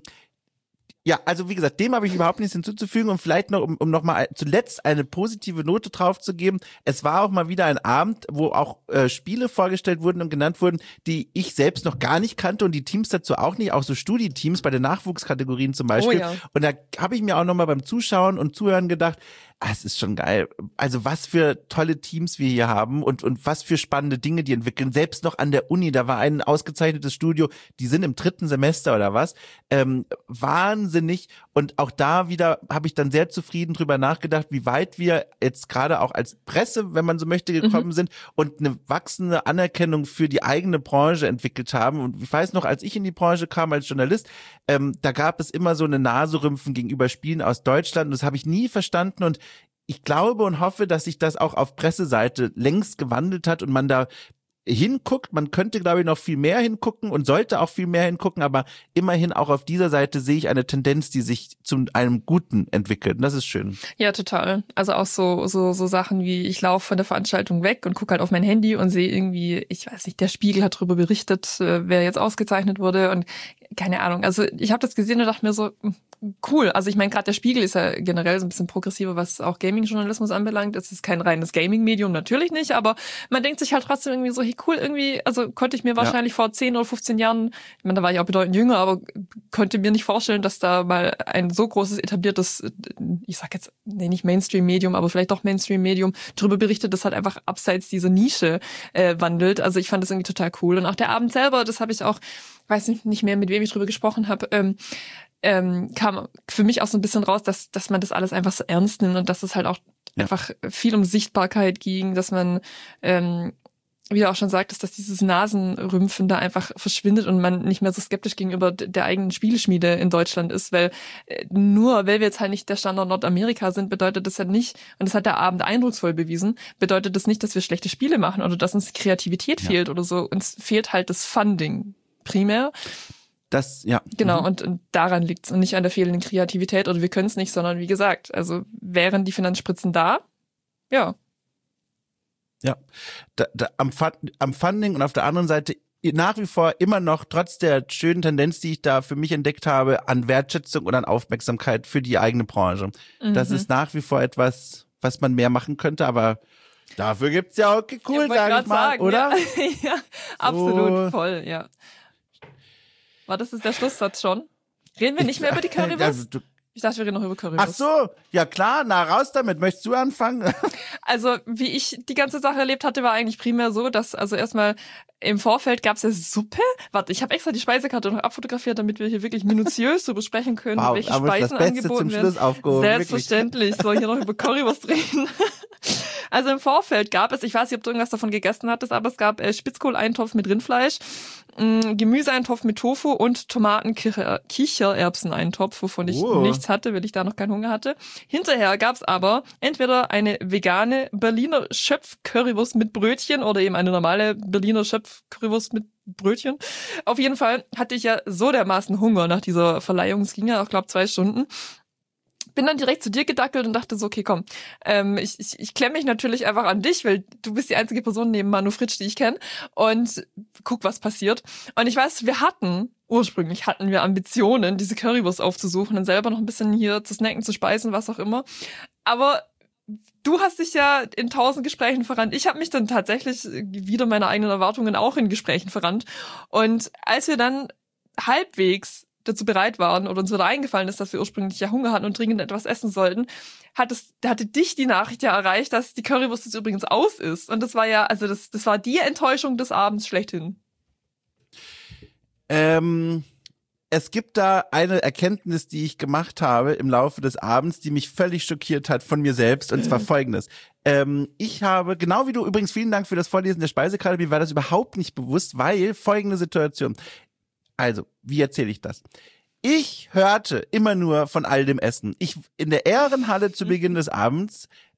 ja, also wie gesagt, dem habe ich überhaupt nichts hinzuzufügen und vielleicht noch, um, um nochmal zuletzt eine positive Note drauf zu geben. Es war auch mal wieder ein Abend, wo auch äh, Spiele vorgestellt wurden und genannt wurden, die ich selbst noch gar nicht kannte und die Teams dazu auch nicht, auch so Studi-Teams bei den Nachwuchskategorien zum Beispiel. Oh ja. Und da habe ich mir auch nochmal beim Zuschauen und Zuhören gedacht, ah, es ist schon geil. Also was für tolle Teams wir hier haben und, und was für spannende Dinge die entwickeln. Selbst noch an der Uni, da war ein ausgezeichnetes Studio, die sind im dritten Semester oder was. Ähm, wahnsinnig. Und auch da wieder habe ich dann sehr zufrieden drüber nachgedacht, wie weit wir jetzt gerade auch als Presse, wenn man so möchte, gekommen mhm. sind und eine wachsende Anerkennung für die eigene Branche entwickelt haben. Und ich weiß noch, als ich in die Branche kam als Journalist, ähm, da gab es immer so eine Naserümpfen gegenüber Spielen aus Deutschland. Und das habe ich nie verstanden. Und ich glaube und hoffe, dass sich das auch auf Presseseite längst gewandelt hat und man da hinguckt. Man könnte, glaube ich, noch viel mehr hingucken und sollte auch viel mehr hingucken, aber immerhin auch auf dieser Seite sehe ich eine Tendenz, die sich zu einem Guten entwickelt. Und das ist schön. Ja, total. Also auch so so so Sachen wie, ich laufe von der Veranstaltung weg und gucke halt auf mein Handy und sehe irgendwie, ich weiß nicht, der Spiegel hat darüber berichtet, wer jetzt ausgezeichnet wurde und keine Ahnung. Also ich habe das gesehen und dachte mir so, cool. Also ich meine, gerade der Spiegel ist ja generell so ein bisschen progressiver, was auch Gaming-Journalismus anbelangt. Es ist kein reines Gaming-Medium, natürlich nicht, aber man denkt sich halt trotzdem irgendwie so, hey cool, irgendwie, also konnte ich mir wahrscheinlich ja. vor zehn oder fünfzehn Jahren, ich meine, da war ich auch bedeutend jünger, aber konnte mir nicht vorstellen, dass da mal ein so großes etabliertes, ich sag jetzt, nee, nicht Mainstream-Medium, aber vielleicht doch Mainstream-Medium, darüber berichtet, das halt einfach abseits dieser Nische äh, wandelt. Also ich fand das irgendwie total cool. Und auch der Abend selber, das habe ich auch, weiß nicht, nicht mehr, mit wem ich drüber gesprochen habe, ähm, ähm, kam für mich auch so ein bisschen raus, dass dass man das alles einfach so ernst nimmt und dass es halt auch ja. einfach viel um Sichtbarkeit ging, dass man, ähm, wie du auch schon sagtest, dass dieses Nasenrümpfen da einfach verschwindet und man nicht mehr so skeptisch gegenüber der eigenen Spieleschmiede in Deutschland ist, weil äh, nur weil wir jetzt halt nicht der Standort Nordamerika sind, bedeutet das ja nicht, und das hat der Abend eindrucksvoll bewiesen, bedeutet das nicht, dass wir schlechte Spiele machen oder dass uns Kreativität ja. fehlt oder so. Uns fehlt halt das Funding primär. Das, ja. Genau, mhm. und, und daran liegt's und nicht an der fehlenden Kreativität oder wir können es nicht, sondern wie gesagt, also wären die Finanzspritzen da, ja. Ja, da, da, am, am Funding und auf der anderen Seite nach wie vor immer noch, trotz der schönen Tendenz, die ich da für mich entdeckt habe, an Wertschätzung und an Aufmerksamkeit für die eigene Branche. Mhm. Das ist nach wie vor etwas, was man mehr machen könnte, aber dafür gibt's ja auch cool, ja, sag ich mal, sagen, oder? Ja, ja absolut, so. Voll, ja. War das ist der Schlusssatz schon? Reden wir nicht mehr über die Currywurst? Also, du, ich dachte, wir reden noch über Currywurst. Ach so, ja klar, na raus damit. Möchtest du anfangen? Also, wie ich die ganze Sache erlebt hatte, war eigentlich primär so, dass also erstmal im Vorfeld gab's ja Suppe. Warte, ich habe extra die Speisekarte noch abfotografiert, damit wir hier wirklich minutiös so besprechen können, wow, welche Speisen das angeboten zum Schluss werden. Selbstverständlich, wirklich. Soll ich hier noch über Currywurst reden? Also im Vorfeld gab es, ich weiß nicht, ob du irgendwas davon gegessen hattest, aber es gab äh, Spitzkohleintopf mit Rindfleisch, mh, Gemüseeintopf mit Tofu und Tomaten-Kichererbsen-Eintopf, wovon ich oh. nichts hatte, weil ich da noch keinen Hunger hatte. Hinterher gab's aber entweder eine vegane Berliner Schöpf-Currywurst mit Brötchen oder eben eine normale Berliner Schöpf-Currywurst mit Brötchen. Auf jeden Fall hatte ich ja so dermaßen Hunger nach dieser Verleihung. Es ging ja auch, glaube zwei Stunden. Bin dann direkt zu dir gedackelt und dachte so, okay, komm, ähm, ich, ich, ich klemme mich natürlich einfach an dich, weil du bist die einzige Person neben Manu Fritsch, die ich kenne, und guck, was passiert. Und ich weiß, wir hatten, ursprünglich hatten wir Ambitionen, diese Currywurst aufzusuchen und selber noch ein bisschen hier zu snacken, zu speisen, was auch immer. Aber du hast dich ja in tausend Gesprächen verrannt. Ich habe mich dann tatsächlich wieder meiner eigenen Erwartungen auch in Gesprächen verrannt. Und als wir dann halbwegs dazu bereit waren oder uns wieder eingefallen ist, dass wir ursprünglich ja Hunger hatten und dringend etwas essen sollten, hat es, hatte dich die Nachricht ja erreicht, dass die Currywurst jetzt übrigens aus ist. Und das war ja, also das, das war die Enttäuschung des Abends schlechthin. Ähm, es gibt da eine Erkenntnis, die ich gemacht habe im Laufe des Abends, die mich völlig schockiert hat von mir selbst, und zwar folgendes. Ähm, ich habe, genau wie du, übrigens vielen Dank für das Vorlesen der Speisekarte, mir war das überhaupt nicht bewusst, weil folgende Situation. Also, wie erzähle ich das? Ich hörte immer nur von all dem Essen. Ich in der Ehrenhalle zu Beginn des Abends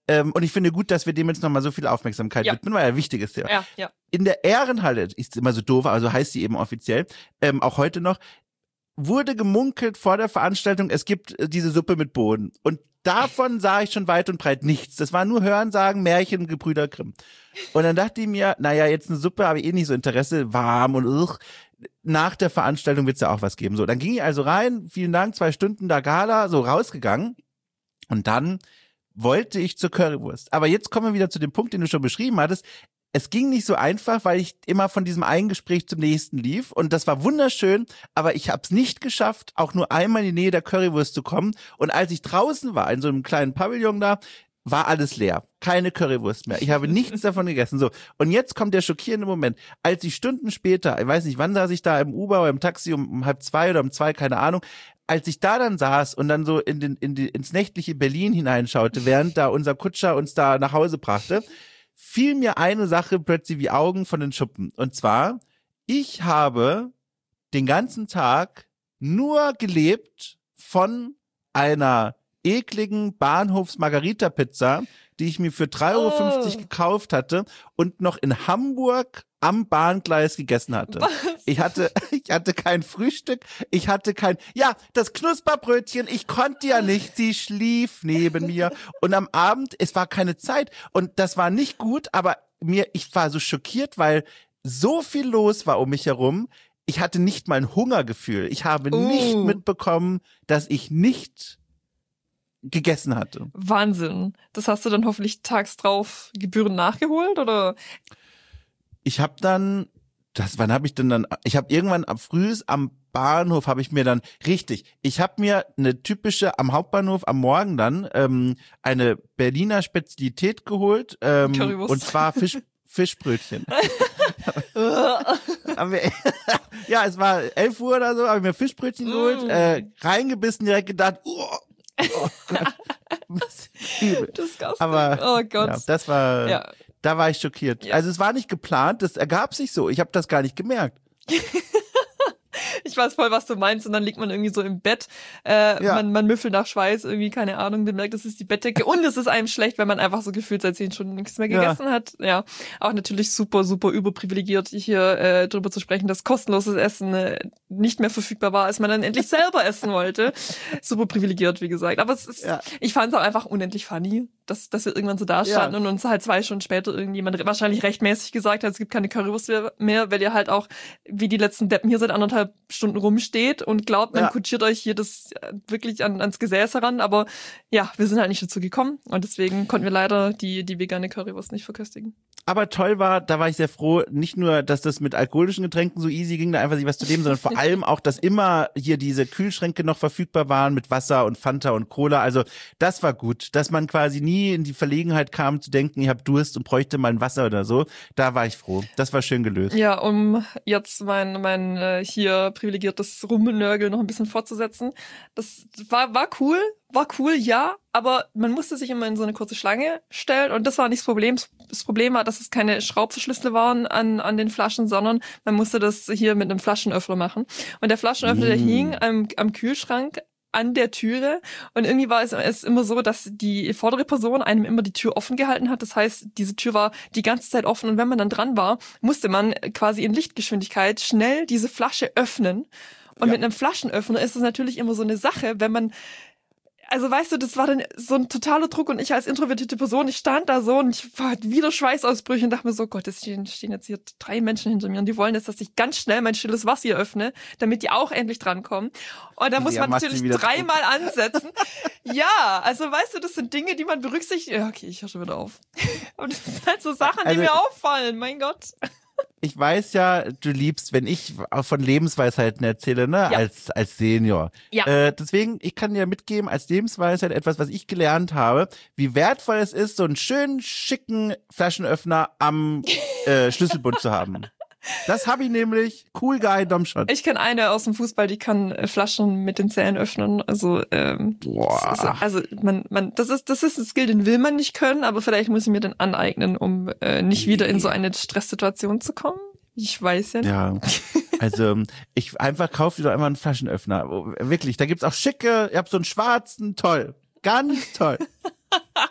Ähm, und ich finde gut, dass wir dem jetzt nochmal so viel Aufmerksamkeit Ja. widmen, weil ja ein wichtiges Thema. Ja, ja. In der Ehrenhalle, ist immer so doof, also heißt sie eben offiziell, ähm, auch heute noch, wurde gemunkelt vor der Veranstaltung, es gibt äh, diese Suppe mit Bohnen. Und davon sah ich schon weit und breit nichts. Das war nur Hörensagen, Märchen, Gebrüder Grimm. Und dann dachte ich mir, naja, jetzt eine Suppe, habe ich eh nicht so Interesse, warm und ugh. Nach der Veranstaltung wird's ja auch was geben. So, dann ging ich also rein, vielen Dank, zwei Stunden da Gala, so rausgegangen. Und dann wollte ich zur Currywurst. Aber jetzt kommen wir wieder zu dem Punkt, den du schon beschrieben hattest. Es ging nicht so einfach, weil ich immer von diesem einen Gespräch zum nächsten lief. Und das war wunderschön, aber ich habe es nicht geschafft, auch nur einmal in die Nähe der Currywurst zu kommen. Und als ich draußen war, in so einem kleinen Pavillon da, war alles leer. Keine Currywurst mehr. Ich habe nichts davon gegessen. So. Und jetzt kommt der schockierende Moment. Als ich Stunden später, ich weiß nicht, wann saß ich da im Uber oder im Taxi, um, um halb zwei oder um zwei, keine Ahnung, als ich da dann saß und dann so in den, in die, ins nächtliche Berlin hineinschaute, während da unser Kutscher uns da nach Hause brachte, fiel mir eine Sache plötzlich wie Augen von den Schuppen. Und zwar, ich habe den ganzen Tag nur gelebt von einer ekligen Bahnhofs-Margarita-Pizza, die ich mir für drei Euro fünfzig oh. gekauft hatte und noch in Hamburg am Bahngleis gegessen hatte. Was? Ich hatte, ich hatte kein Frühstück, ich hatte kein, ja, das Knusperbrötchen, ich konnte ja nicht, sie schlief neben mir und am Abend, es war keine Zeit und das war nicht gut, aber mir, ich war so schockiert, weil so viel los war um mich herum, ich hatte nicht mal ein Hungergefühl, ich habe uh. nicht mitbekommen, dass ich nicht gegessen hatte. Wahnsinn. Das hast du dann hoffentlich tags drauf gebührend nachgeholt, oder? Ich habe dann, das, wann habe ich denn dann, ich habe irgendwann am frühs am Bahnhof habe ich mir dann, richtig, ich habe mir eine typische, am Hauptbahnhof am Morgen dann, ähm, eine Berliner Spezialität geholt, ähm, und zwar Fisch, Fischbrötchen. haben wir, ja, es war elf Uhr oder so, habe ich mir Fischbrötchen geholt, mm. äh, reingebissen, direkt gedacht, oh, oh Gott. Disgusting. Aber oh Gott. Ja, das war, ja. da war ich schockiert. Ja. Also es war nicht geplant, das ergab sich so. Ich habe das gar nicht gemerkt. Ich weiß voll, was du meinst. Und dann liegt man irgendwie so im Bett, äh, ja. man, man müffelt nach Schweiß, irgendwie, keine Ahnung, bemerkt, das ist die Bettdecke. Und es ist einem schlecht, wenn man einfach so gefühlt seit zehn Stunden nichts mehr gegessen ja. hat. Ja, auch natürlich super, super überprivilegiert, hier äh, drüber zu sprechen, dass kostenloses Essen äh, nicht mehr verfügbar war, als man dann endlich selber essen wollte. Super privilegiert, wie gesagt. Aber es ist, ja. ich fand es auch einfach unendlich funny, dass, dass wir irgendwann so da standen ja. und uns halt zwei Stunden später irgendjemand wahrscheinlich rechtmäßig gesagt hat, es gibt keine Currywurst mehr, weil ihr halt auch, wie die letzten Deppen hier seit anderthalb Stunden rumsteht und glaubt, man ja. kutschiert euch hier das wirklich an, ans Gesäß heran. Aber ja, wir sind halt nicht dazu gekommen und deswegen konnten wir leider die, die vegane Currywurst nicht verköstigen. Aber toll war, da war ich sehr froh, nicht nur, dass das mit alkoholischen Getränken so easy ging, da einfach sich was zu nehmen, sondern vor allem auch, dass immer hier diese Kühlschränke noch verfügbar waren mit Wasser und Fanta und Cola. Also das war gut, dass man quasi nie in die Verlegenheit kam zu denken, ich habe Durst und bräuchte mal ein Wasser oder so. Da war ich froh. Das war schön gelöst. Ja, um jetzt mein mein äh, hier privilegiertes Rummelnörgel noch ein bisschen fortzusetzen. Das war war cool. War cool, ja, aber man musste sich immer in so eine kurze Schlange stellen und das war nicht das Problem. Das Problem war, dass es keine Schraubverschlüsse waren an an den Flaschen, sondern man musste das hier mit einem Flaschenöffner machen. Und der Flaschenöffner, mm. der hing am, am Kühlschrank an der Türe und irgendwie war es, es immer so, dass die vordere Person einem immer die Tür offen gehalten hat. Das heißt, diese Tür war die ganze Zeit offen und wenn man dann dran war, musste man quasi in Lichtgeschwindigkeit schnell diese Flasche öffnen. Und ja. mit einem Flaschenöffner ist es natürlich immer so eine Sache, wenn man Also weißt du, das war dann so ein totaler Druck und ich als introvertierte Person, ich stand da so und ich war wieder Schweißausbrüche und dachte mir so, Gott, es stehen, stehen jetzt hier drei Menschen hinter mir und die wollen jetzt, dass ich ganz schnell mein stilles Wasser hier öffne, damit die auch endlich drankommen. Und da muss ja, man natürlich dreimal ansetzen. Ja, also weißt du, das sind Dinge, die man berücksichtigt. Ja, okay, ich höre schon wieder auf. Aber das sind halt so Sachen, die also, mir auffallen, mein Gott. Ich weiß ja, du liebst, wenn ich von Lebensweisheiten erzähle, ne, ja. als als Senior. Ja. Äh, deswegen, ich kann dir mitgeben, als Lebensweisheit etwas, was ich gelernt habe, wie wertvoll es ist, so einen schönen, schicken Flaschenöffner am äh, Schlüsselbund zu haben. Das habe ich nämlich. Cool Guy, Domshot. Ich kenne eine aus dem Fußball, die kann Flaschen mit den Zähnen öffnen. Also, ähm, Boah. Ist, also man, man, das ist, das ist ein Skill, den will man nicht können, aber vielleicht muss ich mir den aneignen, um äh, nicht wieder in so eine Stresssituation zu kommen. Ich weiß ja nicht. Ja, also ich einfach kaufe dir doch einfach einen Flaschenöffner. Wirklich, da gibt's auch schicke, ich habe so einen schwarzen, toll. Ganz toll.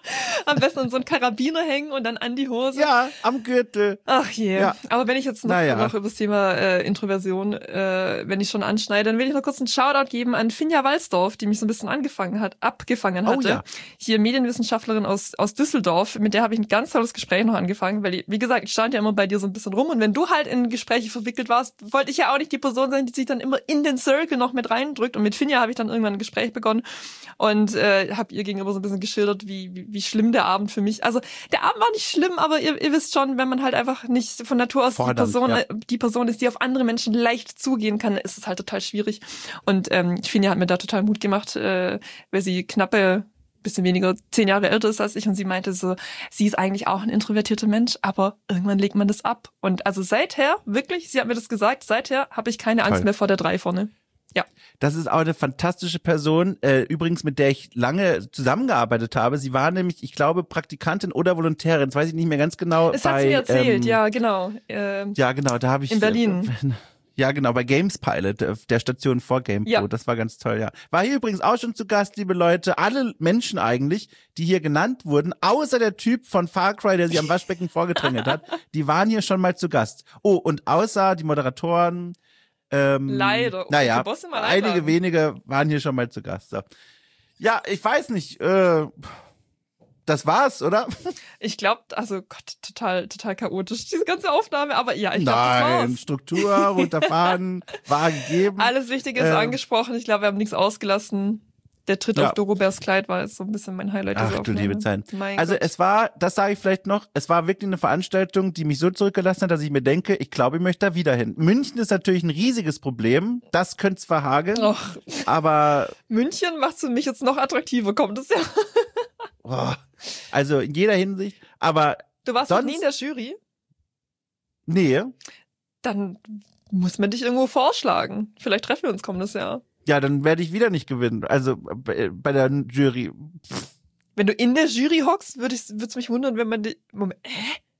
Am besten an so einen Karabiner hängen und dann an die Hose. Ja, am Gürtel. Ach je. Ja. Aber wenn ich jetzt noch, Naja. noch über das Thema äh, Introversion, äh, wenn ich schon anschneide, dann will ich noch kurz einen Shoutout geben an Finja Walsdorf, die mich so ein bisschen angefangen hat, abgefangen hatte. Oh ja. Hier Medienwissenschaftlerin aus aus Düsseldorf, mit der habe ich ein ganz tolles Gespräch noch angefangen, weil, wie gesagt, ich stand ja immer bei dir so ein bisschen rum und wenn du halt in Gespräche verwickelt warst, wollte ich ja auch nicht die Person sein, die sich dann immer in den Circle noch mit reindrückt und mit Finja habe ich dann irgendwann ein Gespräch begonnen und äh, habe ihr gegenüber so ein bisschen geschildert, wie, wie wie schlimm der Abend für mich, also der Abend war nicht schlimm, aber ihr, ihr wisst schon, wenn man halt einfach nicht von Natur aus Fordernd, die Person, ja. äh, die Person ist, die auf andere Menschen leicht zugehen kann, ist es halt total schwierig. Und ähm, Finja hat mir da total Mut gemacht, äh, weil sie knappe, bisschen weniger, zehn Jahre älter ist als ich und sie meinte so, sie ist eigentlich auch ein introvertierter Mensch, aber irgendwann legt man das ab. Und also seither, wirklich, sie hat mir das gesagt, seither habe ich keine Angst Toll. mehr vor der drei vorne. Ja. Das ist auch eine fantastische Person, äh, übrigens mit der ich lange zusammengearbeitet habe. Sie war nämlich, ich glaube, Praktikantin oder Volontärin, das weiß ich nicht mehr ganz genau. Es bei, hat sie mir erzählt, ähm, ja, genau. Ähm, Ja, genau, da habe ich... In Berlin. Äh, ja, genau, bei Games Pilot, äh, der Station vor GamePro. Ja. Das war ganz toll, ja. War hier übrigens auch schon zu Gast, liebe Leute. Alle Menschen eigentlich, die hier genannt wurden, außer der Typ von Far Cry, der sich am Waschbecken vorgedrängelt hat, die waren hier schon mal zu Gast. Oh, und außer die Moderatoren... Ähm, Leider. Oh, Naja, du musst ihn mal einige einladen. wenige waren hier schon mal zu Gast. So. Ja, ich weiß nicht. Äh, das war's, oder? Ich glaube, also Gott, total, total chaotisch, diese ganze Aufnahme, aber ja, ich glaube, das Nein, war's. Struktur, runterfahren, war gegeben. Alles Wichtige ist Ähm. angesprochen. Ich glaube, wir haben nichts ausgelassen. Der Tritt Ja. auf Doroberts Kleid war jetzt so ein bisschen mein Highlight. dieser Ach du Aufnahme. liebe Zeit. Mein Also Gott. es war, das sage ich vielleicht noch, es war wirklich eine Veranstaltung, die mich so zurückgelassen hat, dass ich mir denke, ich glaube, ich möchte da wieder hin. München ist natürlich ein riesiges Problem, das könnte es verhageln, Och, aber München macht für mich jetzt noch attraktiver, kommt es ja. oh, also in jeder Hinsicht, aber Du warst noch Sonst- nie in der Jury? nee, Dann muss man dich irgendwo vorschlagen. Vielleicht treffen wir uns kommendes Jahr. ja, dann werde ich wieder nicht gewinnen. Also bei, bei der Jury. Wenn du in der Jury hockst, würde es mich wundern, wenn man die... Moment, hä?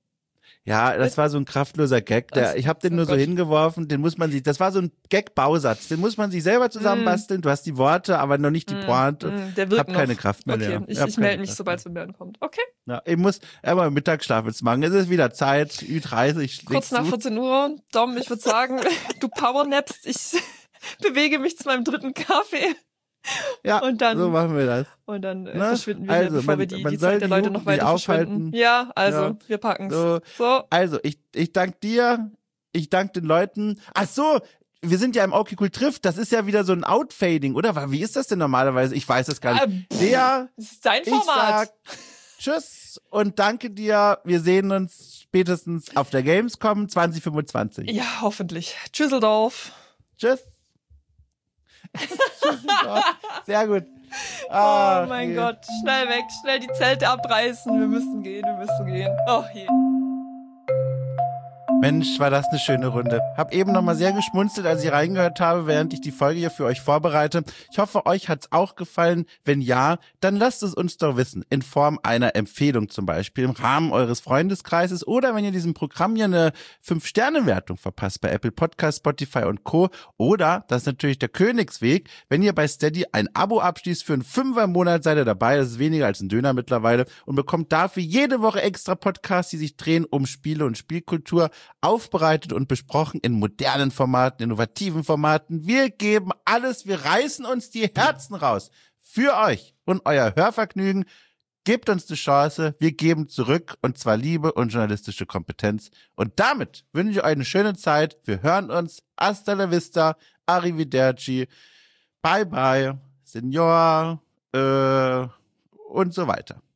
Ja, das war so ein kraftloser Gag. Der, Also, ich habe den oh nur so Gott. hingeworfen, den muss man sich, das war so ein Gag-Bausatz, den muss man sich selber zusammenbasteln. Du hast die Worte, aber noch nicht die Pointe. Mm, der wirkt Hab noch. keine Kraft mehr. Okay, ja. ich, hab ich keine melde mich, Kraft sobald mehr. es mit kommt. Okay. Ja, ich muss einmal Mittagsschlaf jetzt machen. Es ist wieder Zeit, Ü dreißig. Kurz nach vierzehn Uhr. Dom, ich würde sagen, du powernapst. Ich bewege mich zu meinem dritten Kaffee. Ja, und dann- so machen wir das. Und dann äh, Na, verschwinden wir also, hier, bevor man- wir die, man die soll Zeit der die Leute Jugend noch weiter nicht verschwinden. aufhalten. Ja, also, Ja. wir packen's. So. So. Also, ich, ich danke dir, ich danke den Leuten. Ach so, wir sind ja im Okay Cool trifft, das ist ja wieder so ein Outfading, oder? Wie ist das denn normalerweise? Ich weiß das gar nicht. Ähm, Der, Das ist dein ich Format. sag Tschüss und danke dir. Wir sehen uns spätestens auf der Gamescom zwanzig fünfundzwanzig. Ja, hoffentlich. Tschüsseldorf. Tschüss. Tschüss. Sehr gut. Oh Ah, mein je. Gott. Schnell weg, schnell die Zelte abreißen. Wir müssen gehen, wir müssen gehen. Oh je. Mensch, war das eine schöne Runde. Hab eben noch mal sehr geschmunzelt, als ich reingehört habe, während ich die Folge hier für euch vorbereite. Ich hoffe, euch hat's auch gefallen. Wenn ja, dann lasst es uns doch wissen. In Form einer Empfehlung zum Beispiel im Rahmen eures Freundeskreises oder wenn ihr diesem Programm hier eine fünf Sterne Wertung verpasst bei Apple Podcasts, Spotify und Co. Oder, das ist natürlich der Königsweg, wenn ihr bei Steady ein Abo abschließt für einen Fünfer im Monat, seid ihr dabei. Das ist weniger als ein Döner mittlerweile und bekommt dafür jede Woche extra Podcasts, die sich drehen um Spiele und Spielkultur, aufbereitet und besprochen in modernen Formaten, innovativen Formaten. Wir geben alles, wir reißen uns die Herzen raus für euch und euer Hörvergnügen. Gebt uns die Chance, wir geben zurück und zwar Liebe und journalistische Kompetenz. Und damit wünsche ich euch eine schöne Zeit. Wir hören uns. Hasta la vista, arrivederci, bye bye, Senor äh, und so weiter.